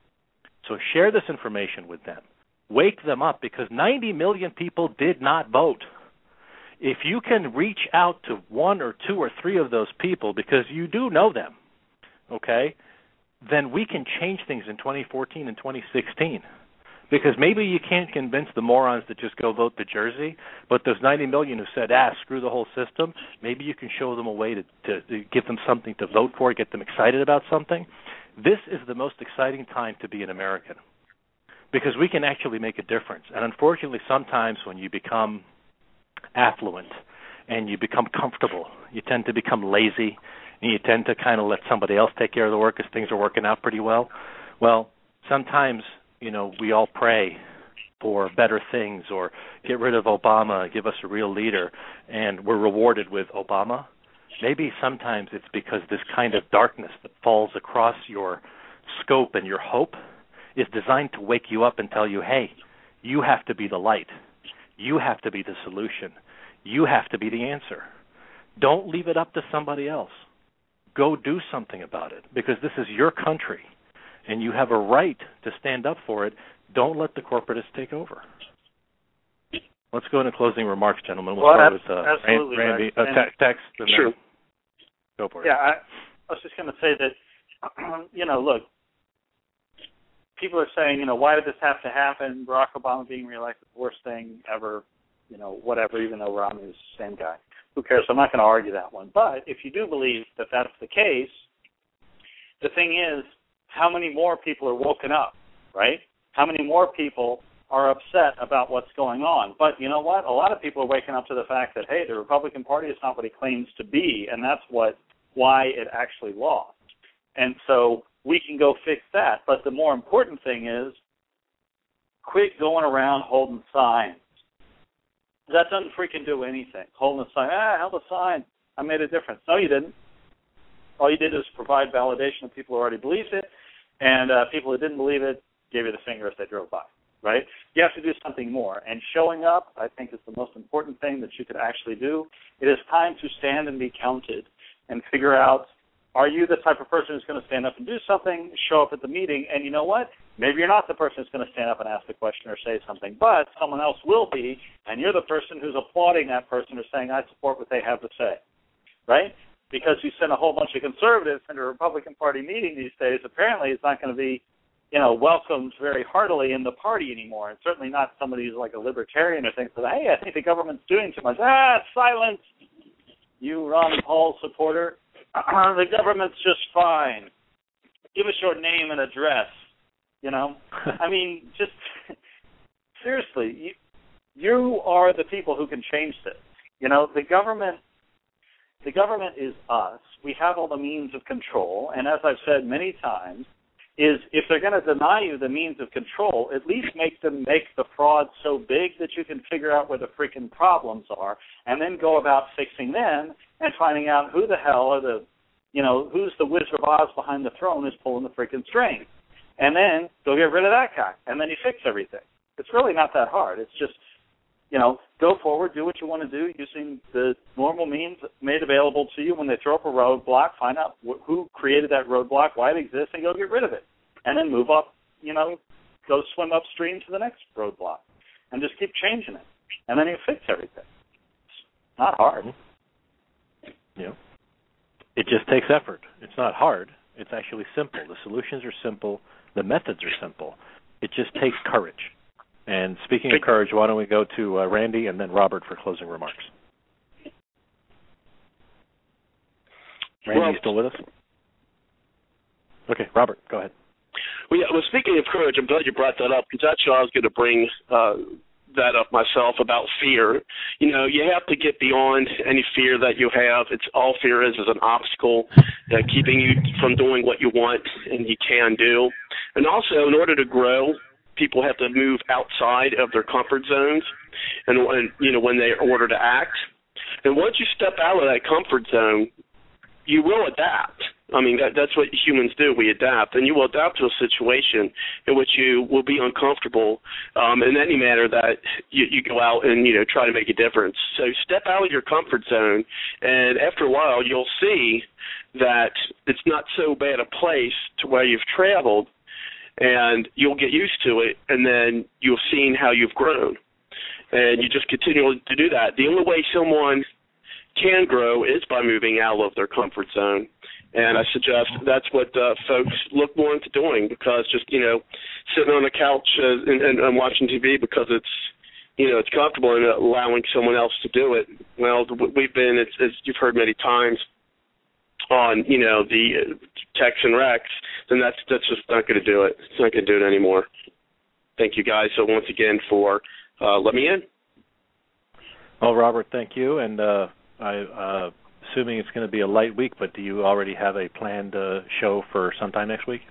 So share this information with them. Wake them up, because 90 million people did not vote. If you can reach out to 1 or 2 or 3 of those people, because you do know them, okay, then we can change things in 2014 and 2016. Because maybe you can't convince the morons to just go vote the Jersey, but those 90 million who said, screw the whole system, maybe you can show them a way to give them something to vote for, get them excited about something. This is the most exciting time to be an American, because we can actually make a difference. And unfortunately, sometimes when you become affluent and you become comfortable, you tend to become lazy, and you tend to kind of let somebody else take care of the work because things are working out pretty well. Well, sometimes, we all pray for better things or get rid of Obama, give us a real leader, and we're rewarded with Obama. Maybe sometimes it's because this kind of darkness that falls across your scope and your hope is designed to wake you up and tell you, hey, you have to be the light. You have to be the solution. You have to be the answer. Don't leave it up to somebody else. Go do something about it, because this is your country, and you have a right to stand up for it. Don't let the corporatists take over. Let's go into closing remarks, gentlemen. We'll start with Randy. Tex. Sure. Go for it. Yeah, I was just going to say that, look, people are saying, why did this have to happen? Barack Obama being reelected, the worst thing ever, whatever, even though Romney is the same guy. Who cares? I'm not going to argue that one. But if you do believe that that's the case, the thing is, how many more people are woken up, right? How many more people are upset about what's going on? But you know what? A lot of people are waking up to the fact that, hey, the Republican Party is not what it claims to be, and that's why it actually lost. And so we can go fix that. But the more important thing is, quit going around holding signs. That doesn't freaking do anything. Holding a sign, I held a sign, I made a difference. No, you didn't. All you did is provide validation of people who already believed it, and people who didn't believe it gave you the finger as they drove by, right? You have to do something more. And showing up, I think, is the most important thing that you could actually do. It is time to stand and be counted and figure out Are you the type of person who's going to stand up and do something, show up at the meeting, and you know what? Maybe you're not the person who's going to stand up and ask the question or say something, but someone else will be, and you're the person who's applauding that person or saying, I support what they have to say, right? Because you send a whole bunch of conservatives into a Republican Party meeting these days, apparently it's not going to be, welcomed very heartily in the party anymore, and certainly not somebody who's like a libertarian or thinks, hey, I think the government's doing too much. Silence, you Ron Paul supporter. The government's just fine. Give us your name and address. I mean, just seriously, you are the people who can change this. The government is us. We have all the means of control, and as I've said many times, is if they're going to deny you the means of control, at least make them make the fraud so big that you can figure out where the freaking problems are, and then go about fixing them and finding out who the hell are the, who's the Wizard of Oz behind the throne who's pulling the freaking strings. And then go get rid of that guy, and then you fix everything. It's really not that hard. It's just, go forward, do what you want to do using the normal means made available to you. When they throw up a roadblock, find out who created that roadblock, why it exists, and go get rid of it. And then move up, go swim upstream to the next roadblock, and just keep changing it. And then you fix everything. It's not hard. Yeah. It just takes effort. It's not hard. It's actually simple. The solutions are simple. The methods are simple. It just takes courage. And speaking of courage, why don't we go to Randy and then Robert for closing remarks. Randy, you still with us? Okay, Robert, go ahead. Well, speaking of courage, I'm glad you brought that up, because actually I was going to bring that up myself about fear. You have to get beyond any fear that you have. It's all fear is an obstacle keeping you from doing what you want and you can do. And also, in order to grow, people have to move outside of their comfort zones and when they're ordered to act. And once you step out of that comfort zone, you will adapt. I mean, that's what humans do. We adapt. And you will adapt to a situation in which you will be uncomfortable in any manner that you go out and, try to make a difference. So step out of your comfort zone, and after a while you'll see that it's not so bad a place to where you've traveled, and you'll get used to it, and then you've seen how you've grown. And you just continue to do that. The only way someone can grow is by moving out of their comfort zone. And I suggest that's what folks look more into doing, because just, sitting on the couch and watching TV because it's, it's comfortable, and allowing someone else to do it. Well, we've been, as you've heard many times, on, the Tex and Rex, then that's just not going to do it. It's not going to do it anymore. Thank you guys so once again for letting me in. Well, Robert, thank you. And I assuming it's going to be a light week, but do you already have a planned show for sometime next week?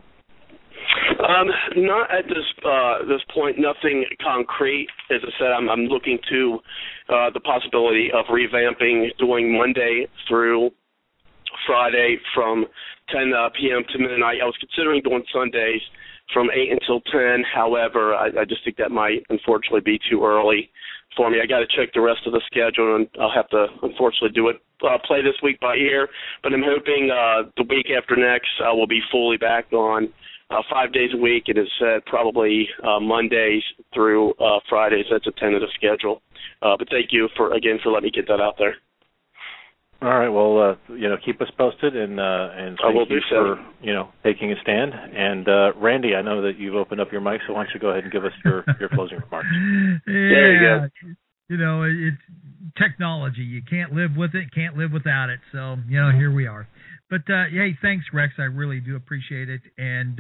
Not at this point. Nothing concrete. As I said, I'm looking to the possibility of revamping, doing Monday through Friday from 10 p.m. to midnight. I was considering doing Sundays from 8 until 10. However, I just think that might unfortunately be too early for me. I got to check the rest of the schedule, and I'll have to unfortunately do it, play this week by ear. But I'm hoping the week after next I will be fully back on 5 days a week. It is probably Mondays through Fridays. That's a tentative schedule. But thank you again for letting me get that out there. All right. Well, keep us posted, and thank you for taking a stand. And Randy, I know that you've opened up your mic, so why don't you go ahead and give us your closing remarks? There you go. It's technology. You can't live with it, can't live without it. So here we are. But hey, thanks, Rex. I really do appreciate it. And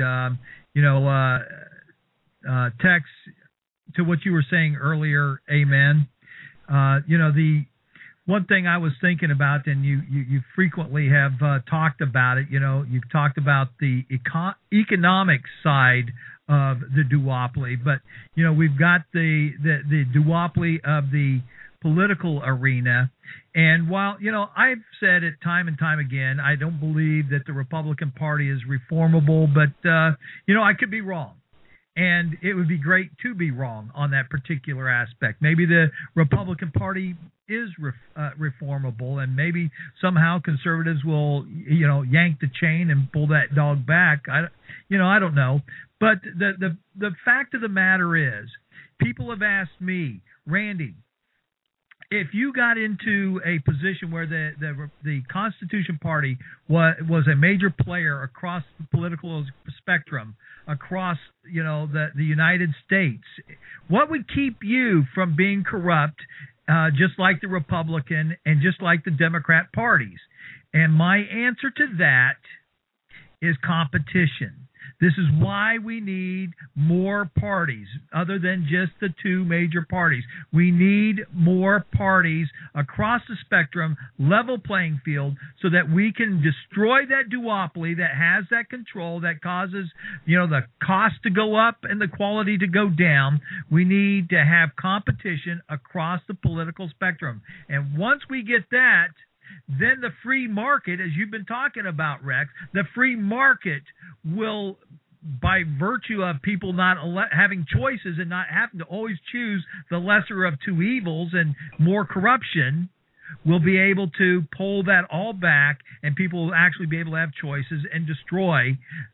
Tex, to what you were saying earlier, amen. The one thing I was thinking about, and you frequently have talked about it, you've talked about the economic side of the duopoly, but, we've got the duopoly of the political arena. And while, I've said it time and time again, I don't believe that the Republican Party is reformable, but, I could be wrong. And it would be great to be wrong on that particular aspect. Maybe the Republican Party is reformable, and maybe somehow conservatives will, yank the chain and pull that dog back. I don't know. But the fact of the matter is, people have asked me, Randy, if you got into a position where the Constitution Party was a major player across the political spectrum, across the United States, what would keep you from being corrupt, just like the Republican and just like the Democrat parties? And my answer to that is competition. This is why we need more parties other than just the two major parties. We need more parties across the spectrum, level playing field, so that we can destroy that duopoly that has that control that causes, the cost to go up and the quality to go down. We need to have competition across the political spectrum. And once we get that, then the free market, as you've been talking about, Rex, the free market will, by virtue of people not having choices and not having to always choose the lesser of two evils and more corruption, will be able to pull that all back, and people will actually be able to have choices and destroy,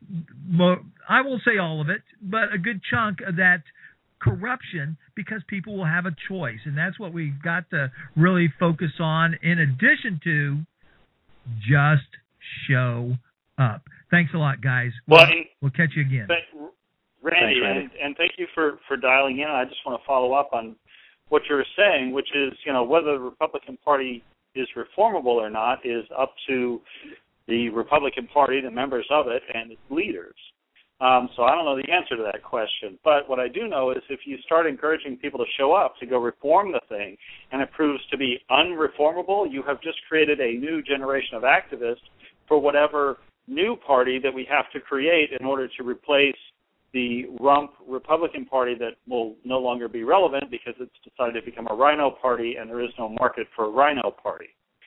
I won't say all of it, but a good chunk of that corruption, because people will have a choice. And that's what we've got to really focus on, in addition to just show up. Thanks a lot, guys. We'll catch you again. Randy, and thank you for dialing in. I just want to follow up on what you were saying, which is, whether the Republican Party is reformable or not is up to the Republican Party, the members of it, and its leaders. So I don't know the answer to that question. But what I do know is, if you start encouraging people to show up, to go reform the thing, and it proves to be unreformable, you have just created a new generation of activists for whatever new party that we have to create in order to replace the rump Republican Party that will no longer be relevant because it's decided to become a rhino party, and there is no market for a rhino party.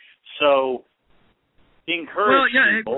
So encourage people.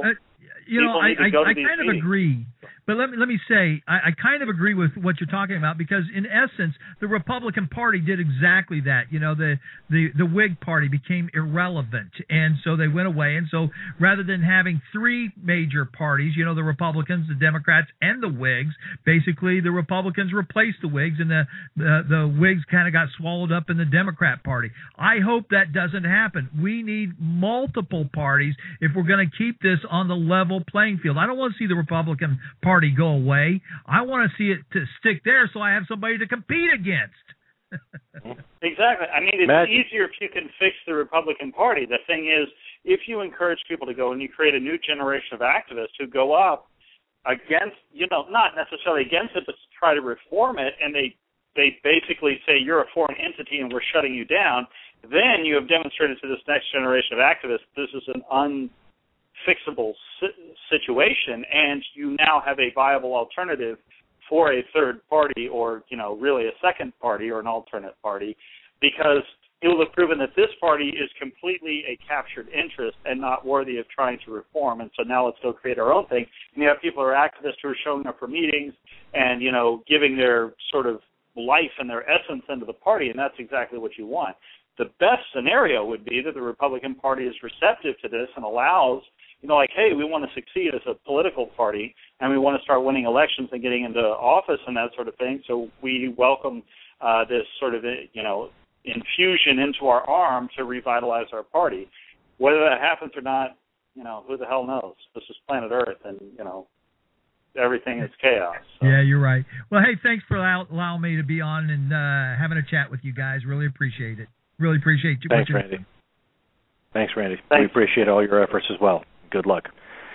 I kind of agree. But let me say, I kind of agree with what you're talking about, because in essence, the Republican Party did exactly that. The Whig Party became irrelevant, and so they went away. And so rather than having three major parties, the Republicans, the Democrats, and the Whigs, basically the Republicans replaced the Whigs, and the Whigs kind of got swallowed up in the Democrat Party. I hope that doesn't happen. We need multiple parties if we're going to keep this on the level playing field. I don't want to see the Republican Party go away. I want to see it to stick there so I have somebody to compete against. Exactly. I mean, it's easier if you can fix the Republican Party. The thing is, if you encourage people to go and you create a new generation of activists who go up against, not necessarily against it, but to try to reform it, and they basically say you're a foreign entity and we're shutting you down, then you have demonstrated to this next generation of activists this is an unfixable situation, and you now have a viable alternative for a third party, or really a second party or an alternate party, because it will have proven that this party is completely a captured interest and not worthy of trying to reform. And so now let's go create our own thing. And you have people who are activists who are showing up for meetings and giving their sort of life and their essence into the party, and that's exactly what you want. The best scenario would be that the Republican Party is receptive to this and allows, hey, we want to succeed as a political party, and we want to start winning elections and getting into office and that sort of thing. So we welcome this sort of, infusion into our arm to revitalize our party. Whether that happens or not, who the hell knows? This is planet Earth, and, everything is chaos. So. Yeah, you're right. Well, hey, thanks for allowing me to be on and having a chat with you guys. Really appreciate it. Really appreciate you. Thanks, Randy. Thanks, Randy. Thanks. We appreciate all your efforts as well. Good luck.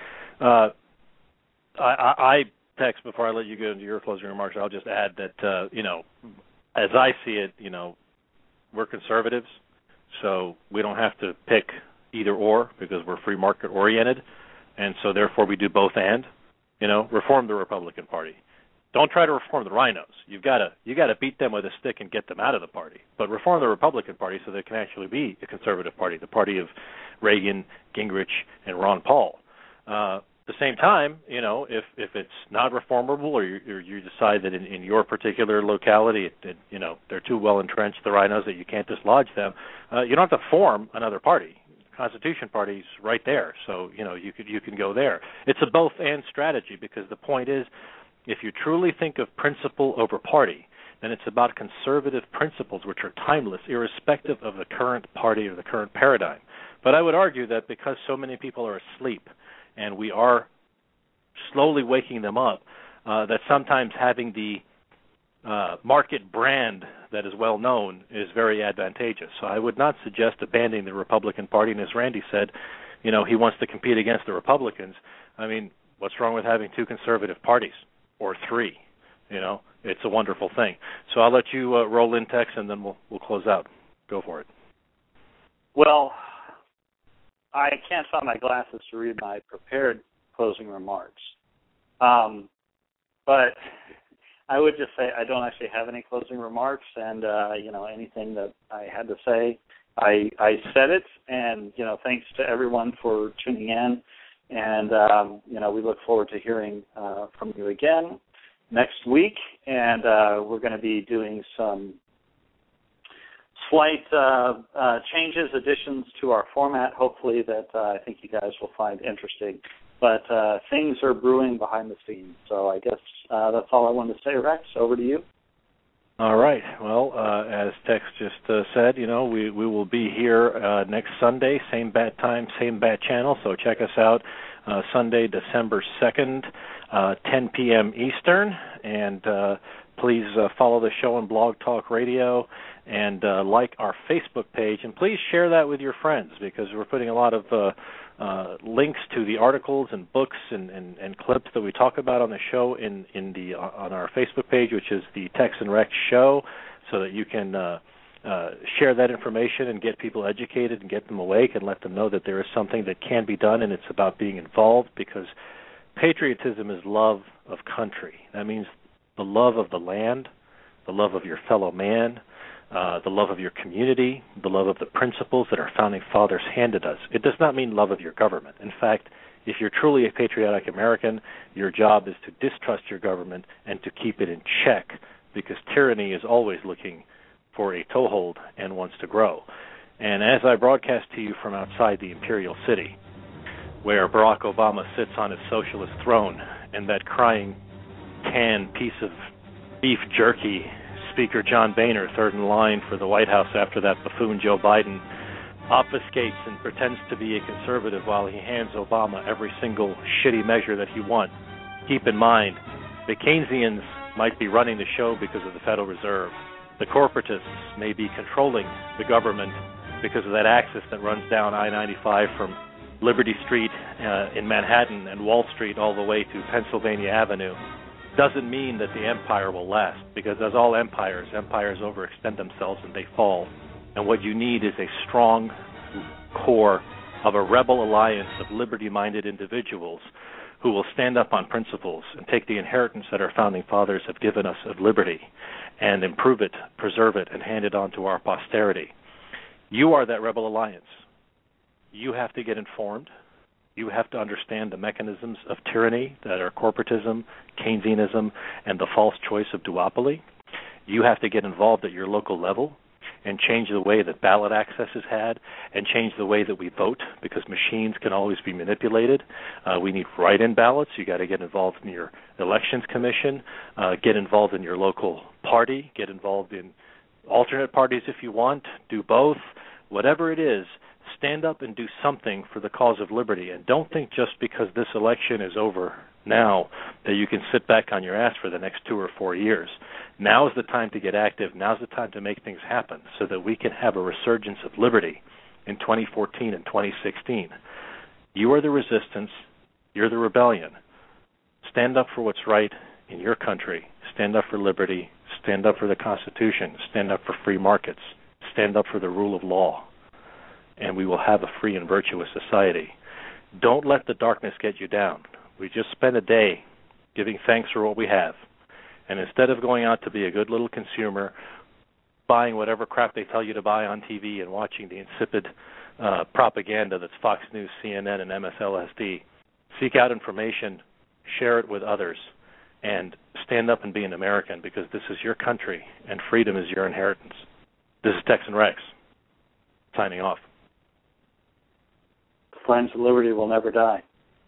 I text before I let you go into your closing remarks. I'll just add that, as I see it, we're conservatives, so we don't have to pick either or because we're free market oriented, and so therefore we do both and. Reform the Republican Party. Don't try to reform the rhinos. You got to beat them with a stick and get them out of the party. But reform the Republican Party so they can actually be a conservative party, the party of Reagan, Gingrich, and Ron Paul. The the same time, if it's not reformable, or you decide that in your particular locality, they're too well entrenched, the rhinos, that you can't dislodge them, you don't have to form another party. Constitution Party's right there, so you can go there. It's a both and strategy, because the point is, if you truly think of principle over party, then it's about conservative principles which are timeless, irrespective of the current party or the current paradigm. But I would argue that because so many people are asleep, and we are slowly waking them up, that sometimes having the market brand that is well known is very advantageous. So I would not suggest abandoning the Republican Party. And as Randy said, he wants to compete against the Republicans. I mean, what's wrong with having two conservative parties or three? It's a wonderful thing. So I'll let you roll in, Tex, and then we'll close out. Go for it. Well, I can't find my glasses to read my prepared closing remarks. But I would just say I don't actually have any closing remarks, and anything that I had to say, I said it, and thanks to everyone for tuning in, and we look forward to hearing from you again next week, and we're going to be doing some slight changes, additions to our format, hopefully, that I think you guys will find interesting. But things are brewing behind the scenes. So I guess that's all I wanted to say, Rex. Over to you. All right. Well, as Tex just said, we will be here next Sunday, same bat time, same bat channel. So check us out Sunday, December 2nd, 10 p.m. Eastern. And please follow the show on Blog Talk Radio and like our Facebook page. And please share that with your friends, because we're putting a lot of links to the articles and books and clips that we talk about on the show on our Facebook page, which is the Tex and Rex Show, so that you can share that information and get people educated and get them awake and let them know that there is something that can be done, and it's about being involved, because patriotism is love of country. That means the love of the land, the love of your fellow man, the love of your community, the love of the principles that our founding fathers handed us. It does not mean love of your government. In fact, if you're truly a patriotic American, your job is to distrust your government and to keep it in check, because tyranny is always looking for a toehold and wants to grow. And as I broadcast to you from outside the Imperial City, where Barack Obama sits on his socialist throne, and that crying tan piece of beef jerky, Speaker John Boehner, third in line for the White House after that buffoon Joe Biden, obfuscates and pretends to be a conservative while he hands Obama every single shitty measure that he wants. Keep in mind, the Keynesians might be running the show because of the Federal Reserve. The corporatists may be controlling the government because of that axis that runs down I-95 from Liberty Street in Manhattan and Wall Street all the way to Pennsylvania Avenue. Doesn't mean that the empire will last, because as all empires overextend themselves and they fall. And what you need is a strong core of a rebel alliance of liberty-minded individuals who will stand up on principles and take the inheritance that our founding fathers have given us of liberty and improve it, preserve it, and hand it on to our posterity. You are that rebel alliance. You have to get informed. You have to understand the mechanisms of tyranny that are corporatism, Keynesianism, and the false choice of duopoly. You have to get involved at your local level and change the way that ballot access is had and change the way that we vote, because machines can always be manipulated. We need write-in ballots. You got to get involved in your elections commission, get involved in your local party, get involved in alternate parties if you want, do both. Whatever it is, stand up and do something for the cause of liberty. And don't think just because this election is over now that you can sit back on your ass for the next 2 or 4 years. Now is the time to get active. Now is the time to make things happen so that we can have a resurgence of liberty in 2014 and 2016. You are the resistance. You're the rebellion. Stand up for what's right in your country. Stand up for liberty. Stand up for the Constitution. Stand up for free markets. Stand up for the rule of law. And we will have a free and virtuous society. Don't let the darkness get you down. We just spent a day giving thanks for what we have. And instead of going out to be a good little consumer, buying whatever crap they tell you to buy on TV and watching the insipid propaganda that's Fox News, CNN, and MSLSD, seek out information, share it with others, and stand up and be an American, because this is your country and freedom is your inheritance. This is Texan Rex, signing off. The flames of liberty will never die.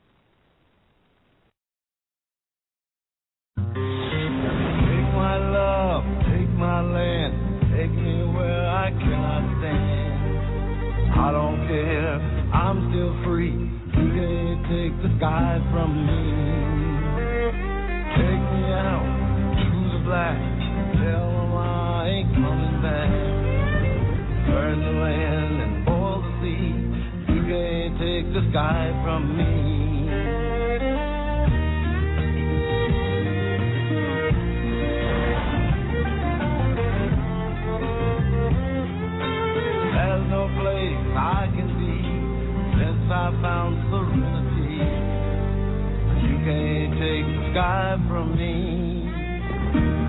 Take my love, take my land, take me where I cannot stand. I don't care, I'm still free. You can't take the sky from me. Take me out to the black, tell them I ain't coming back. Burn the land and boil the sea. You can't take the sky from me. There's no place I can be since I found serenity. You can't take the sky from me.